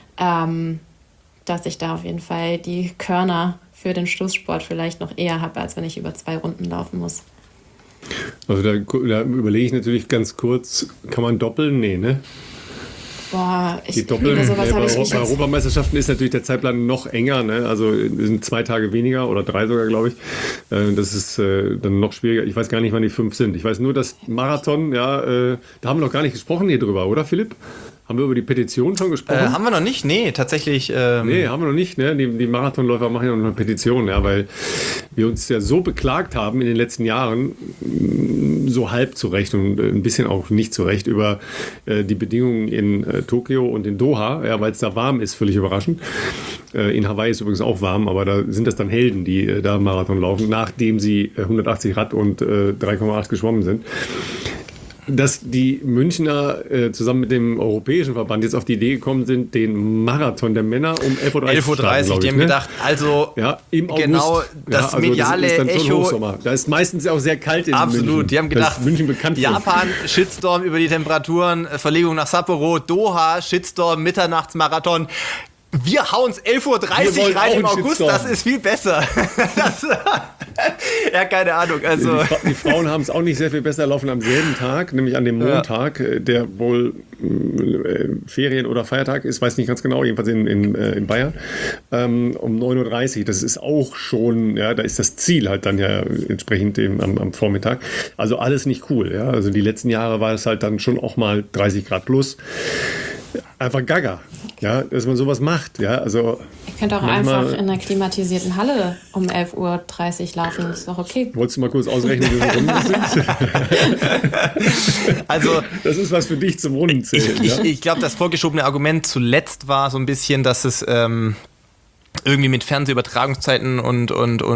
Dass ich da auf jeden Fall die Körner für den Schlusssport vielleicht noch eher habe, als wenn ich über 2 Runden laufen muss. Also da überlege ich natürlich ganz kurz, kann man doppeln? Nee, ne? Boah, die Doppeln, sowas habe ich bei Europameisterschaften ist natürlich der Zeitplan noch enger, ne? Also sind 2 Tage weniger oder 3 sogar, glaube ich. Das ist dann noch schwieriger. Ich weiß gar nicht, wann die 5 sind. Ich weiß nur, dass Marathon, ja, da haben wir noch gar nicht gesprochen hier drüber, oder Philipp? Haben wir über die Petition schon gesprochen? Haben wir noch nicht? Nee, tatsächlich. Nee, haben wir noch nicht. Ne? Die Marathonläufer machen ja noch eine Petition, ja, weil wir uns ja so beklagt haben in den letzten Jahren, so halb zu Recht und ein bisschen auch nicht zu Recht, über die Bedingungen in Tokio und in Doha, ja, weil es da warm ist, völlig überraschend. In Hawaii ist übrigens auch warm, aber da sind das dann Helden, die da Marathon laufen, nachdem sie 180 Rad und 3,8 geschwommen sind. Dass die Münchner zusammen mit dem Europäischen Verband jetzt auf die Idee gekommen sind, den Marathon der Männer um 11.30 Uhr. Die haben gedacht, also ja, im August. Genau das ja, also mediale das ist dann Echo. Hochsommer. Da ist meistens auch sehr kalt in Absolut, München. Die haben gedacht, München bekannt Japan, Shitstorm über die Temperaturen, Verlegung nach Sapporo, Doha, Shitstorm, Mitternachtsmarathon. Wir hauen es 11.30 Uhr rein im August, das ist viel besser. Ja, keine Ahnung. Also. Die Frauen haben es auch nicht sehr viel besser laufen am selben Tag, nämlich an dem Montag, der wohl Ferien- oder Feiertag ist, weiß nicht ganz genau, jedenfalls in Bayern, um 9.30 Uhr. Das ist auch schon, ja, da ist das Ziel halt dann ja entsprechend am Vormittag. Also alles nicht cool. Ja? Also die letzten Jahre war es halt dann schon auch mal 30 Grad plus. Einfach gaga, ja, dass man sowas macht. Ja? Also ich könnte auch einfach in einer klimatisierten Halle um 11.30 Uhr laufen, ist doch okay. Wolltest du mal kurz ausrechnen, wie viele Runden das sind? Also, das ist was für dich zum Rundenzählen. Ich glaube, das vorgeschobene Argument zuletzt war so ein bisschen, dass es irgendwie mit Fernsehübertragungszeiten und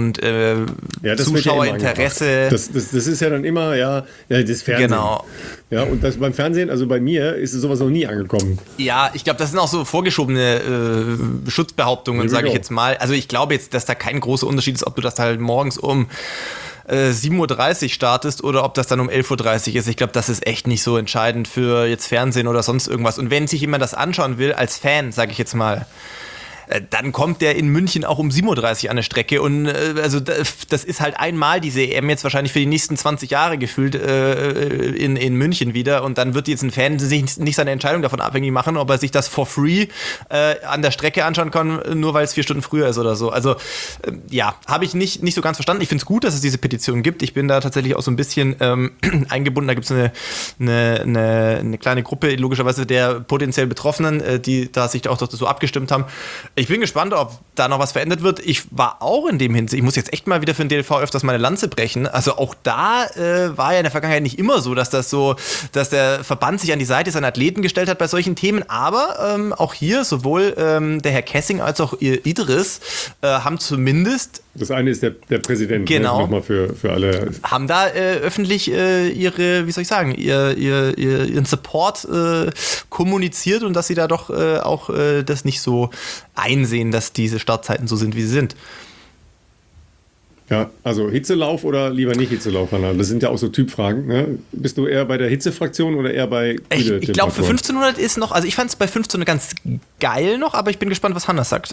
Zuschauerinteresse. Das ist ja dann immer, das Fernsehen. Genau. Ja, und das beim Fernsehen, also bei mir, ist sowas noch nie angekommen. Ja, ich glaube, das sind auch so vorgeschobene Schutzbehauptungen, sage ich jetzt mal. Also ich glaube jetzt, dass da kein großer Unterschied ist, ob du das halt morgens um 7.30 Uhr startest oder ob das dann um 11.30 Uhr ist. Ich glaube, das ist echt nicht so entscheidend für jetzt Fernsehen oder sonst irgendwas. Und wenn sich jemand das anschauen will, als Fan, sage ich jetzt mal, dann kommt der in München auch um 7.30 Uhr an der Strecke und also das ist halt einmal diese EM jetzt wahrscheinlich für die nächsten 20 Jahre gefühlt in München wieder und dann wird jetzt ein Fan sich nicht seine Entscheidung davon abhängig machen, ob er sich das for free an der Strecke anschauen kann, nur weil es 4 Stunden früher ist oder so. Also habe ich nicht so ganz verstanden. Ich finde es gut, dass es diese Petition gibt. Ich bin da tatsächlich auch so ein bisschen eingebunden. Da gibt es eine kleine Gruppe, logischerweise der potenziell Betroffenen, die da sich auch so abgestimmt haben. Ich bin gespannt, ob da noch was verändert wird. Ich war auch in dem Hinsicht, ich muss jetzt echt mal wieder für den DLV öfters meine Lanze brechen. Also auch da war ja in der Vergangenheit nicht immer so, dass der Verband sich an die Seite seiner Athleten gestellt hat bei solchen Themen. Aber auch hier sowohl der Herr Kessing als auch ihr haben zumindest. Das eine ist der Präsident, genau. Ne? Nochmal für alle. Haben da öffentlich ihren Support kommuniziert und dass sie da doch auch das nicht so einsehen, dass diese Startzeiten so sind, wie sie sind. Ja, also Hitzelauf oder lieber nicht Hitzelauf, Hanna? Das sind ja auch so Typfragen. Ne? Bist du eher bei der Hitzefraktion oder eher bei Ich glaube, für 1500 ist noch, also ich fand es bei 1500 ganz geil noch, aber ich bin gespannt, was Hanna sagt.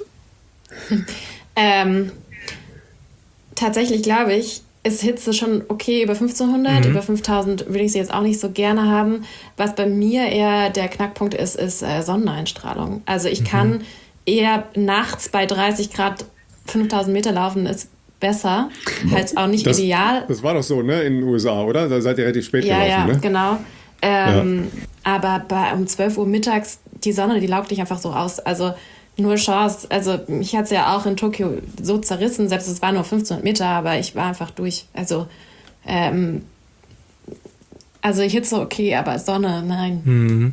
Tatsächlich glaube ich, ist Hitze schon okay über 1500, über 5000 würde ich sie jetzt auch nicht so gerne haben. Was bei mir eher der Knackpunkt ist Sonneneinstrahlung. Also ich kann eher nachts bei 30 Grad 5000 Meter laufen, ist besser, halt auch nicht ideal. Das war doch so, ne, in den USA, oder? Da seid ihr relativ spät gelaufen, ja, ne? Genau. Aber um 12 Uhr mittags, die Sonne, die laugt dich einfach so aus. Also nur Chance. Also mich hat es ja auch in Tokio so zerrissen, selbst es war nur 1500 Meter, aber ich war einfach durch. Also Hitze okay, aber Sonne, nein.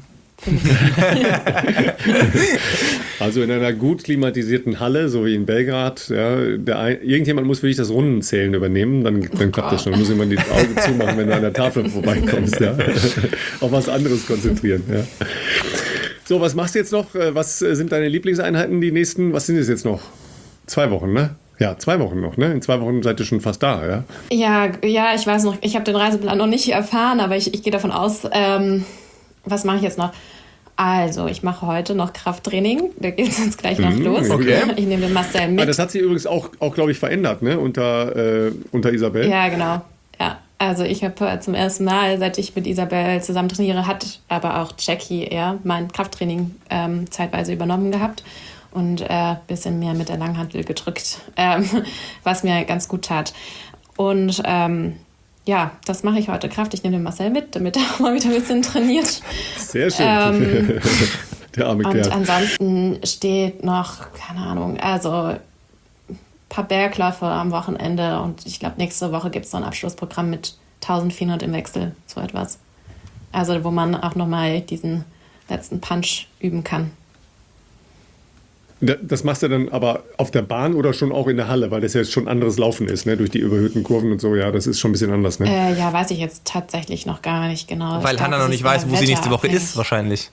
Also in einer gut klimatisierten Halle, so wie in Belgrad, ja, irgendjemand muss für dich das Rundenzählen übernehmen, dann klappt das schon. Dann muss jemand die Augen zumachen, wenn du an der Tafel vorbeikommst. Ja. Auf was anderes konzentrieren. Ja. So, was machst du jetzt noch? Was sind deine Lieblingseinheiten, die nächsten? Was sind es jetzt noch? 2 Wochen, ne? Ja, 2 Wochen noch, ne? In 2 Wochen seid ihr schon fast da, ja? Ja, ich weiß noch, ich habe den Reiseplan noch nicht erfahren, aber ich gehe davon aus, was mache ich jetzt noch? Also, ich mache heute noch Krafttraining, da geht es jetzt gleich noch los. Okay. Ich nehme den Marcel mit. Das hat sich übrigens auch glaube ich, verändert, ne? Unter Isabel. Ja, genau. Ja. Also ich habe zum ersten Mal, seit ich mit Isabel zusammen trainiere, hat aber auch Jackie eher mein Krafttraining zeitweise übernommen gehabt und ein bisschen mehr mit der Langhantel gedrückt, was mir ganz gut tat. Und das mache ich heute Kraft. Ich nehme den Marcel mit, damit er auch mal wieder ein bisschen trainiert. Sehr schön. Der arme Kerl. Und ansonsten steht noch, keine Ahnung, also paar Bergläufe am Wochenende und ich glaube, nächste Woche gibt es noch ein Abschlussprogramm mit 1400 im Wechsel, so etwas. Also wo man auch nochmal diesen letzten Punch üben kann. Das machst du dann aber auf der Bahn oder schon auch in der Halle, weil das ja jetzt schon anderes Laufen ist, ne? Durch die überhöhten Kurven und so, ja, das ist schon ein bisschen anders, ne? Weiß ich jetzt tatsächlich noch gar nicht genau. Weil Hanna noch nicht weiß, wo sie nächste Woche ist, wahrscheinlich.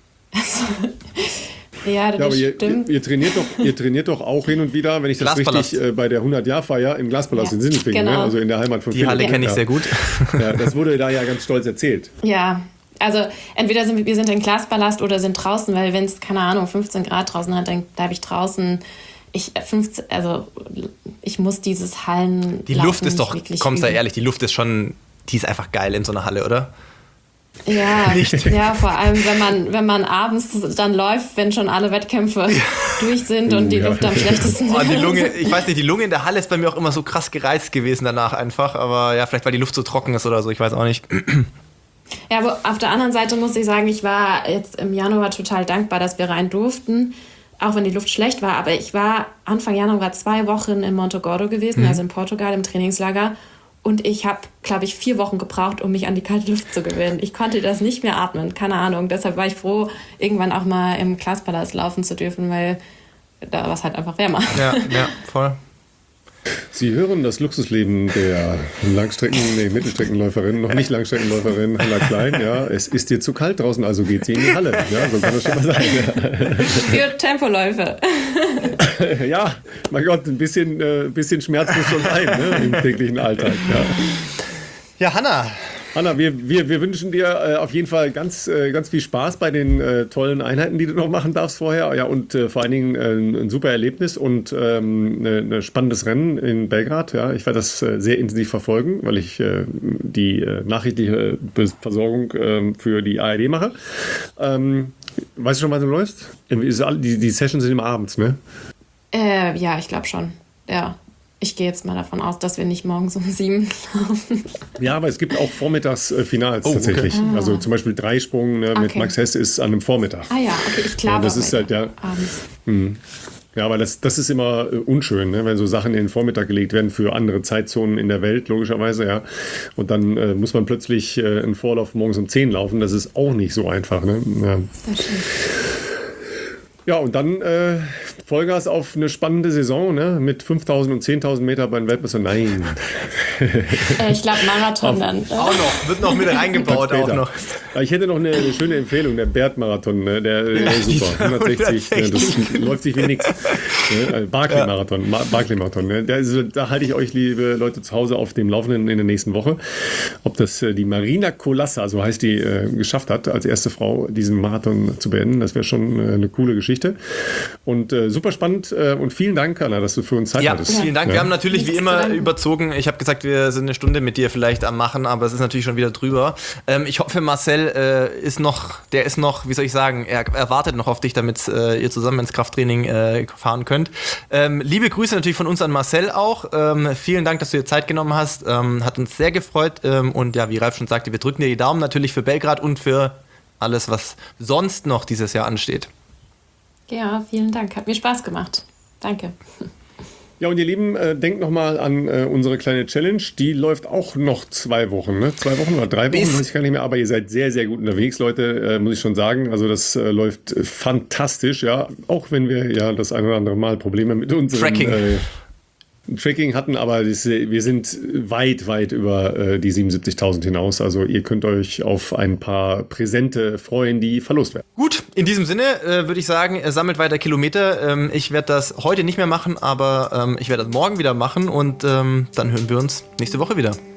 Ja, das stimmt. Ihr trainiert doch auch hin und wieder, wenn ich das richtig bei der 100-Jahr-Feier im Glaspalast in Sindelfingen, genau. Ne? Also in der Heimat von Die Halle kenne ich sehr gut. Ja, das wurde da ja ganz stolz erzählt. Ja, also entweder wir sind im Glaspalast oder sind draußen, weil wenn es, keine Ahnung, 15 Grad draußen hat, dann bleibe ich draußen. ich muss dieses Hallen. Die Luft ist doch, komm, sei ehrlich, die Luft ist schon, die ist einfach geil in so einer Halle, oder? Ja, ja, vor allem, wenn man abends dann läuft, wenn schon alle Wettkämpfe durch sind und die Luft am schlechtesten ist. Die Lunge, ich weiß nicht, die Lunge in der Halle ist bei mir auch immer so krass gereizt gewesen danach einfach, aber ja, vielleicht weil die Luft so trocken ist oder so, ich weiß auch nicht. Ja, aber auf der anderen Seite muss ich sagen, ich war jetzt im Januar total dankbar, dass wir rein durften, auch wenn die Luft schlecht war, aber ich war Anfang Januar 2 Wochen in Monte Gordo gewesen, also in Portugal im Trainingslager. Und ich habe, glaube ich, 4 Wochen gebraucht, um mich an die kalte Luft zu gewöhnen. Ich konnte das nicht mehr atmen, keine Ahnung. Deshalb war ich froh, irgendwann auch mal im Glaspalast laufen zu dürfen, weil da war es halt einfach wärmer. Ja, voll. Sie hören das Luxusleben der Mittelstreckenläuferin, noch nicht Langstreckenläuferin Hannah Klein. Ja, es ist dir zu kalt draußen, also geht sie in die Halle. Ja, so kann das schon mal sein. Ja. Für Tempoläufe. Ja, mein Gott, ein bisschen Schmerz muss schon sein, ne, im täglichen Alltag. Ja, Hannah, wir wünschen dir auf jeden Fall ganz viel Spaß bei den tollen Einheiten, die du noch machen darfst vorher. Ja, und vor allen Dingen ein super Erlebnis und ein spannendes Rennen in Belgrad. Ja, ich werde das sehr intensiv verfolgen, weil ich die nachrichtliche Versorgung für die ARD mache. Weißt du schon, wann du läufst? Die Sessions sind immer abends, ne? Ja, ich glaube schon. Ja. Ich gehe jetzt mal davon aus, dass wir nicht morgens um 7 laufen. Ja, aber es gibt auch Vormittagsfinals tatsächlich. Okay. Also zum Beispiel Dreisprung mit Max Hess ist an einem Vormittag. Ah ja, okay, ich glaube. Das ist halt abends. Ja, aber das ist immer unschön, ne? Wenn so Sachen in den Vormittag gelegt werden für andere Zeitzonen in der Welt, logischerweise, ja. Und dann muss man plötzlich einen Vorlauf morgens um 10 laufen. Das ist auch nicht so einfach, ne? Ja. Das stimmt. Ja, und dann Vollgas auf eine spannende Saison, ne? Mit 5.000 und 10.000 Meter bei den Weltmeister. Nein. Ich glaube Marathon dann. Auch noch, wird noch mit reingebaut auch noch. Ich hätte noch eine schöne Empfehlung, der Bert-Marathon, ne? Der ist super. 160, ne? Das läuft sich wie nichts. Ne? Barclay-Marathon. Ne? Da halte ich euch, liebe Leute zu Hause, auf dem Laufenden in der nächsten Woche. Ob das die Marina Kolassa, so heißt die, geschafft hat, als erste Frau diesen Marathon zu beenden. Das wäre schon eine coole Geschichte. Und super spannend und vielen Dank, Anna, dass du für uns Zeit hattest. Ja, vielen Dank. Wir haben natürlich wie immer überzogen. Ich habe gesagt, wir sind eine Stunde mit dir vielleicht am Machen, aber es ist natürlich schon wieder drüber. Ich hoffe, Marcel ist noch, wie soll ich sagen, er wartet noch auf dich, damit ihr zusammen ins Krafttraining fahren könnt. Liebe Grüße natürlich von uns an Marcel auch. Vielen Dank, dass du dir Zeit genommen hast. Hat uns sehr gefreut. Und ja, wie Ralf schon sagte, wir drücken dir die Daumen natürlich für Belgrad und für alles, was sonst noch dieses Jahr ansteht. Ja, vielen Dank. Hat mir Spaß gemacht. Danke. Ja, und ihr Lieben, denkt nochmal an unsere kleine Challenge. Die läuft auch noch 2 Wochen, ne? 2 Wochen oder 3 Wochen, weiß ich gar nicht mehr. Aber ihr seid sehr, sehr gut unterwegs, Leute, muss ich schon sagen. Also das läuft fantastisch, ja. Auch wenn wir ja das ein oder andere Mal Probleme mit unseren Tracking hatten, aber wir sind weit über die 77.000 hinaus. Also ihr könnt euch auf ein paar Präsente freuen, die verlost werden. Gut, in diesem Sinne würde ich sagen, sammelt weiter Kilometer. Ich werde das heute nicht mehr machen, aber ich werde das morgen wieder machen und dann hören wir uns nächste Woche wieder.